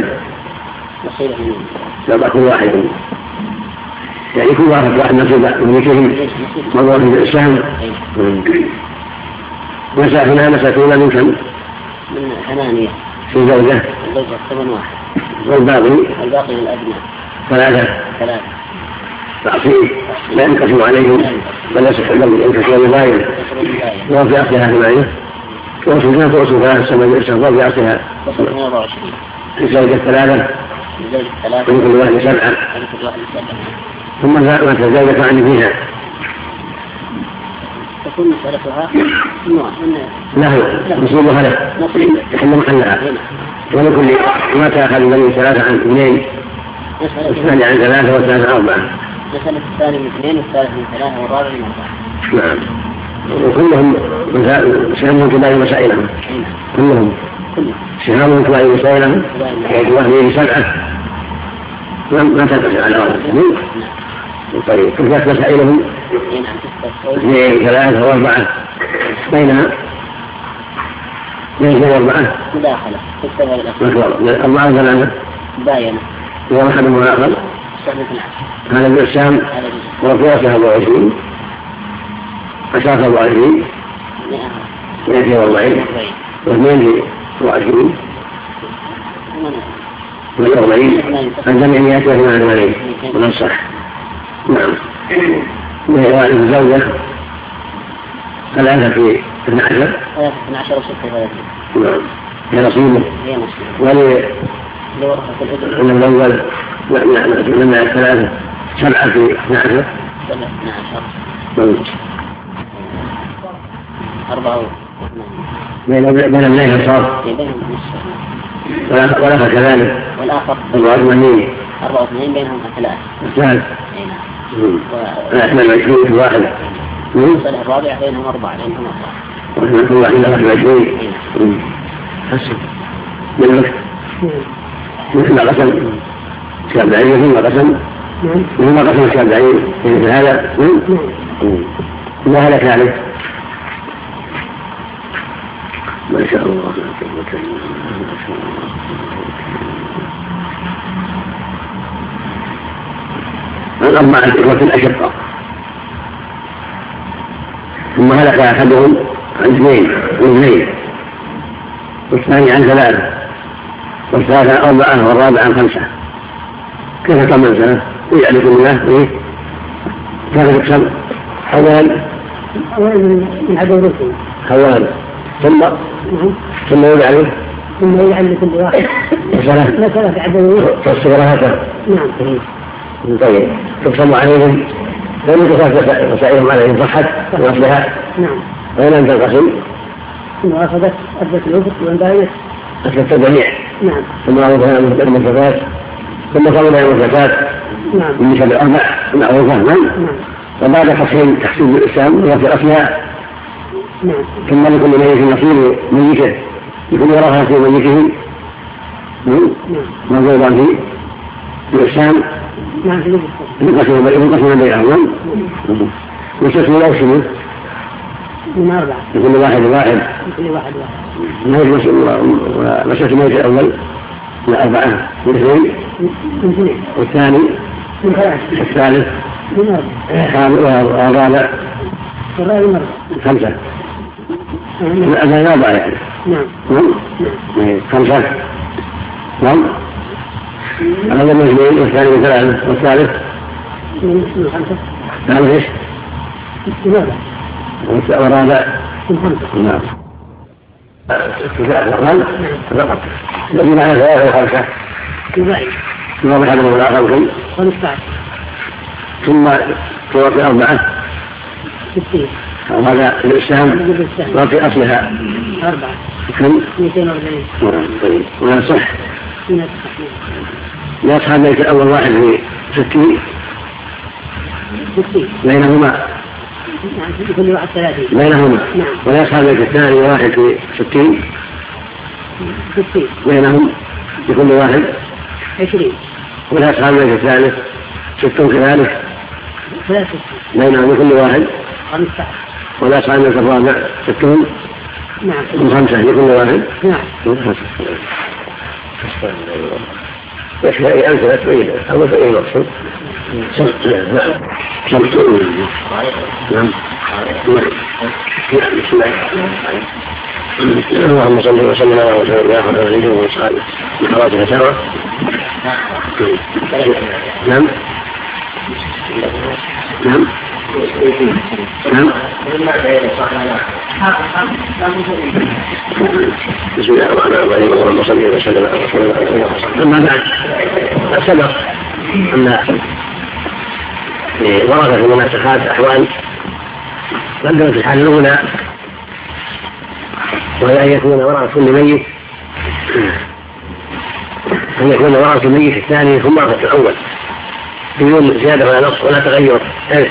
يرضى كل واحد يعني كل واحد واحد نصيب من ملكهم موضوع في السهم. مساكنها مساكين من كم؟ من ثمانية في زوجة الزوجة ثمن واحد والباقي الباقي للأبناء ثلاثة ثلاثة تعصيب لا ينقسم عليهم بل يصح لهم ينقسم بباين وهو في أصلها ثمانية وصلنا توصل ثلاثة سنة يستغفر في أصلها في زوجة ثلاثة من كل واحد سبعة ثم مات الزوجة عني فيها تكون مسألتها نوع لا هو نصيبها له يحل محلها ولكل ما تأخذ من ثلاثة عن اثنين الثاني عن ثلاثة والثالث عن أربعة. مسألة الثاني من اثنين والثالث من ثلاثة والرابع من أربعة. نعم وكلهم سهمهم كبار مسائلهم كلهم سهامهم كبار مسائلهم وكل سبعة ما تنقسم على واحد. طيب كيف مسائلهم اثنين ثلاثة وأربعة بينها بين أربعة مداخلة تكتبها أربعة ثلاثة باينة وواحد آخر هذا بالإسلام وفيها أربعة وعشرين عشرة أربعة وعشرين مئة وأربعين واثنين وعشرين والأربعين الجمعيات وثمان وثمانين ونصح. نعم وهي الزوجة ثلاثة في اثنى عشر ثلاثة اثنى عشر وستة ثلاثين. نعم هي نصيبه هي نصيبه ولي لورثة الإبن من الأول من الثلاثة سبعة في اثنى عشر اثنى عشر أربعة بين بين الليل صار والآخر كذلك والآخر أربعة وثمانين أربعة واثنين بينهم ثلاثة الثالث ثمان وعشرين واحد المسألة الرابعة بينهم أربعة بينهم أربعة وثمان واحد إلى واحد وعشرين حسن بالمك مثل قسم الشافعي ثم قسم ثم قسم الشافعي في هذا ما هلك عليه ما شاء الله. الأربعة الإخوة الأشقة ثم هلك أحدهم عن اثنين واثنين والثاني عن ثلاثة والثالث عن أربعة والرابع عن خمسة. كيف كمل سنة؟ يجعل كل الله إيه؟ كيف يقسم؟ حوال من عدو رسل حوال ثم ثم يجعل ثم يجعل لكل واحد مثلا مثلا عدو رسل تصبر هكذا. نعم. طيب تقسم عليهم لم يتكافئ مسائلهم عليهم صحت وأصلها. نعم. وإن لم تنقسم إن أخذت أدت الوفق وإن باينت أثبت الجميع. نعم. ثم قالوا بها المثبتات ثم قالوا بها المثبتات نعم. من شبه الأربع معروفة. نعم. وبعد تحسين تحسين الإسلام وفي أصلها نعم. ثم لكل ميت نصيب ميته لكل ورثة ميته موجودا في الإسلام نعم. ينقسم بينهم ويستثني لو سنة من أربعة لكل واحد واحد لكل واحد واحد ما يجلس ومسألة الميت الأول من أربعة من اثنين من اثنين والثاني من ثلاثة الثالث من أربعة والرابع والرابع مرة خمسة نعم. أربعة يعني. نعم. نعم. خمسة. نعم. هذا من اثنين والثاني من ثلاثة والثالث من خمسة. نعم ايش؟ من أربعة والرابع من خمسة. نعم. الثالث فقط. الذي معنى ثلاثة وخمسة. يباعد. ثم بحد من الآخر كم؟ خمسة عشر. ثم توقي أربعة. ستين. وهذا الإسلام وفي أصلها أربعة. كم؟ مئتين وأربعين. طيب. ولا صح؟ من الصحيح. لا أصحاب بيت الأول واحد في ستين ستين. بينهما نعم. كل واحد ثلاثين. بينهما. نعم. ولا أصحاب بيت الثاني واحد في ستين ستين. بينهم لكل واحد عشرين. ولا أصحاب بيت الثالث ستون كذلك ثلاثة. بينهم لكل واحد خمسة عشر. ولا أصحاب بيت الرابع ستون نعم. من خمسة لكل واحد. نعم. يشبه أي أمثلة تبين أو تبين المقصود. نعم. نعم. بسم الله. اللهم صل وسلم على رسول الله وعلى آله وصحبه من حوادث فتاوى. نعم. نعم. نعم. بسم الله الرحمن الرحيم. اللهم صل وسلم على رسول الله. أما بعد سبق أن ورثة في المناسخات أحوال قدمت الحالة الأولى وهي أن يكون ورثة كل ميت أن يكون ورثة الميت الثاني ثم ورثة الأول بدون زيادة ولا نقص ولا تغير إرث.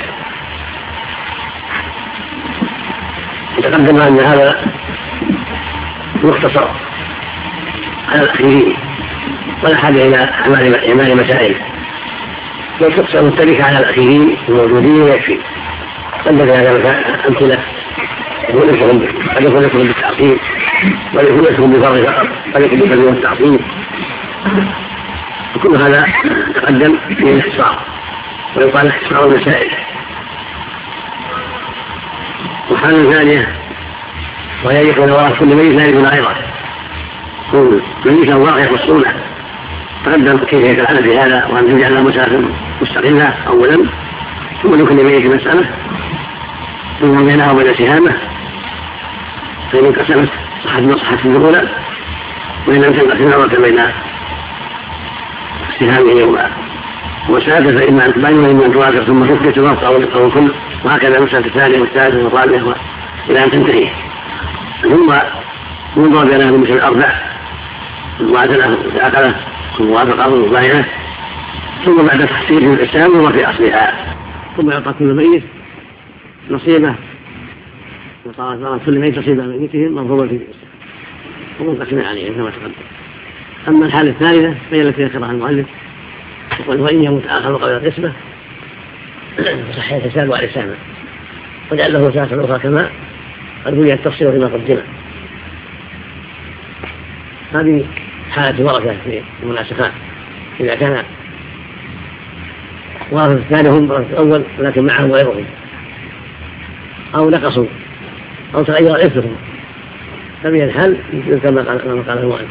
تقدم أن هذا مختصر على الأخيرين ولا حاجة إلى إعمال مسائل، بل تقصر متبكة على الأخيرين الموجودين ويكفي. قد هذا أمثلة يكون لكم قد يكون لكم بالتعطيل ويكون لكم بفرق فقط قد يكون لكم بالتعطيل. وكل هذا تقدم في الاحصاء ويقال احصاء المسائل. وحالة ثانية وهي يكون وراء كل ميت لا يكون أيضا كل ميت الله يخصونه. تقدم كيف يتعامل بهذا وأن تجعل مسألة مستقلة أولا ثم لكل ميت مسألة ثم بينها وبين سهامة فإن انقسمت صحت مصحة الأولى وإن لم تنقسم مرة بين سهامه وسادة فإما أن تبين وإما أن تواجه ثم تثبت الوقت أو الكل وهكذا المسألة الثانية والثالثة والرابعة إلى أن تنتهي. ثم ينظر بين هذه مثل الأربع المعادلة العقلة الموافقة والمباينة ثم بعد تحصيل الإسلام وما في أصلها ثم يعطى كل ميت نصيبه وطالت كل ميت نصيبه من ميتهم مفروضة في الإسلام ومنقسم عليه كما تقدم. أما الحالة الثالثة فهي التي ذكرها المؤلف يقول وإن يموت آخر قبل القسمة فصح الحساب والإسلام وجعل له مسألة أخرى كما قد بني التفصيل فيما قدمه. هذه حالة ورثة في المناسخات إذا كان ورثة الثاني هم ورثة الأول ولكن معهم غيرهم أو نقصوا أو تغير إثرهم فمن الحل كما قال المؤلف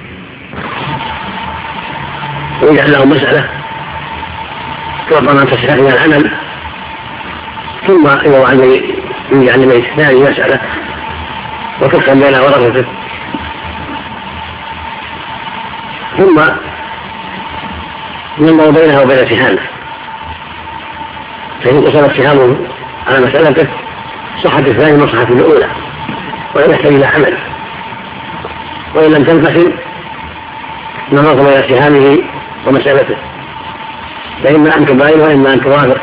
ويجعل لهم مسألة تعطى من تسعى من العمل ثم يوضع يجعل لميت الثاني مسألة وتقسم بين ورثته ثم ينظر بينها وبين سهامه فإن قسمت سهامه على مسألته صحت الثاني مصحة الأولى ولا يحتاج إلى عمل وإن لم تنقسم نظر إلى سهامه ومسألته، فإما أن تباين وإما أن توافق،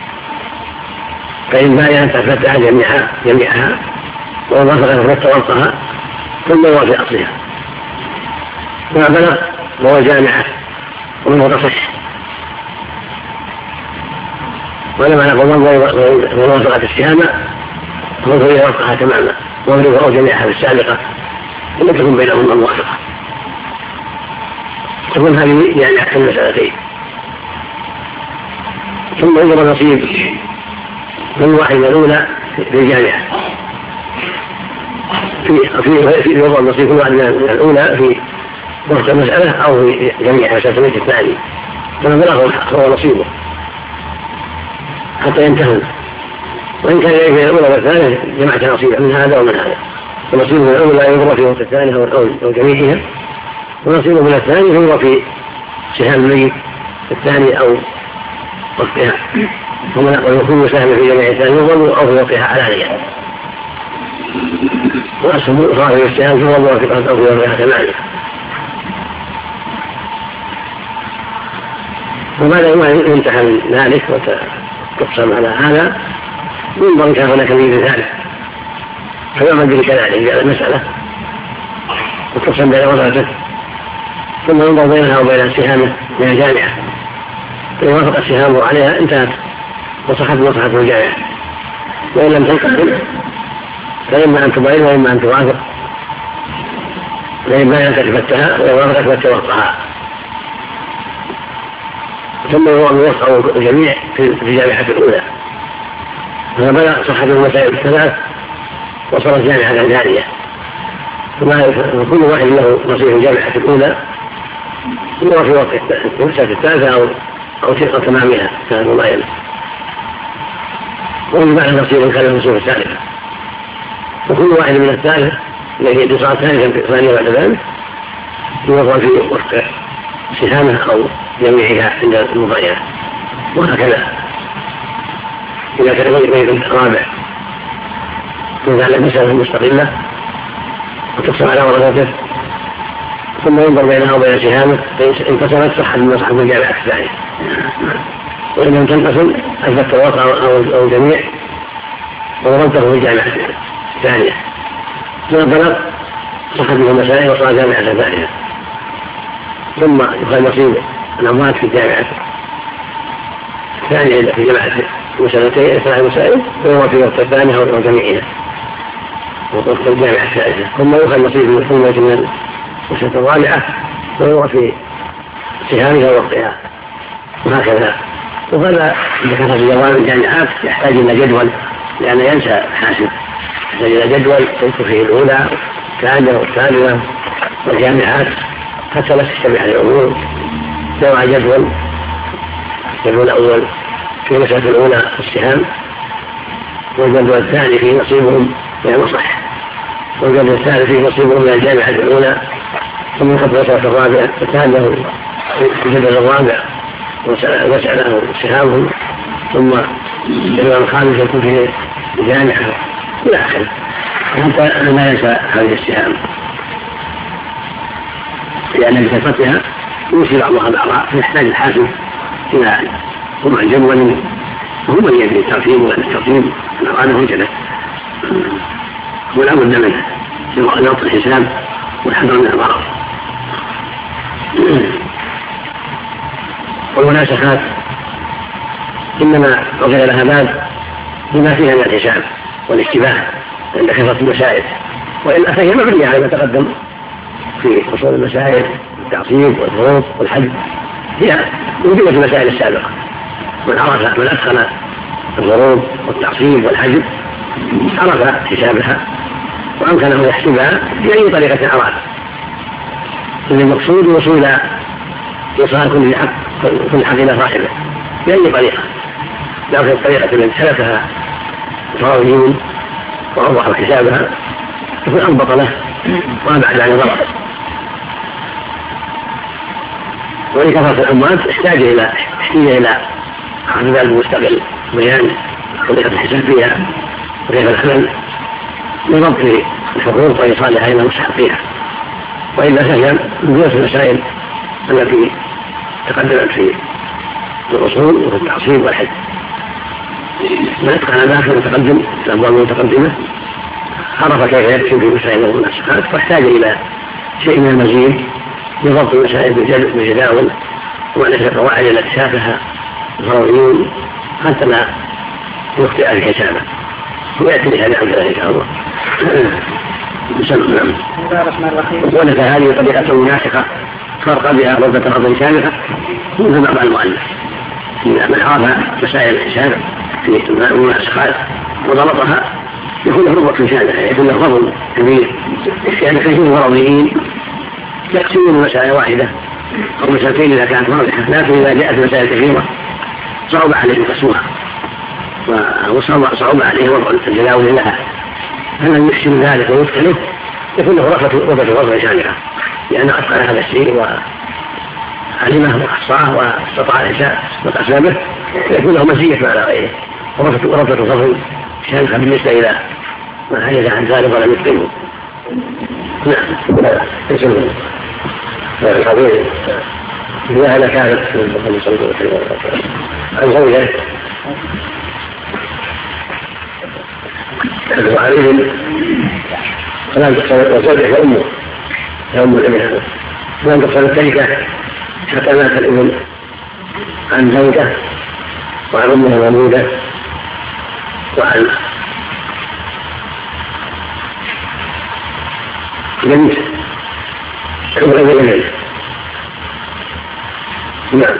فإن باين أن تفتح جميعها جميعها ووافق أن تفتح ورقها ثم هو في أصلها، ما بلغ وهو جامعة ومنه تصح. ولما نقول من وافقت السهامة فهو هي ورقها تماما ومنه جميعها في السابقة ولم تكن بينهما موافقة، تكون هذه جامعة المسألتين. ثم يضرب نصيب من واحد الأولى في الجامعة في في في يضرب نصيب كل واحد من الأولى في وفق المسألة أو في جميع مسألة الثاني، فما بلغه هو نصيبه حتى ينتهي. وإن كان في الأولى والثانية جمعت نصيبا من هذا ومن هذا، ونصيبه من الأولى يضرب في وقت الثانية أو جميعها، ونصيبه من الثاني يضرب في سهام الميت الثاني أو وقتها، ثم نقول يكون سهم في جميع الثاني يضرب أو في وقتها علانية، وأسهم صاحب السهام يضرب وقتها أو في وقتها ثمانية. وبعد ما ينتهى من ذلك وتقسم على هذا ينظر كان هناك من ذلك فيعمل به كذلك على المسألة وتقسم بين وضعته، ثم ينظر بينها وبين السهامة من الجامعة، فإن وافق السهام عليها انتهت وصحت مصحة الجامعة، وإن لم تنقسم فإما أن تبين وإما أن توافق، فإما أن تفتها ويوافق تفتها وقتها، ثم يوقع الجميع في الجامعة الأولى. فبدأ صحة المسائل الثلاث وصارت جامعة ثانية، وكل واحد له نصيب الجامعة الأولى هو في وقت المسألة الثالثة أو أو تلك تمامها كان مباينة، ومن بعد نصيب كان النصوص الثالثة، وكل واحد من الثالث الذي اتصال ثالثا ثانية بعد ذلك يوضع في وقت سهامه أو جميعها عند المباينة. وهكذا إذا كان بين الرابع تنزل المسألة المستقلة وتقسم على ورقته، ثم ينظر بينها وبين سهامه، فإن انقسمت صح المصحف من الجامعة الثانية، وإن لم تنقسم أثبت الواقع أو الجميع وضربته في الجامعة الثانية، ثم بلغ صحت منه المسائل وصار جامعة ثانية، ثم يخل نصيب الأموات في الجامعة الثانية في جامعة مسألتين ثلاث مسائل، وهو في وقت الثانية أو جميعها وقت الجامعة الثالثة، ثم يخل نصيب من الحلمة من المسألة الرابعة وهو في سهامها ووقتها، وهكذا. وهذا إذا كان في جواب الجامعات يحتاج إلى جدول، لأنه ينسى حاسب، يحتاج إلى جدول تذكر فيه الأولى الثانية والثالثة والجامعات حتى لا تشتبه الأمور. نوع جدول، الجدول الأول في المسألة الأولى السهام، والجدول الثاني في نصيبهم من المصح، والجدول الثالث في نصيبهم من الجامعة الأولى، ثم يخط المسألة الرابعة الثانية في الجدول الرابع ومسألة سهامهم، ثم الجدول الخامس يكون في الجامعة إلى آخره، حتى لا ينسى هذه السهام، لأن بكثرتها يوصي بعضها بعضها فيحتاج الحاسب إلى وضع جدول وهو من يدري الترتيب والترتيب أراده كذا، ولا بد منه لوقت الحساب والحذر من الغرض. والمناسخات إنما وغير لها باب بما فيها من الحساب والاشتباه عند كثرة المسائل، وإلا فهي مبنية على ما تقدم في أصول المسائل التعصيب والفروض والحج، هي موجودة في المسائل السابقة. من عرف من أدخل الفروض والتعصيب والحج عرف حسابها وأمكنه يحسبها بأي طريقة أراد، إذن المقصود وصول إيصال كل حق كل حق إلى صاحبه بأي طريقة، لو في الطريقة التي سلكها الراويون وأوضحوا حسابها يكون أنبط له وأبعد عن الغلط. ولكثرة الأموات احتاج إلى احتاج إلى عقد باب مستقل بيان طريقة الحساب فيها وكيف العمل لضبط الحقوق وإيصالها إلى المستحقين، وإلا سهل من جنس المسائل التي تقدمت في الأصول وفي التعصيب والحد. من أتقن ذلك المتقدم الأبواب المتقدمة عرف كيف يكتب في مسائل المناسخات، واحتاج إلى شيء من المزيد لضبط المسائل بالجداول وألف القواعد التي شافها الفرويين حتى لا يخطئ في الكتابة، ويأتي بهذا عند الله إن شاء الله. بسم الله الرحمن الرحيم. ولك هذه طريقة مناسخة فرق بها ضبط أرض سابقة منذ بعض المؤلف من عرف مسائل الحساب في المناسخات وضبطها يكون له ربط لسانه، يكون له فضل كبير. يعني كثير من الفرويين يقسمون مسألة واحدة أو مسألتين إذا كانت واضحة، لكن إذا جاءت مسائل كثيرة صعب عليه قسمها وصعب عليه وضع التجاوز لها، فمن يحسن ذلك ويفتنه يكون له ربط الوضع لسانها، لأنه أتقن هذا الشيء وعلمه وأحصاه واستطاع الإنسان وقسمه، يكون له مزية على غيره وربط الفضل شانها بالنسبة إلى ما عجز عن ذلك ولم يتقنه. نعم. اسم الخبير إذا أنا كانت عن زوجة وعليهم فلا تقصر وزوجة كأمه كأم الابن هذا فلا تقصر التركة حتى مات الابن عن زوجة وعن أمها مملوكة وعن بنت كبر الابن. نعم.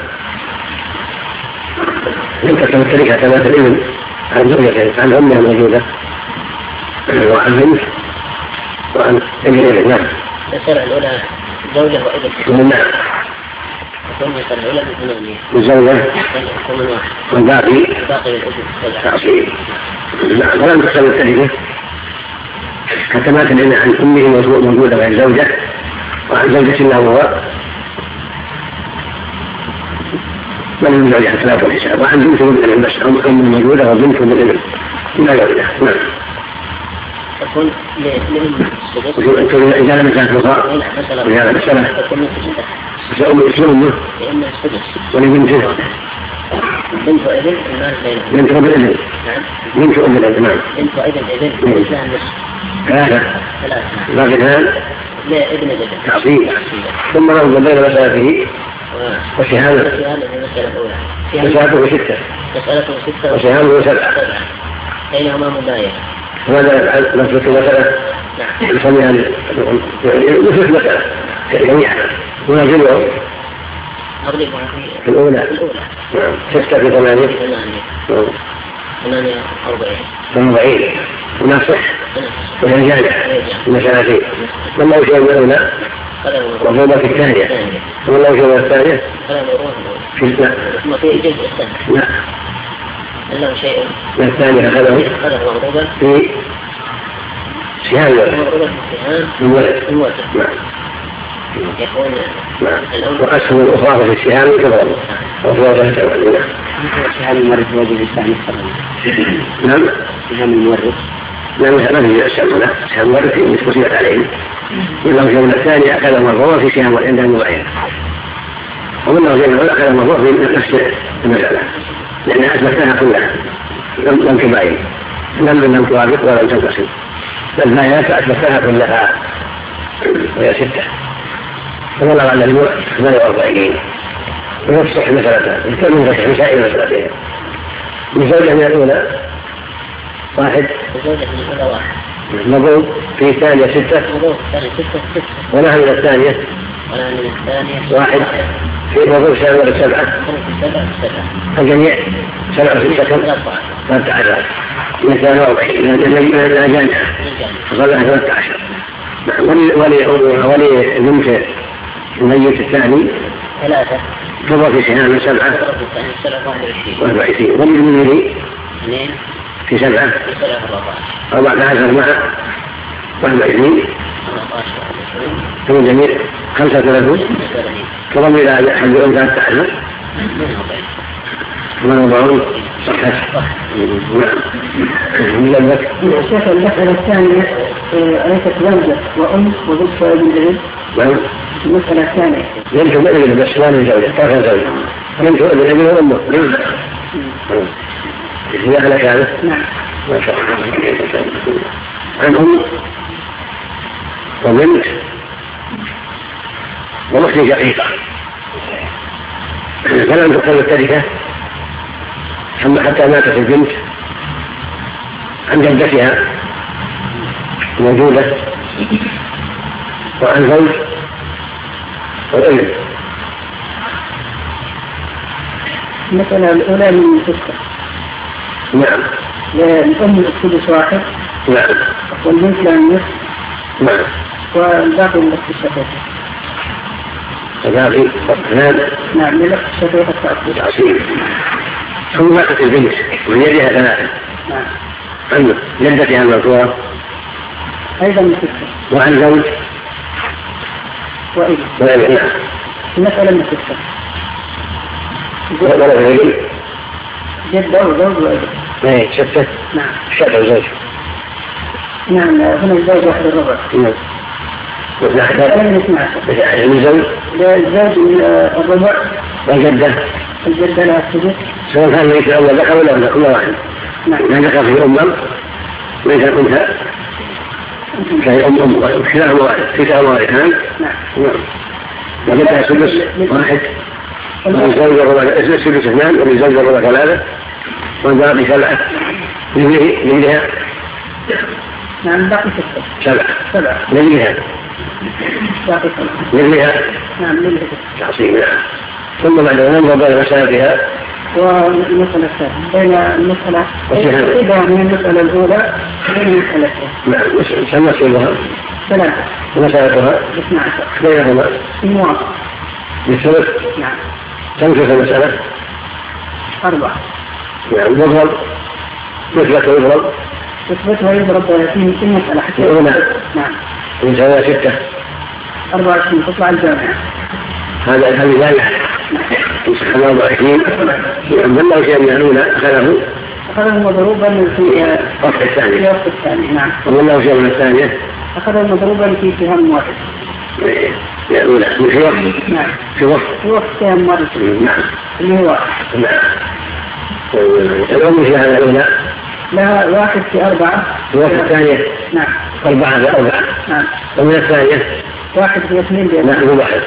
لم تقصر التركة حتى مات الابن عن زوجة عن أمها موجودة وعن بنت وعن ابن. نعم. السنة الأولى زوجة وابن. نعم. السنة الأولى بالثمانية. الزوجة والباقي باقي الابن تعصيب. نعم. ولم تقصر التركة حتى مات الابن عن أمه موجودة غير زوجة وعن زوجة له هو من من زوجها ثلاثة الحساب وعن بنت بالابن بس أم موجودة وبنت بالابن لا زوجة. نعم. تكون لأم إذا لم كانت مصار إذا لم مسألة فأم الإسلام لأن السدس ولبنته بنت وابن المال بينهم. بنت وابن. نعم. بنت وابن الإمام. بنت وابن ابن الإسلام نصف. ثلاثة. ثلاثة. باقيان لا ابن ابن. تعصيب. ثم ننظر بين مسألته وشهادة. وشهادة المسألة الأولى. مسألته ستة. مسألته ستة. وشهادته سبعة. بينهما مباينة. وماذا يفعل نفس المسألة؟ نعم. يسميها نفس المسألة جميعا ونزلهم في الأولى. الأولى. نعم. ستة في ثمانية. ثمانية. ثمانية أربعين. ثمانية ونصح وهي جامعة المسألتين. والله يشير الأولى وضوبة في الثانية والله يشير الثانية في الثانية. وفي جزء الثاني. لا. له شيء. من الثانية أخذه في سهام الولد. الولد. نعم. يكون نعم. وقسم الأخرى في السهام كبرى وفي وضعها تولي. سهام المورث واجب الثاني. نعم. سهام المورث. لا ما في السهام لا سهام المورث مسكوسية عليه والله جمع الثانية أخذ مرفوع في سهام عند المباينة ومنه جمع أخذ مرفوع في نفس المسألة لأنها أثبتها كلها لم تباين لم لم توافق ولم تنقسم بل ما أثبتها كلها وهي ستة فبلغ على الموت ثمانية وأربعين ونفسح مسألتها الكل من فتح مسائل مسألتين من زوجة من الأولى واحد مضوب في الثانية ستة ونحن من الثانية واحد في مضوب سبعة سبعة الجميع سبعة في السكن ثلاثة عشر من ثلاثة وأربعين لا جامعة فصلها ثلاثة عشر ولي بنت الميت الثاني ثلاثة تضع في سهام سبعة واحد وعشرين ولي المنيري اثنين في سبعة أربعة عشر مع واحد وعشرين ثم جميع خمسة ثلاثون تضم إلى حد الأم ثلاثة عشر ثمان وضعون نعم. الشيخ المسألة الثانية أليست زوجة وأم وبنت وابن العلم؟ نعم. المسألة الثانية بنت وابن بس ما من زوجة طرفا زوجة بنت وابن العلم وأمه. إذا أهلك هذا؟ نعم. ما شاء الله. عن أم وبنت وأخت شقيقة فلم تقل التركة ثم حتى ماتت البنت عن جدتها موجودة وعن زوج والابن. المسألة الأولى من ستة. نعم. الأم السدس واحد. نعم. والبنت لها النصف. نعم. والباقي من الأخت الشقيقة. الباقي اثنان. نعم من الأخت الشقيقة التأثير. ثم ماتت البنت من يدها ثلاثة. نعم. عن جدتها المذكورة أيضا من ستة. وعن زوج وابن. وابن. نعم. المسألة من ستة. ولد جدة وزوج وابن. ايه ستة. نعم. شقة وزوج. نعم هنا الزوج واحد الربع. نعم. المسألة من اثنى عشر. من زوج. الزوج الربع. والجدة. الجدة لها السدس. سواء كان ليس أول ذكر ولا أنثى كل واحد. نعم. لا ذكر في أمم وليس أنثى فهي أم أم كلاهما واحد كلاهما واحدان. نعم. نعم. وجدها سدس واحد ولزوج الربع السدس اثنان ولزوج الربع ثلاثة والباقي سبعة لمثلها. نعم باقي ستة. سبعة. سبعة. لمثلها. باقي سبعة. لمثلها. نعم لمثلها. تعصيب. نعم. ثم بعد ذلك ننظر بين مسألتها والمسألة الثانية بين المسألة إذا من المسألة الأولى بين المسألة الثانية. نعم. سنصيبها ثلاثة. ومسألتها اثنى عشر. بينهما الموافق. بالثلث. نعم. تنكس المسألة أربعة. نعم. يضرب مثلك يضرب يثبتها يضرب في في المسألة حتى الأولى. نعم. يساوي ستة. أربعة وعشرين تطلع الجامعة. هذا الحل لا يحل. يصح أربعة وعشرين. من الله شيء من الأولى أخذه أخذه مضروبا في وقت الثاني. في وقت الثاني. نعم. ومن الله شيء من الثانية أخذه مضروبا في سهم واحد. الأولى في وقت. نعم. في وقت. في وقت سهم واحد. نعم. اللي هو نعم. الأم في هذا الأولى لا واحد في أربعة. في وقت الثانية. نعم. أربعة في أربعة. نعم. ومن الثانية واحد في اثنين بيت. نعم واحد.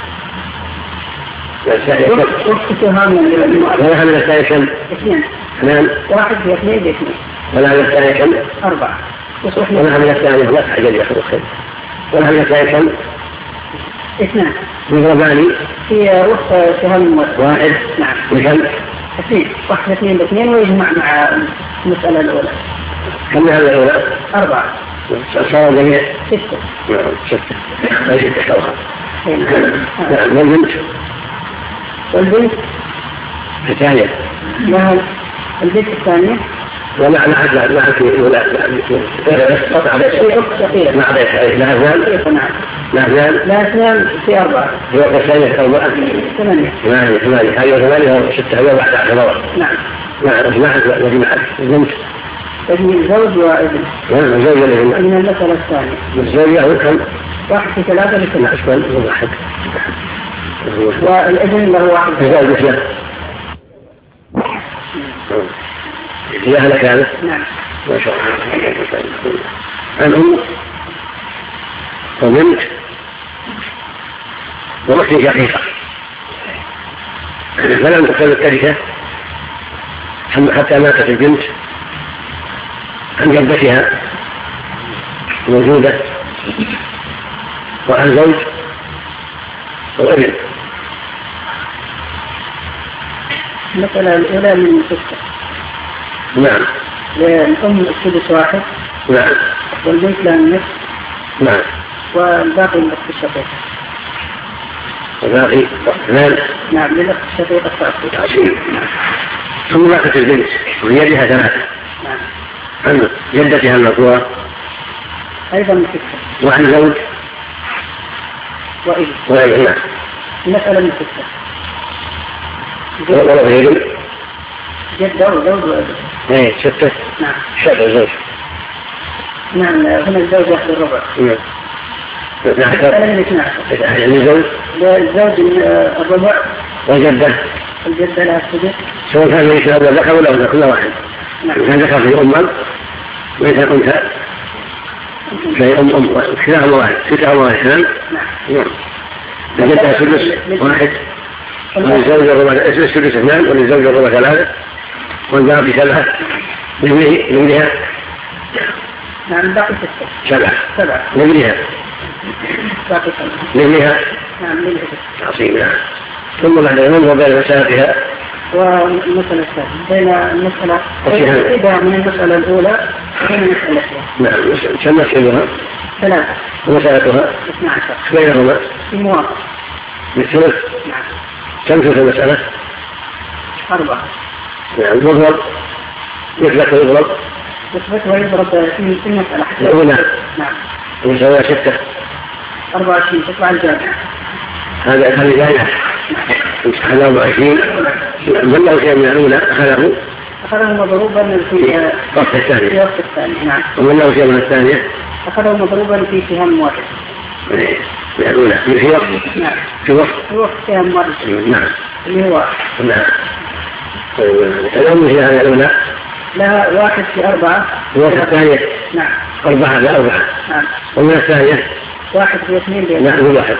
وقت سهام ولا من الثانية كم؟ اثنين. اثنان. واحد في اثنين باثنين. ولا من الثانية كم؟ أربعة. ولا من الثانية لا تعجل يا أخي الخير. ولا من الثانية كم؟ اثنان. يضربان في وقت سهام واحد. نعم. وكم؟ اثنين. واحد اثنين باثنين ويجمع مع المسألة الأولى. كم هذا الأولى؟ أربعة. صار جميع ستة. نعم ستة. أي ستة توقع. نعم. والبنت والبنت الثانية لها البنت الثانية ولا لا لا لا ولا قطع بيت مع بيت لا اثنان لا اثنان لا اثنان في أربعة في وقت الثانية أربعة ثمانية ثمانية ثمانية هذه ثمانية وستة هذه بعد عشر مرات. نعم. نعم جماعة وجماعة البنت تجميل زوج وابن. نعم زوج وابن. من المسألة الثانية الزوج يكون واحد في ثلاثة لثلاثة. أشمل واحد. والابن له واحد. زوج مثله. هي أهلك هذا؟ نعم. ما شاء الله. عن أم وبنت وأخت شقيقة فلم تقل التركة حتى ماتت البنت عن جدتها موجودة وعن زوج وابن. المسألة الأولى من ستة. نعم. الأم السدس واحد. نعم. والبنت لها النصف. نعم. والباقي من الأخت الشقيقة. الباقي اثنان. نعم للأخت الشقيقة التأثير. ثم ماتت البنت من يدها ثلاثة. نعم. عن جدتها المذكورة أيضا من ستة. وعن زوج وابن. وابن. نعم. المسألة من ستة. ولد ابن جدة وزوج وابن. ايه ستة. نعم. سبع زوج. نعم هنا الزوج يأخذ الربع. نعم. يعني زوج. الزوج الربع. وجدة. الجدة لها السدس. سواء كان ليس هذا ذكر ولا أنثى كل واحد. نعم. كان ذكر في أمم وليس أنثى. في أم أم كلاهما واحد كلاهما واحد. نعم. نعم. الجدة سدس واحد. وللزوج الربع السدس اثنان وللزوج الربع ثلاثة. والباقي سبعة. لمنها. نعم باقي ستة. سبعة. سبعة. لمنها. باقي سبعة. لمنها. نعم لمنها. عظيم. نعم. ثم بعد ذلك وبين مسألتها. والمسألة الثانية بين المسألة إذا من المسألة الأولى وبين المسألة الثانية. نعم. كم مسألتها؟ ثلاثة. ومسألتها؟ اثنى عشر. بينهما؟ الموافق. بالثلث؟ نعم. كم ثلث المسألة؟ أربعة. نعم. يضرب يثبت ويضرب؟ يثبت ويضرب في المسألة. الأولى. نعم. ومسألة ستة. أربعة وعشرين تطلع الجامعة. هذا هذه جاية. هذا أربعة وعشرين. من له شيء من الأولى أخذه؟ أخذه مضروبا في وقت الثانية. في وقت الثاني. نعم. ومن له شيء من الثانية؟ أخذه مضروبا في سهام واحد. في الأولى في وقت. نعم. في وقت. في وقت سهام واحد. نعم. اللي هو. نعم. الأولى في هذا الأولى. لا واحد في أربعة. في وقت الثانية. نعم. أربعة لا أربعة. نعم. ومن الثانية. واحد في اثنين بيت. نعم واحد.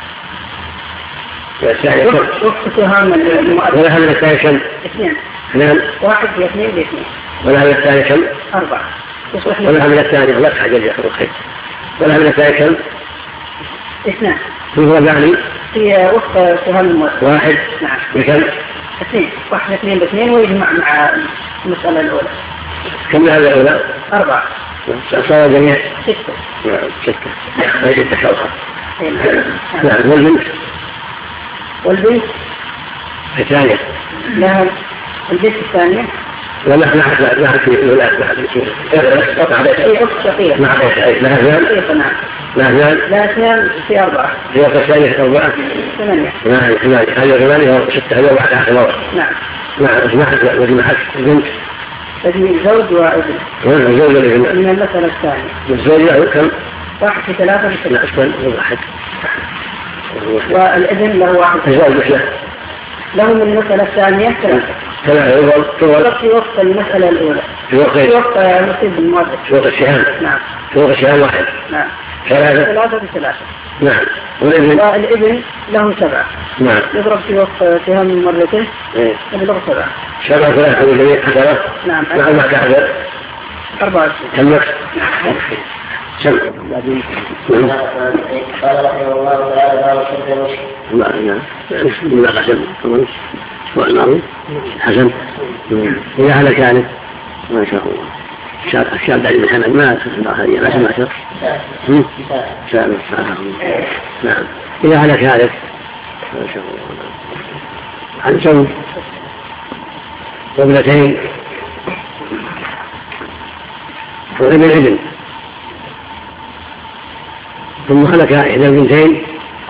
وقت سهام المؤثر. ولا هذا الثاني كم؟ اثنين. نعم. واحد في اثنين باثنين. ولا هذا الثاني كم؟ أربعة. ولا هذا الثاني لا تحجج يا أخي الخير. ولا هذا الثاني كم؟ اثنان. في الربعني. في وقت سهام المؤثر. واحد. نعم. بكم؟ اثنين. واحد اثنين باثنين ويجمع مع المسألة الأولى. كم هذا الأولى؟ أربعة. صار جميع. ستة. نعم ستة. هذه ستة شوطة. نعم. والبنت. والبنت الثانية. لها البنت الثانية. لا لا لا لا في الأولى لا في هي أخت شقيقة. نعم لا اثنان. نعم. لا اثنان. لا اثنان في أربعة. في وقت الثانية أربعة. ثمانية. نعم ثمانية. هذه ثمانية وستة هذا واحد آخر مرة. نعم. نعم اجمعت وجمعت البنت. تجميع زوج وابن. الزوج والابن. من المسألة الثانية. الزوج له كم؟ واحد في ثلاثة في ثلاثة. أحسن واحد. والابن له واحد. الزوج مثله. له من المسألة الثانية ثلاثة. ثلاثة يضرب تضرب. في وقت المسألة الأولى. في وقت. في وقت نصيب الموافق. في وقت السهام. نعم. في وقت السهام واحد. نعم. ثلاثة. ثلاثة بثلاثة. نعم. والابن. والابن له سبعة. نعم. يضرب في وقت سهام مرتين. إيه. يضرب سبعة. سبعة ثلاثة والجميع عشرة. نعم. نعم ما تعذر. أربعة وعشرين. كم سم. قال رحمه الله تعالى باب الشرك لا لا لا حسن والله حسن إذا هلك يعني ما شاء الله الشاب بعد محمد ما هي ما سمع شر سامع نعم إذا هلك هلك ما شاء الله عن سوء وابنتين وابن ابن ثم هلك إحدى البنتين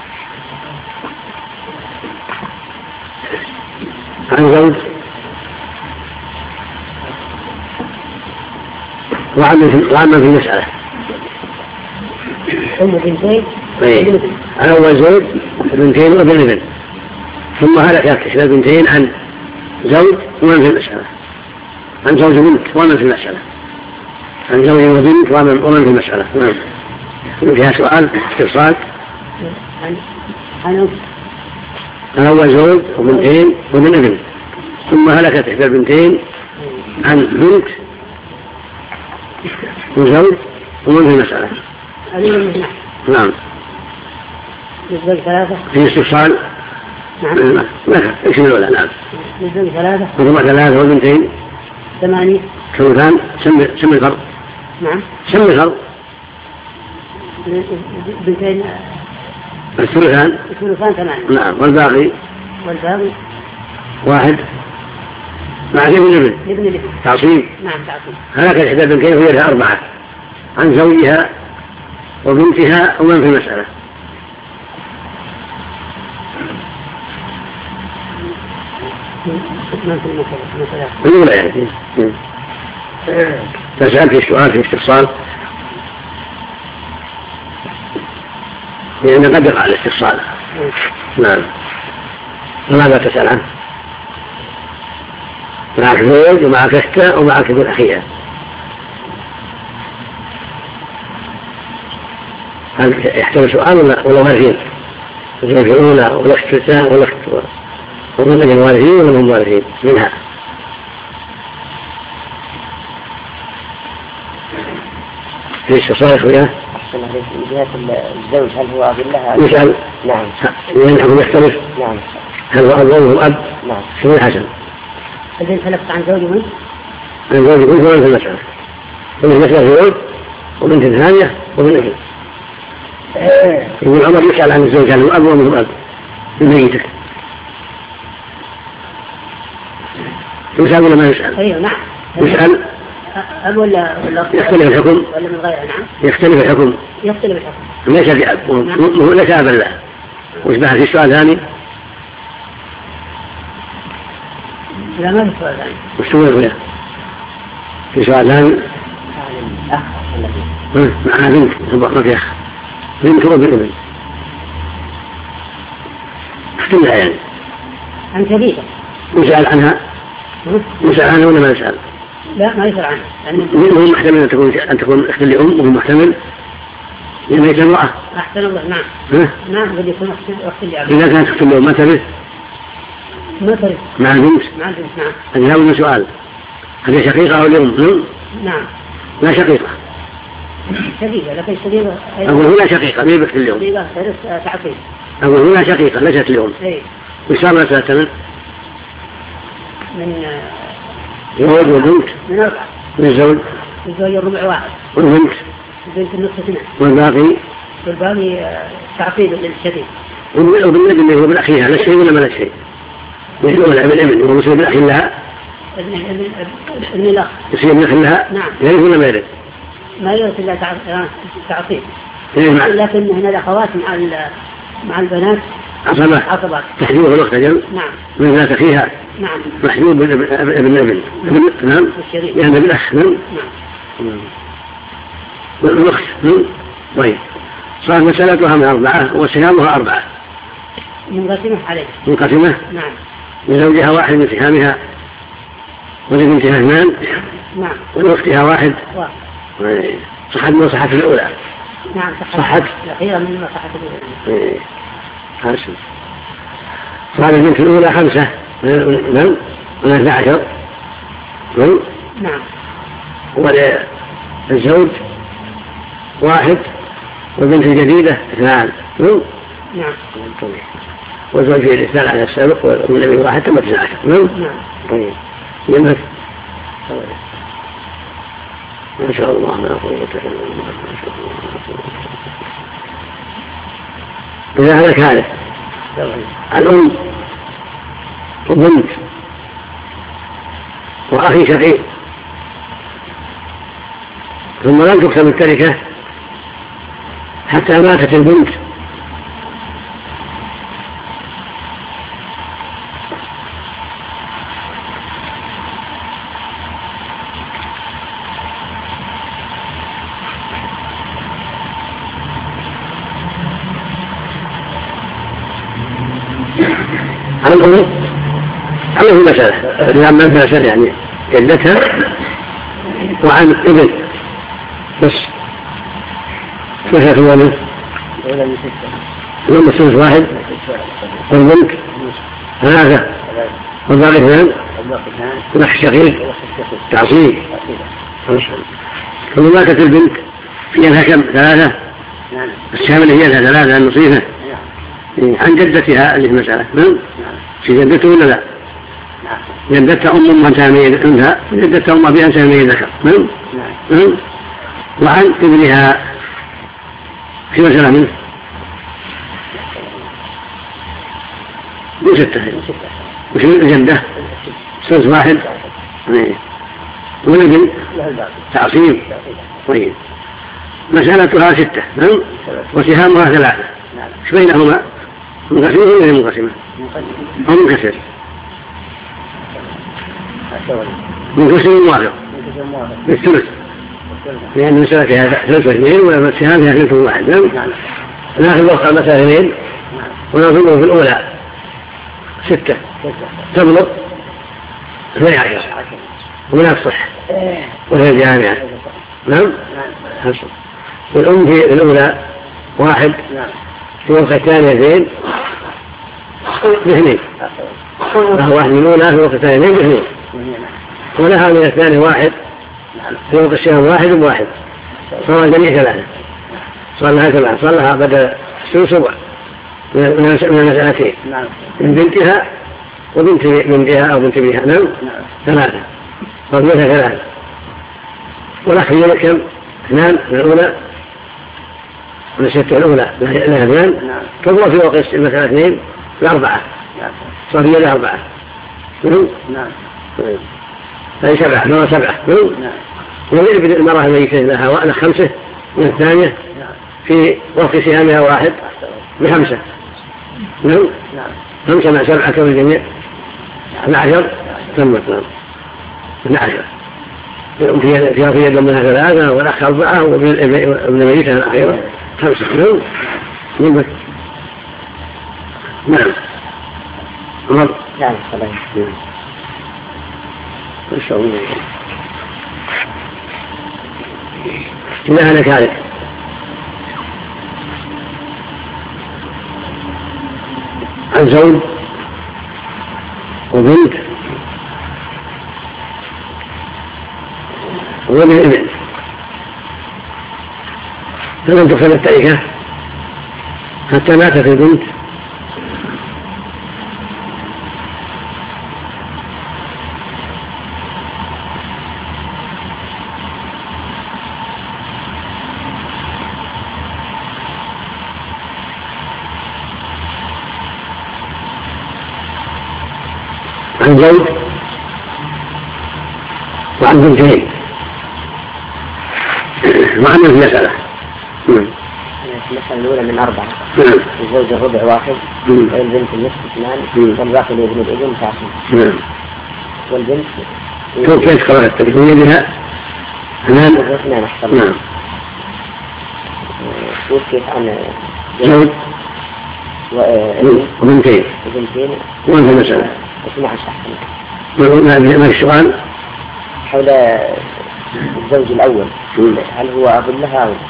عن زوج وعمل في المسألة. أم بنتين. إيه. عن أول زوج بنتين وابن ابن ثم هلكت إحدى البنتين عن زوج ومن في المسألة. عن زوج بنت ومن في المسألة. عن زوج وبنت ومن في المسألة. نعم. فيها سؤال استفصال. عن أول زوج وبنتين وابن ابن ثم هلكت إحدى البنتين عن بنت وزوج ومن في المسألة. نعم. للزوج ثلاثة. في استفصال. نعم. نعم. ايش الأولى؟ نعم. للزوج ثلاثة. وضمع ثلاثة والبنتين. ثمانية. ثلثان. سم سم الفرق. نعم. سم الفرق. بنتين. الثلثان. الثلثان ثمانية. نعم. والباقي. والباقي. واحد. مع ابن ابن. ابن ابن. تعصيب. نعم تعصيب. هلكت إحدى البنتين وهي لها أربعة عن زوجها وبنتها ومن في المسألة. الأولى يعني تسأل في السؤال في استفصال لأن قد يقع الاستفصال. نعم. فماذا تسأل عنه؟ معك زوج ومعك أختة ومعك ابن أخيها، هل يحتمل سؤال ولا ولا وارثين؟ الزوجة الأولى والأخت الثانية والأخت ومن أجل وارثين ولا هم وارثين منها؟ ليش صار خويا؟ أحسن عليك من جهة الزوج هل هو أب لها؟ يسأل. نعم. ينحكم يختلف. نعم. هل هو أب وهم أب؟ نعم. شو الحسن؟ إذا تلفت عن زوج وبنت؟ عن زوج وبنت وبنت المسألة. ومن المسألة زوج وبنت ثانية وبنت ابن. يقول عمر يسأل عن الزوج هل هو أب وهم أب بميتك. يسأل ولا ما يسأل؟ أيوه نعم. يسأل. أب ولا ولا يختلف الحكم ولا من غيره؟ نعم. يختلف الحكم. يختلف الحكم. ليس بأب ليس أبا له. واشبه في السؤال ثاني. لا ما في سؤال ثاني. وش تقول وياه؟ في سؤال ثاني. أخ ولا معها بنت ما في أخ. بنت وابن ابن. اختلها يعني. عن شبيكة. يسأل عنها. يسأل عنها ولا ما يسأل؟ لا ما يسأل عنها. هو محتمل أن تكون أن تكون أخت لأم وهو محتمل لميت امرأة. أحسن الله. نعم. ها؟ نعم قد يكون أخت لأب. إذا كانت أخت لأم ما ترث؟ ما ترث. مع البنت. مع البنت. نعم. هذا أول سؤال. هل هي شقيقة أو لأم؟ نعم. لا شقيقة. شقيقة لكن شقيقة. أقول هنا شقيقة ليه بأخت لأم؟ شقيقة ترث تعقيد. أقول هنا شقيقة ليست لأم. إيه. وش صار مسألة من؟ من الزوج والبنت. من أربعة. من الزوج. الزوج الربع واحد. والبنت. البنت النصف اثنين. والباقي. والباقي تعقيد للشديد. وبالابن اللي هو بالأخيها لا شيء ولا ما لا شيء. مثل ولا بالابن هو مسلم بالأخي لها. ابن ابن ابن الأخ. يصير بالأخي لها. نعم. يرث ولا ما يرث؟ ما يرث إلا تعقيد. إيه مع. لكن هنا الأخوات مع مع البنات. عصبة. عصبات. تحجيب الوقت جل. نعم. من ذات أخيها. نعم. محجوب ابن ابن ابن. نعم. يعني بالأخ. نعم. نعم. والأخت. نعم. طيب. صار مسألتها من أربعة وسهامها أربعة. منقسمة عليه. منقسمة. نعم. لزوجها واحد من سهامها ولبنتها اثنان. نعم. ولأختها واحد. واحد. صحت من صحت الأولى. نعم صحت. صحت. الأخيرة من ما صحت الأولى. خمسة. صار البنت الأولى خمسة. نعم. ونحن عشر. نعم. نعم. وللزوج واحد والبنت الجديدة اثنان. نعم. نعم. والزوج في الاثنان على السابق والنبي واحد تم تسعة عشر. نعم. نعم. طيب. يمك. ما شاء الله ما قوة إلا بالله. إذا هلك هذا الأم وبنت وأخي شقيق ثم لم تقسم التركة حتى ماتت البنت عن الأم عليه مسألة لما مسألة يعني جدتها وعن ابن بس مسألة الولد الأم الثلث واحد والبنت ثلاثة والباقي اثنان والأخ الشقيق تعصيب ثم ماتت البنت فيها كم ثلاثة السهم اللي هي ثلاثة النصيفة عن جدتها اللي في المسألة نعم في جدته ولا لا؟ نعم جدتها أم من سامية أمها جدتها أم أبيها سامية ذكر نعم نعم وعن ابنها في مسألة منه ستة وش من الجدة سلس واحد والابن تعصيب طيب مسألتها ستة نعم وسهامها ثلاثة ايش بينهما؟ منقسمة ولا منقسمة؟ أو منكسر من كسر موافق بالثلث، لأن المسألة فيها ثلث واثنين والسهام فيها ثلث واحد. نعم. ناخذ وقع المسألة اثنين ونظلمه في الأولى ستة تبلغ اثني عشر ومنها الصح وهي الجامعة. نعم. والأم في الأولى واحد في وقع الثانية اثنين باثنين، فهو واحد من الأولى في وقع الثانية اثنين باثنين، ولها من الثاني واحد في وقع الشهر واحد بواحد، صار الجميع ثلاثة، صار لها ثلاثة، صار لها بدل السدس ربع من المسألتين من بنتها وبنت بنتها أو بنت بنتها. نعم. ثلاثة فضلتها ثلاثة، والأخيرة كم؟ اثنان من الأولى من الستة الأولى لها اثنان، كبروا في وقع المسألة اثنين لأربعة، صار هي لها أربعة. نعم. هذه سبعة مرة سبعة. ويبدأ المرأة الميتة لها خمسة من الثانية في وقت سهامها واحد بخمسة. نعم. خمسة مع سبعة كم الجميع؟ اثنى عشر تمت. اثنى عشر فيها في يد منها ثلاثة والأخ أربعة وابن ميتها الأخيرة خمسة. نعم. نعم. عمر. نعم. لا أنا كارك عن زوج وبنت وابن ابن، فلم تقسم التركة حتى ماتت البنت عن زوج وعن بنتين وعن المسألة. المسألة الأولى من أربعة، الزوج الربع واحد والبنت النصف اثنان والباقي لابن الابن فاصل. والبنت كيف قرأت التلفونية بها؟ اثنان اثنان أحسن. نعم. وكيف عن زوج وبنتين وبنتين وانت المسألة اثنى عشر. ما السؤال حول الزوج الأول هل هو أب لها أو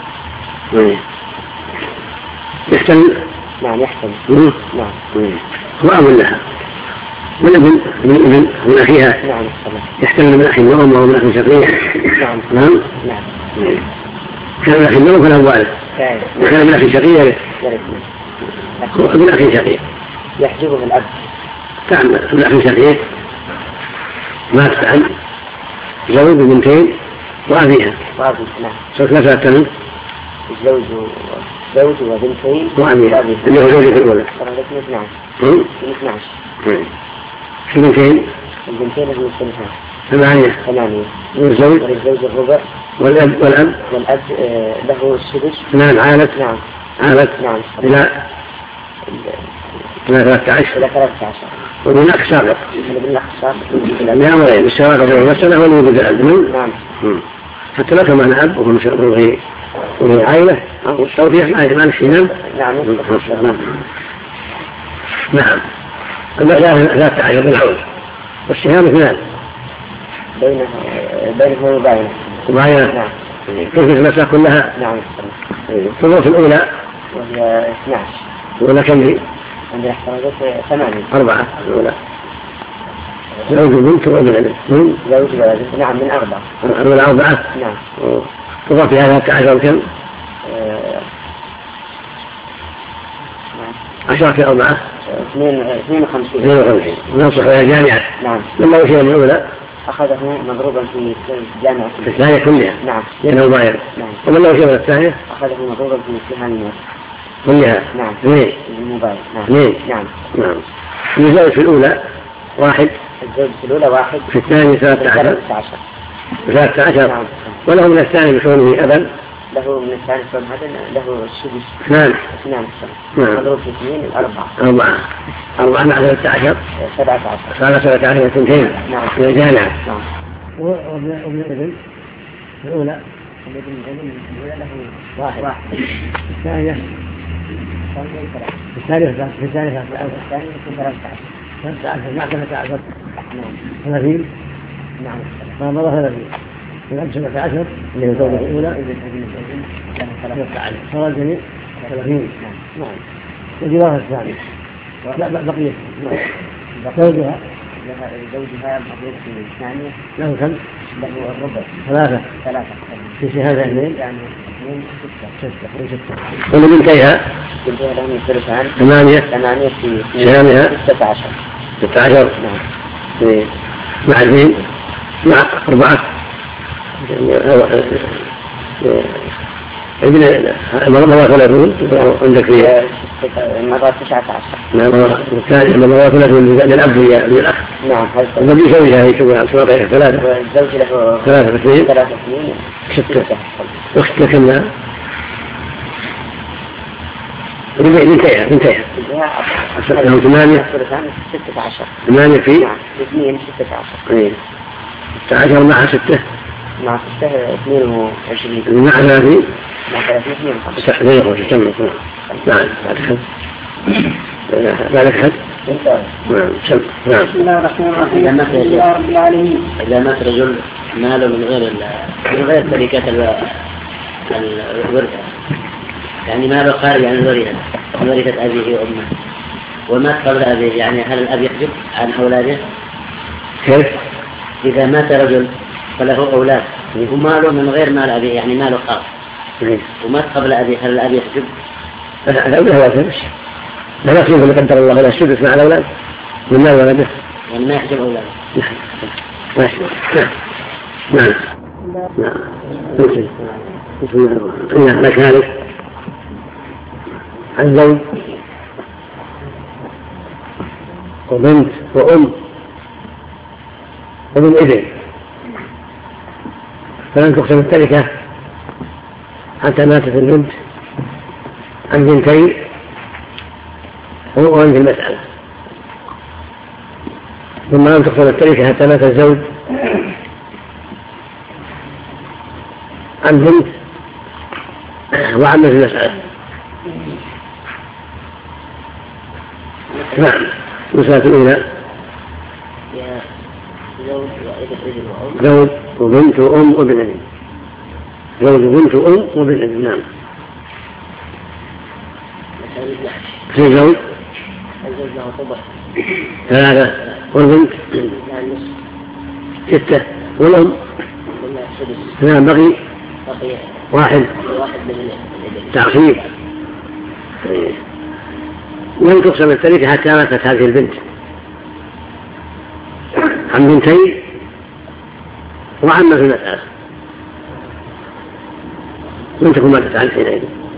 يحتمل؟ نعم يحتمل. نعم. هو أب لها والابن من ابن من أخيها. نعم. يحتمل من أخي النوم وهو من أخي شقيق. نعم. نعم. نعم. كان من أخي النوم فلا والد، وكان من أخي شقيق هو من أخي شقيق يحجبه الأب. كان من أخي شقيق مات عن زوج بنتين وأبيها. وأبيها. نعم. صارت ثلاثة تمام. الزوج زوج وبنتين وأبيها اللي هو زوجي في الأولى. صار الاثنين اثناعش. اثناعش. شو بنتين؟ البنتين هم الثنتين. ثمانية. ثمانية. والزوج؟ والزوج الربع. والأب والأب؟ والأب له السدس. نعم. عالت. نعم. عالت. نعم. إلى إلى ثلاثة عشر. إلى ثلاثة عشر. ومن أخ سابق. من الأخ سابق. نعم. غير السواق غير المسألة هو الوجود الأب. نعم. حتى لو كان معنا أب وهو مشغول وهي عائلة أو التوفيق ما يجمع السنان. نعم. نعم. ثلاثة عشر بالعود والسهام اثنان بينه بينه وبينه. وبينه. نعم. كيف المسألة كلها؟ نعم. في الوقت الأولى وهي اثناعش. الأولى كم لي؟ عندنا احتراجات ثمانية. أربعة. الأولى زوج بنت وابن. زوج وبنت. نعم. من أربعة. الأولى أربعة. نعم. تضاف فيها ثلاثة عشر كم؟ عشرة في أربعة. اثنين اثنين وخمسين. اثنين وخمسين. نصح يا جامعة. نعم. لما وشي من الأولى أخذه مضروبا في الجامعة. في الثانية كلها. نعم. لأنه ضاير. نعم. ومن وشي من الثانية أخذه مضروبا في سهام الموت. كلها. نعم. اثنين. الموبايل. نعم. اثنين. نعم. نعم. الزوج في الأولى واحد. الزوج في الأولى واحد. في الثانية ثلاثة عشر. ثلاثة عشر. ثلاثة عشر. نعم. وله من الثاني بكونه أبا له من الثالث والهدن له السدس نعم اثنان السنة نعم مضروب في اثنين الأربعة أربعة أربعة مع ثلاثة عشر سبعة عشر صار سبعة عشر اثنتين نعم جامعة نعم وابن الابن الأولى الابن الأولى له واحد واحد الثانية الثالثة في الثالثة الثاني في ثلاثة عشر ثلاثة عشر مع ثلاثة عشر نعم ثلاثين نعم ما مضى ثلاثين الأب سبعة عشر اللي هي الزوجة الأولى ابن ابن الابن له ثلاثة ثلاثة عشر صار الجميع ثلاثين نعم نعم وجوارها الثاني لا بقية زوجها لها زوجها مضروب في الثانية له كم؟ له الربع ثلاثة ثلاثة في شهادة اثنين يعني اثنين ستة ستة ستة وبنتيها بنتها لهم الثلثان ثمانية ثمانية في شهامها ستة عشر ستة عشر نعم في- مع اثنين مع أربعة ابن مرة ثلاثون عندك في مرة تسعة عشر مرة الثانية مرة ثلاثون للأب والأخ نعم هذا الذي يسويها يسوي سواقيها ثلاثة والزوج له ثلاثة اثنين ثلاثة اثنين ستة أختك كم لها؟ بنتيها بنتيها لهم ثمانية الثلثان ستة عشر ثمانية في نعم اثنين ستة عشر اثنين ستة عشر مع ستة مع ستة اثنين وعشرين مع ثلاثين مع ثلاثين اثنين وخمسين ستة يخرج تم نعم بعد حد بعد حد نعم سم نعم بسم الله الرحمن الرحيم إذا مات الحمد لله رب العالمين إذا مات رجل ماله من غير ال- من غير تركات ال- الورثة، يعني ماله خارج عن الورثة عن ورثة أبيه وأمه، ومات قبل أبيه، يعني هل الأب يحجب عن أولاده؟ كيف؟ إذا مات رجل فله أولاد وماله من غير مال أبيه، يعني ماله خاص ومات قبل أبيه، هل الأب يحجب؟ الأولى هو الثلث لا يصير اللي قدر الله ولا السدس مع الأولاد من مال ولده يعني ما يحجب أولاده. ماشي نعم نعم نعم بسم الله الرحمن الرحيم لك هذا الزوج وبنت وأم وابن ابن فلن تقسم التركة حتى ماتت البنت عن بنتين وأم في المسألة، ثم لم تقسم التركة حتى مات الزوج عن بنت وعم في المسألة. نعم المسألة الأولى يا زوج وابن ابن وأم زوج وبنت وأم وابن ابن زوج وبنت وأم وابن ابن نعم مثلا اثناعش في زوج الزوج له طبع ثلاثة والبنت يعني نصف ستة والأم قلنا سدس نعم بقي بقي واحد واحد من الابن تعصيب. لم تقسم التركة حتى ماتت هذه البنت عن بنتين وعم في المسألة، لم تكن ماتت عن حينئذ.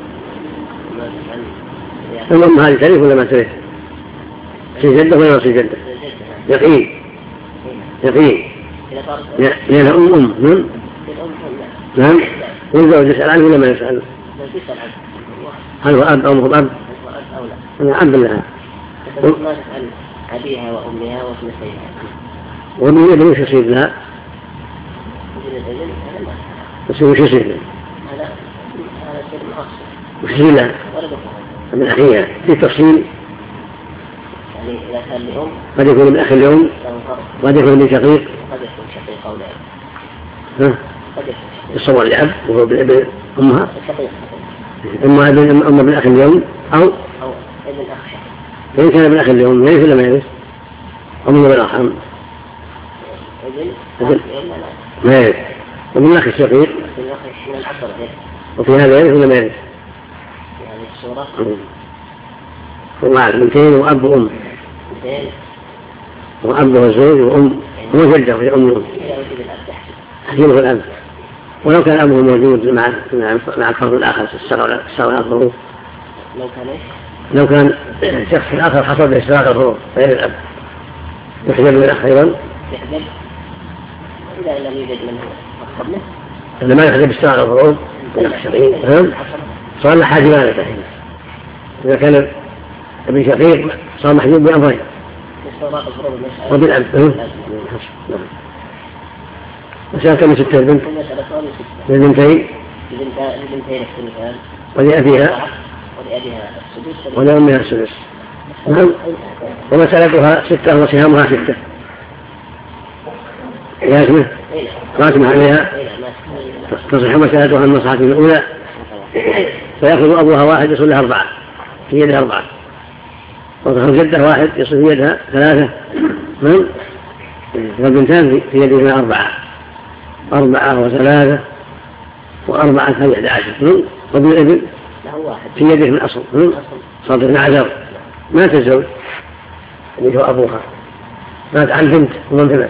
الأم هذه ترث ولا ما ترث؟ في جدة ولا في جدة؟ يقين يقين لأن أم أم نعم نعم والزوج يسأل عنه ولا ما يسأل؟ هل هو أب أو مو أب؟ أنا أب لها. ما تسأل أبيها وأمها وابنتيها ومن يدري وش يصير لها؟ ابن الابن هذا ما بس وش يصير لها؟ هذا هذا شيء خاص وش يصير لها؟ ولد من أخيها في تفصيل، يعني إذا كان لأم قد يكون من أخ اليوم له فرق قد يكون من شقيق قد يكون شقيق أو لا ها قد يكون شقيق يصور لأب وهو ابن أمها شقيق أمها ابن أم من أخ اليوم أو أو ابن أخ شقيق وإن كان من أخ اليوم يرث ولا ما يرث؟ أو من الأرحام ابن ابن لا لا ما يرث، ومن أخ الشقيق ابن أخ من العصر غير وفي هذا يرث ولا ما يرث؟ في هذه الصورة والله بنتين وأب وأم اثنين وأب والزوج وأم وجدة وهي أم إلى وجود الأب تحت حكيمه الأب، ولو كان أبوه موجود مع مع الفرد الآخر السر السر الظروف، لو كان إيش لو كان شخص آخر حصل باشتراك الظروف غير الأب يحجب من الأخ أيضا، يحجب إذا لم يوجد من هو قبله إذا ما يحجب باشتراك الظروف صار له حاجبان إذا كان ابن شقيق صار محجوب بأمرين وبالأب. مسألة كم ستة البنت للبنتين ولأبيها ولأمها السدس. نعم. ومسألتها ستة وسهامها ستة لازمة قاسمة عليها تصح مسألتها النصحة الأولى فيأخذ أبوها واحد يصل لها أربعة في يدها أربعة وتأخذ جدها واحد يصل في يدها ثلاثة والبنتان في يدهما أربعة أربعة وثلاثة وأربعة هذه إحدى عشر وابن الابن في يده من أصل صارت اثنا عشر. مات الزوج اللي هو أبوها مات عن بنت ومن ثلاثة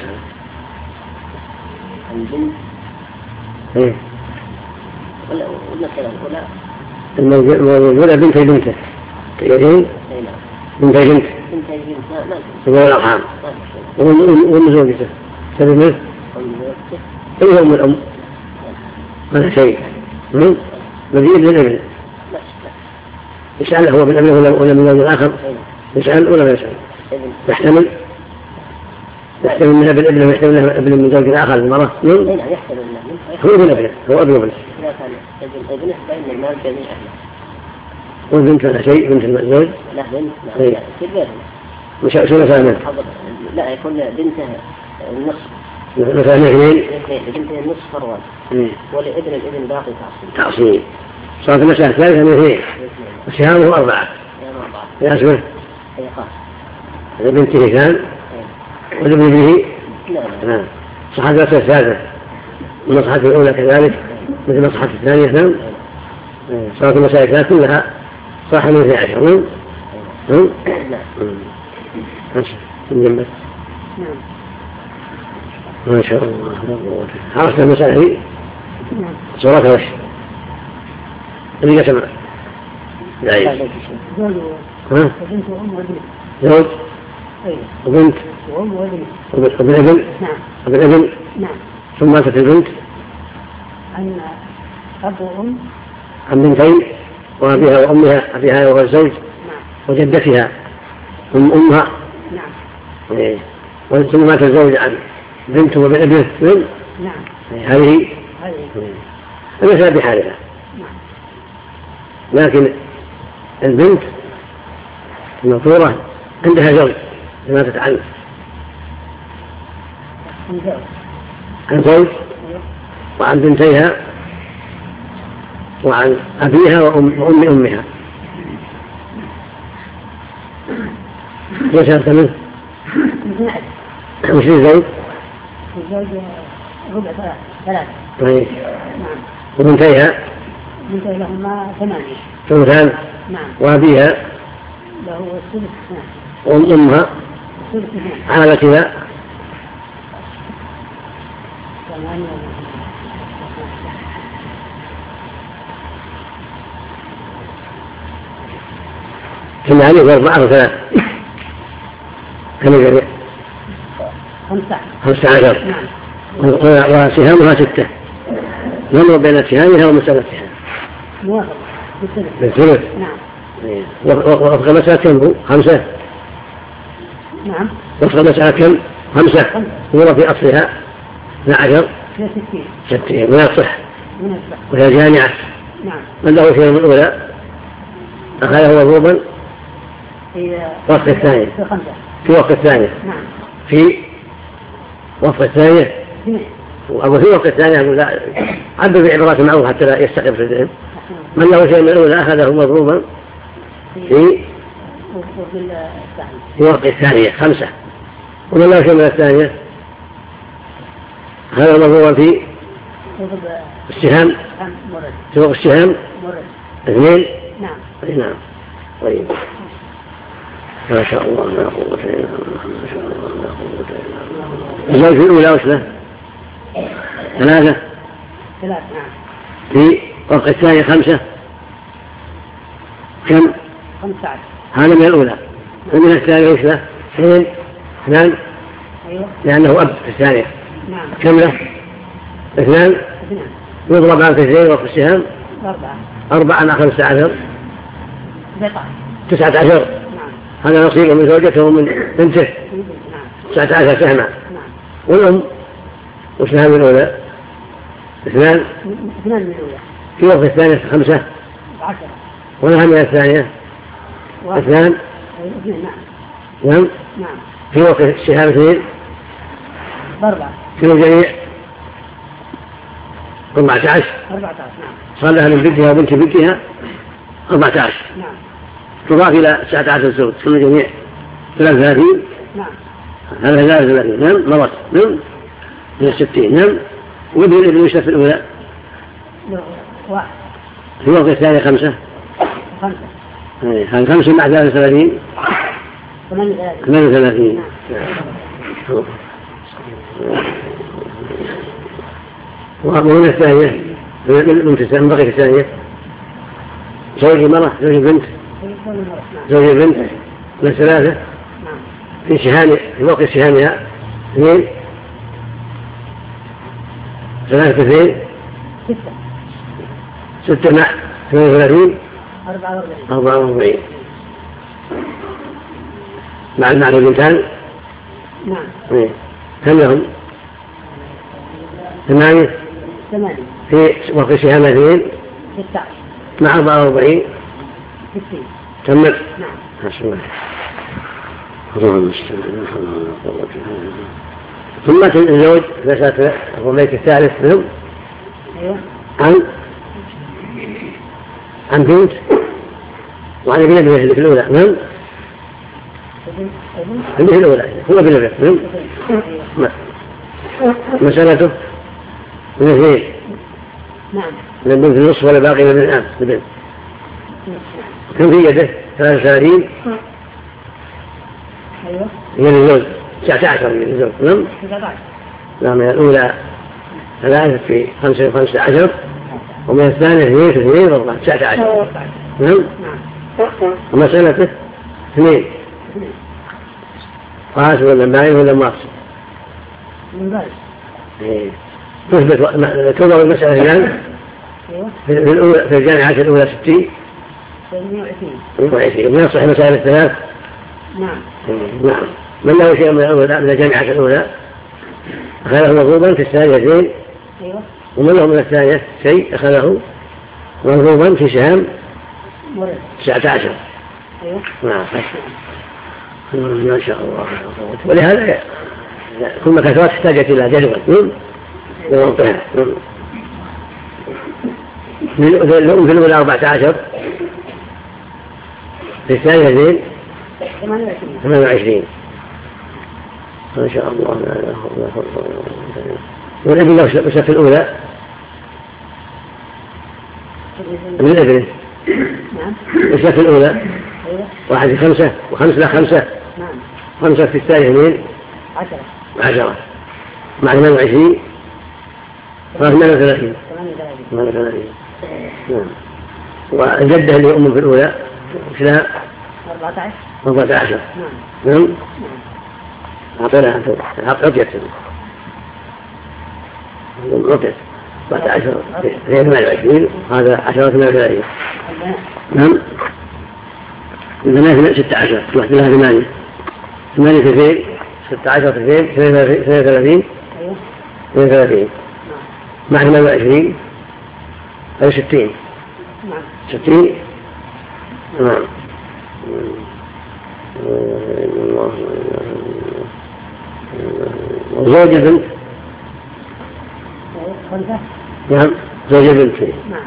عن بنت ايه ولا ولا كلام ولا الموجودة بنتي بنته يدين بنتي بنت بنتي بنت يقول الأرحام وأم زوجته تبي منه أي أم الأم هذا شيء مزيد للابن يسأل هو بالابن ولا من الزوج الآخر يسأل ولا ما يسأل يحتمل يحتمل منها بالابن ويحتمل منها ابن من زوج الآخر المرأة هو ابن ابنه هو ابن ابنه ابنه بين المال جميع أهله والبنت ولا شيء بنت الزوج لا بنت لا كبيرة مش شو مثلا لا يكون بنتها النصف مثلا اثنين بنتها النصف فروان ولابن الابن باقي تعصيب تعصيب صارت المسألة الثالثة من اثنين وسهامه أربعة يا اسمه بنته اثنان والابن ابنه نعم صحة المسألة الثالثة والمصحة الأولى كذلك مثل المصحة الثانية نعم صارت المسألة الثالثة كلها صح من اثني عشر نعم من جنبك ما شاء الله عرفت المسألة هذه صورتها وش اللي قسم لا ها زوج وبنت وابن ابن وابن ابن ثم ماتت البنت عن أب وأم عن بنتين وأبيها وأمها أبيها وهو الزوج وجدتها ثم أمها ثم مات الزوج عن بنت وابن ابنه هذه المسألة بحالها. لكن البنت المفروضة عندها زوج ماتت عنه عن زوج وعن بنتيها وعن أبيها وأم, وأم أمها ليش أنت منه؟ وش الزوج؟ الزوج ربع ثلاثة طيب وبنتيها؟ بنتي لهما ثمانية ثلثان نعم وأبيها له الثلث اثنان وأم أمها الثلث اثنان على كذا ثمانية كم يعني أربعة وثلاث كم يجري خمسة خمسة عشر وسهامها ستة نمر بين سهامها ومسألتها موافق بالثلث نعم وفق مسألة كم خمسة نعم وفق مسألة كم خمسة هو في أصلها اثنا عشر ستين ستين من الصح من الصح وهي جامعة نعم من له شيء من الأولى أخذه وضوبا في وفق الثانية في خمسة في وفق الثانية نعم في وفق الثانية اثنين أو في وفق الثانية أقول لا عبر بعبارات معروفة حتى لا يستقر في الذهن من له شيء من الأولى أخذه مضروبا في في وفق الثانية خمسة ومن له شيء من الثانية هذا مضروبا في السهام في وفق السهام اثنين نعم نعم طيب ما شاء الله لا قوة إلا بالله ما شاء الله لا قوة إلا بالله الزوج في الأولى وش له؟ ثلاثة ثلاثة نعم في وفق الثانية خمسة كم؟ خمسة عشر هذا من الأولى ومن الثانية وش له؟ اثنين اثنان أيوة لأنه أب في الثانية نعم كم له؟ اثنان اثنان يضرب عن كثيرين وفي السهام أربعة أربعة مع خمسة عشر بقع تسعة عشر. نعم هذا نصيبه من زوجته ومن بنته نعم تسعة عشر سهما. نعم. والأم والسهام الأولى اثنان اثنان من الأولى في وقت الثانية خمسة عشرة ولها من الثانية واحد. اثنان اثنين نعم نعم نعم في وقت السهام اثنين أربعة في الجميع أربعة عشر. أربعة عشر نعم صار لها من بنتها وبنت بنتها أربعة عشر نعم تضاف إلى تسعة عشر زوج في الجميع ثلاثة وثلاثين. نعم هذا ثلاثة وثلاثين نعم مرت نعم من الستين نعم. وابن الابن يشتف في الأولى لو واحد في وقت الثانية خمسة خمسة هذا خمسة مع ثلاثة وثلاثين ثمانية ثلاثين ثمانية وثلاثين. ومن الثانية من بقية الثانية زوج المرأة زوج البنت زوج البنت من ثلاثة نعم في شهان في وقت شهانها اثنين ثلاثة اثنين ستة ستة مع ثمانية وثلاثين أربعة وأربعين أربعة وأربعين مع المعنى البنتان. نعم كم لهم؟ ثمانية ثمانية في وقت شهانها اثنين ستة عشر مع أربعة وأربعين ستين كمل. نعم حسنا. ثم الزوج مسألة الرمية الثالث منهم أيوة عن عن بنت وعن ابن ابنه اللي في الأولى نعم ابن ابن اللي في الأولى هو ابن ابنه نعم أيوة مسألته من اثنين نعم من البنت النصف ولا باقي من الآن البنت كم في يده ثلاثة وثلاثين أيوة هي الزوج تسعة عشر من الزوج نعم تسعة عشر نعم من الأولى ثلاثة في خمسة وخمسة عشر ومن الثانية اثنين في اثنين وأربعة تسعة عشر نعم. نعم ومسألته اثنين قاس ولا باين ولا مقصد من ذلك تثبت توضع المسألة الآن أيوة في الأولى في الجامعة الأولى ستين مئة وعشرين وعشرين من يصح مسائل الثلاث. نعم نعم من له شيء من الأولى من الجامعة الأولى أخذه مضروبا في الثانية اثنين أيوة ومن له من الثانية شيء أخذه مضروبا في سهام مرد تسعة عشر. أيوة نعم ما شاء الله. ولهذا كل ما كثرت احتاجت إلى جدول ووضعها. الأم في الأولى أربعة عشر في الثانية اثنين ثمانية وعشرين ما شاء الله. والابن لو في الأولى ابن الابن نعم وش في الأولى أيوة واحد في خمسة وخمسة لا خمسة نعم خمسة في الثانية اثنين عشرة عشرة مع ثمانية وعشرين ثمانية وثلاثين ثمانية وثلاثين ثمانية وثلاثين. نعم. والجدة اللي أم في الأولى وش لها أربعة عشر أربعة عشر. نعم نعم نعم أعطينا عطيت عطيت أربعة عشر ثمانية وعشرين هذا عشرة ثمانية وثلاثين. نعم البنات ستة عشر واحد لها ثمانية ثمانية في اثنين ستة عشر في اثنين ثمانية وثلاثين أيوة ثمانية وثلاثين مع ثمانية وعشرين أي ستين نعم ستين. نعم وزوج البنت خمسة نعم زوج البنت نعم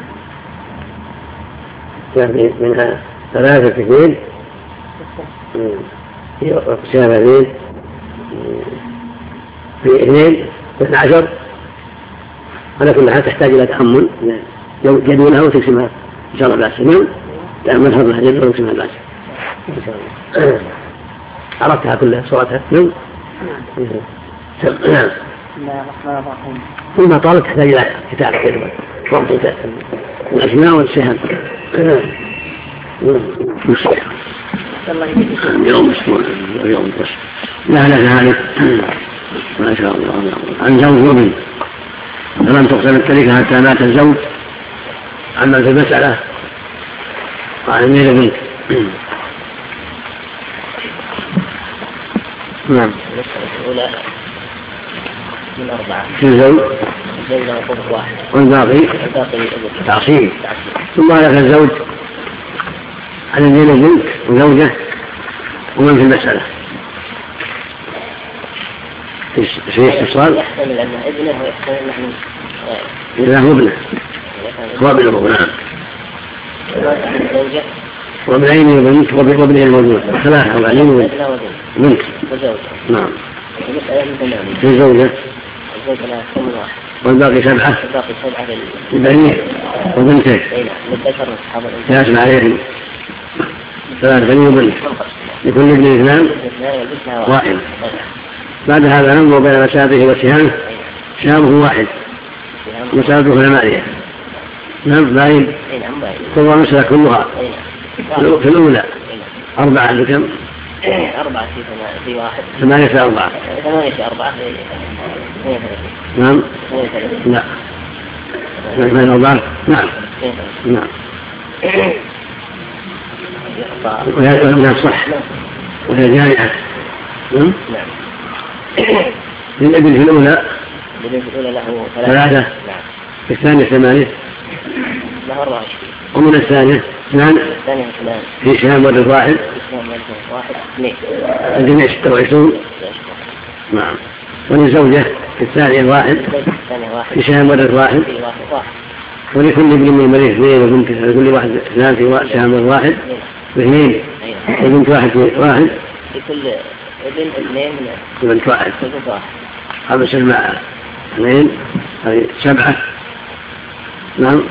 يعني منها ثلاثة في اثنين في اقسام اثنين في اثنين واثنى عشر. على كل حال تحتاج الى تأمل لو جدولها وتقسمها ان شاء الله بأس. نعم تأمل حظها جدول وتقسمها بأس ان شاء الله. عرفتها كلها صورتها. نعم نعم ثم طالت تحتاج الى كتابة جدول وضبط الاسماء والسهم. اليوم اسبوع اليوم بس لا لا ذلك ما شاء الله عن زوج وبنت فلم تقسم التركة حتى مات الزوج عمل في المسألة وعن أمير بنت. نعم. الأولى من أربعة. في الزوج. الزوج له طرف واحد. والباقي. الباقي تعصيب. ثم هلك الزوج عن أمير بنت وزوجه ومن في المسألة. في استفصال. يحتمل أنه ابنه ويحتمل أنه لا هو ابنه. هو ابنه. نعم. زوجة وابنين وبنت وابنه الموجود ثلاثة وابنين وبنت بنت وزوجة. نعم. المسألة من ثمانية. في زوجة. الزوجة لها ثمن واحد. والباقي سبعة. الباقي سبعة للبنين وبنتين. أي نعم. للذكر أصحاب الأنثى. ثلاث عليهم ثلاث بنين وبنت لكل ابن اثنان واحد. بعد هذا ننظر بين مسابه وسهامه. سهامه واحد مسابه ثمانية. نعم باين. كل مسألة كلها في الأولى أربعة بكم؟ أربعة في واحد. ثمانية في أربعة. ثمانية في أربعة. نعم. لا. ثمانية أربعة. نعم. نعم. وهي صح. وهي جائعة. نعم. للابن في الأولى. الابن في الأولى له ثلاثة. نعم. في الثانية ثمانية. له أربعة وعشرين. ومن الثانية اثنان. الثانية اثنان. في شام ولد واحد. في شام ولد واحد اثنين. الجميع ستة وعشرون. نعم. وللزوجة في الثانية واحد. في شام ولد واحد. ولكل ابن من المريض اثنين وبنت لكل واحد اثنان في شام ولد واحد واثنين وبنت واحد في واحد. لكل ابن اثنين وبنت واحد. وبنت واحد. هذا سبعة اثنين هذه سبعة. نعم.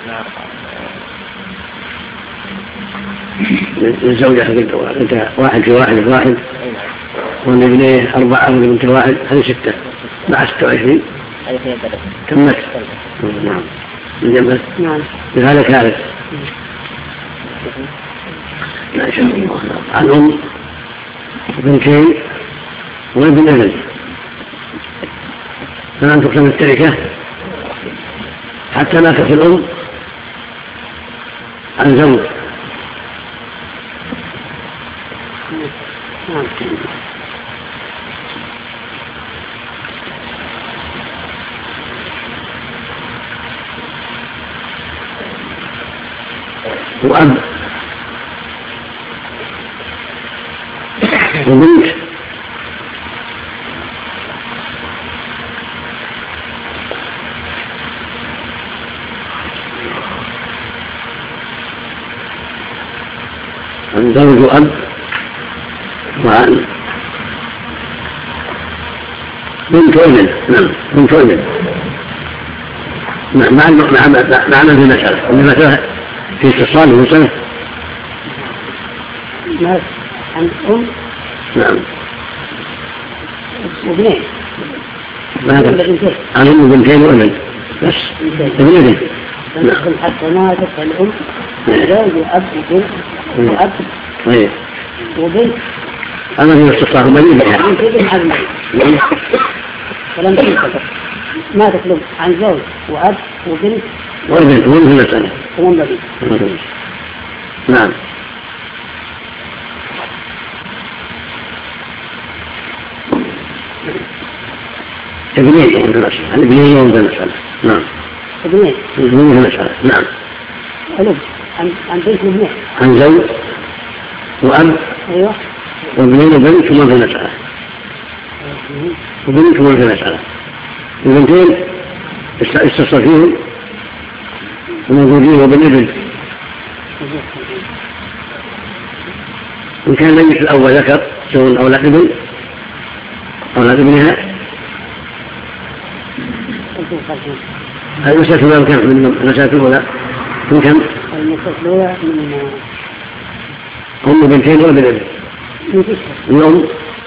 الزوجة انت واحد في واحد في واحد والابنين أربعة والبنت واحد هذه ستة مع ستة وعشرين تمت. نعم. الجمل نعم. بهذا كارث. ما شاء الله. عن أم بنتين وابن ابن فلن تقسم التركة حتى ماتت الأم عن زوج. وأب وبنت عن زوج وأب وعن بنت وابن. نعم بنت وابن. مع مع مع في المسألة المسألة في اتصال ومسألة. نعم. عن أم. نعم. وابنين. عن أم بنتين وابن بس. ابن ابن. نعم. حتى ما تدخل الأم زوج وأب وبنت وأب طيب وبنت. أنا في الاستطاعة مليئة يعني ابن عمي ولم تنفق ما تطلب عن زوج وأب وبنت وابن وابن في المسألة ومن بنت. نعم. ابنين يوم في المسألة ابنين يوم في المسألة. نعم. ابنين ابنين في المسألة. نعم. ألب عن عن بنت وابنين. عن زوج وأب. أيوه. وابنين وبنت ومن في المسألة. وبنت ومن في المسألة. البنتين استصل فيهم وموجودين وابن ابن. إن كان ميت الأول ذكر سواء أولاد ابن أولاد ابنها. المسألة الأولى كم من المسألة الأولى من كم؟ المسألة الأولى من أم بنتين وابن ابن. الأم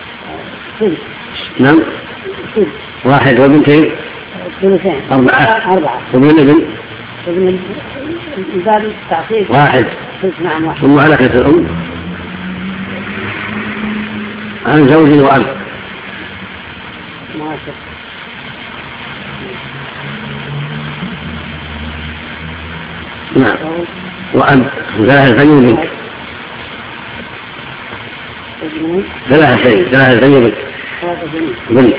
نعم واحد وبنتين أربعة أربعة وابن ابن ابن الباب تعطيك واحد. نعم واحد. ثم على كثر الأم عن زوج وأب. ما شاء نعم. وأب ثلاثة ثانية بنت ثلاثة ثانية ثلاثة ثانية بنت بنت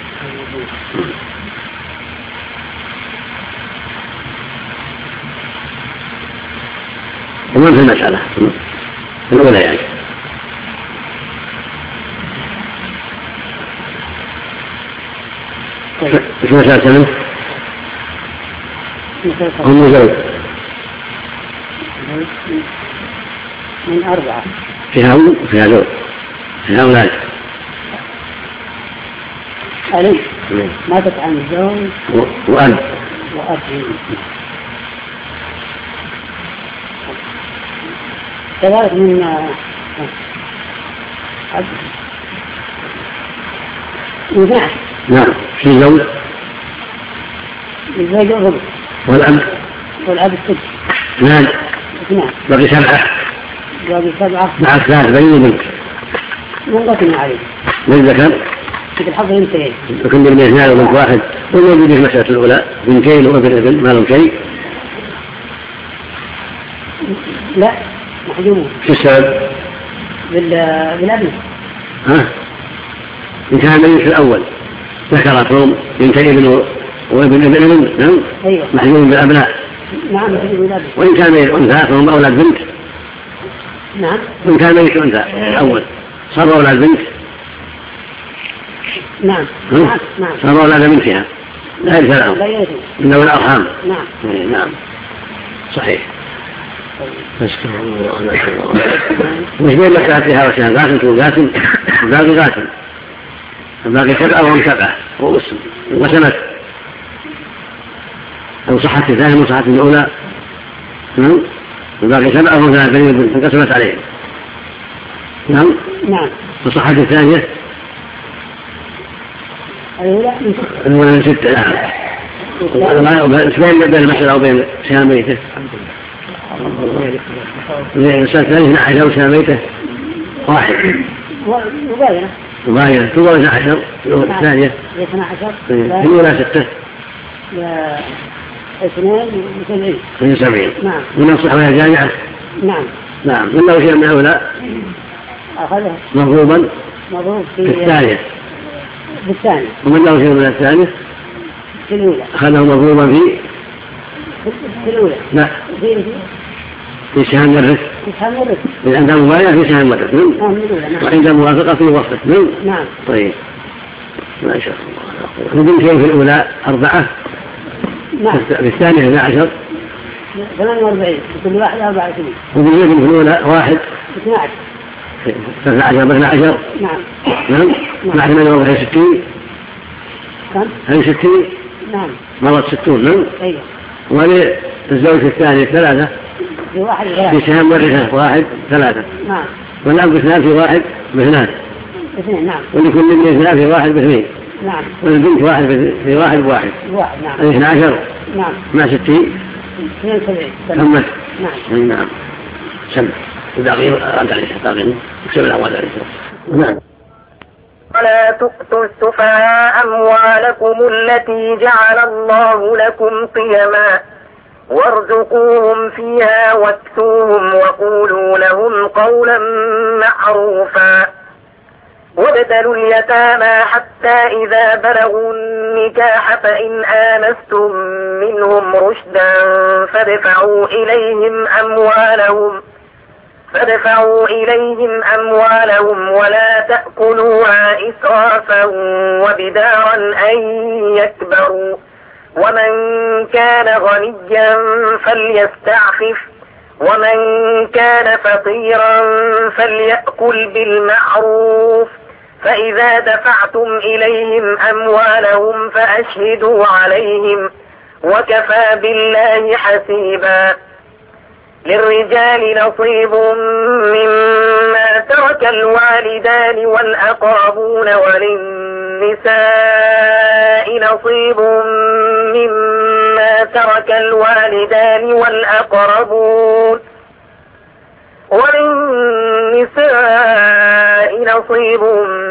ومن في المسألة الأولى يعني في مسألة منه هم زوج من أربعة فيها أم وفيها زوج فيها أولاد ألم ماتت عن الزوج وأب وأب كذلك من من نعم في زوج الزوج الربع والأب والأب السدس نعم نعم باقي سبعة باقي سبعة مع ثلاث بنين بنت منقسم عليه للذكر في الحظ بنتين وكل من اثنان وبنت واحد والموجود في المسألة الأولى بنتين وابن ابن ما لهم شيء لا محجومون في السبب بالابن ها إن كان الميت في الأول ذكرتهم بنتين ابن وابن ابن ابن نعم أيوة. محجوم بالأبناء نعم محجوم بالابن وإن كان ميت أنثى فهم أولاد بنت نعم وإن كان ميت أنثى الأول صاروا أولاد بنت نعم نعم نعم صاروا أولاد بنتها لا يرث لهم لا يرث إلا بالأرحام نعم نعم صحيح نشكر الله مش بين مسألتها وسهل قاسم تقول قاسم وباقي قاسم الباقي سبعة وهم سبعة وسنة أو صحة الثانية وصحة الأولى نعم الباقي سبعة وهم ثلاثة انقسمت عليهم نعم نعم وصحة الثانية الأولى الأولى من ستة نعم بين المسألة أو بين سهام ميته الإنسان ثلاثة عشر وسنة ميته واحد مباينة مباينة تقول اثنى عشر الثانية اثنى عشر في ولا ستة اثنين وسبعين اثنين وسبعين نعم من الصحوة الجامعة نعم نعم من له شيء من هؤلاء أخذها مضروبا مضروب في الثانية في الثانية ومن له شيء من الثانية في الأولى أخذه مضروبا في في الأولى لا في في سهم الرث في سهم الرث إذا عند مباينة في سهم الرث نعم نعم وعند موافقة في وصف نعم طيب ما شاء الله نقول شيء في الأولى أربعة نعم في الثانية اثنى عشر ثمانية وأربعين كل واحد أربعة سنين وباليد في الأولى واحد اثنى عشر اثنى عشر باثنى عشر نعم نعم مع ثمانية وأربعين ستين كم؟ هذه ستين نعم مرت ستون نعم أيوة وللزوج الثاني ثلاثة في واحد في ثلاثة سهم ورثة واحد ثلاثة نعم والأب اثنان في واحد باثنان اثنين نعم ولكل من اثنان في واحد باثنين نعم والبنت واحد في واحد بواحد واحد نعم اثنى عشر نعم مع ستين اثنين وسبعين ثمت نعم نعم سبع باقي أنت عليه باقي وسبع الأموال عليه نعم ولا تؤتوا السفهاء أموالكم التي جعل الله لكم قيما وارزقوهم فيها واكسوهم وقولوا لهم قولا معروفا وابتلوا اليتامى حتى إذا بلغوا النكاح فإن آنستم منهم رشدا فادفعوا إليهم أموالهم فادفعوا إليهم أموالهم ولا تأكلوها إسرافا وبدارا أن يكبروا ومن كان غنيا فليستعفف ومن كان فقيرا فليأكل بالمعروف فإذا دفعتم إليهم أموالهم فأشهدوا عليهم وكفى بالله حسيبا للرجال نصيب مما ترك الوالدان والأقربون وللنساء نصيب مما ترك الوالدان والأقربون وللنساء نصيب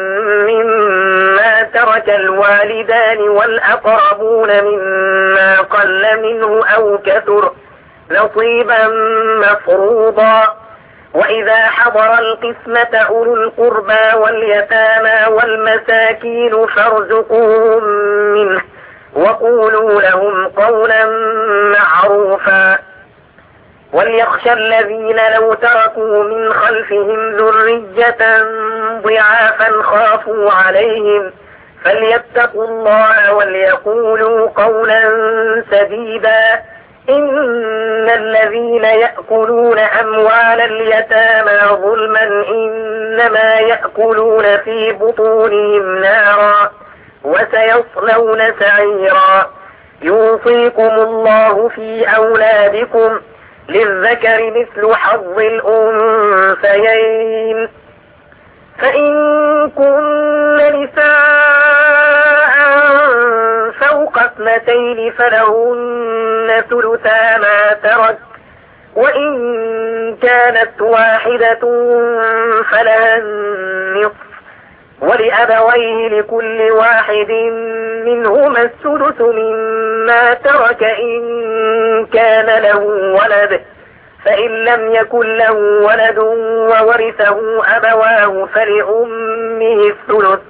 مما ترك الوالدان والأقربون مما قل منه أو كثر نصيبا مفروضا. وإذا حضر القسمة أولو القربى واليتامى والمساكين فارزقوهم منه وقولوا لهم قولا معروفا. وليخشى الذين لو تركوا من خلفهم ذرية ضعافا خافوا عليهم فليتقوا الله وليقولوا قولا سديدا. إن الذين يأكلون أموال اليتامى ظلما إنما يأكلون في بطونهم نارا وسيصلون سعيرا. يوصيكم الله في أولادكم للذكر مثل حظ الأنثيين. فإن كن نساء فوق اثنتين فلهن ثلثا ما ترك، وإن كانت واحدة فلها النصف، ولأبويه لكل واحد منهما السدس مما ترك إن كان له ولد، فإن لم يكن له ولد وورثه أبواه فلأمه الثلث،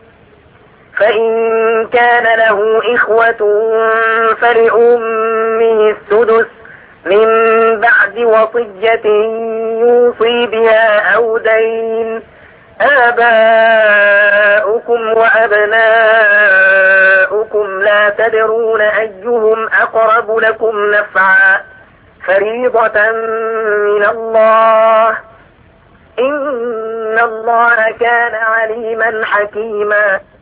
فإن كان له إخوة فلأمه السدس من بعد وصية يوصي بها أو دين. آباؤكم وأبناؤكم لا تدرون أيهم أقرب لكم نفعا فريضة من الله إن الله كان عليما حكيما.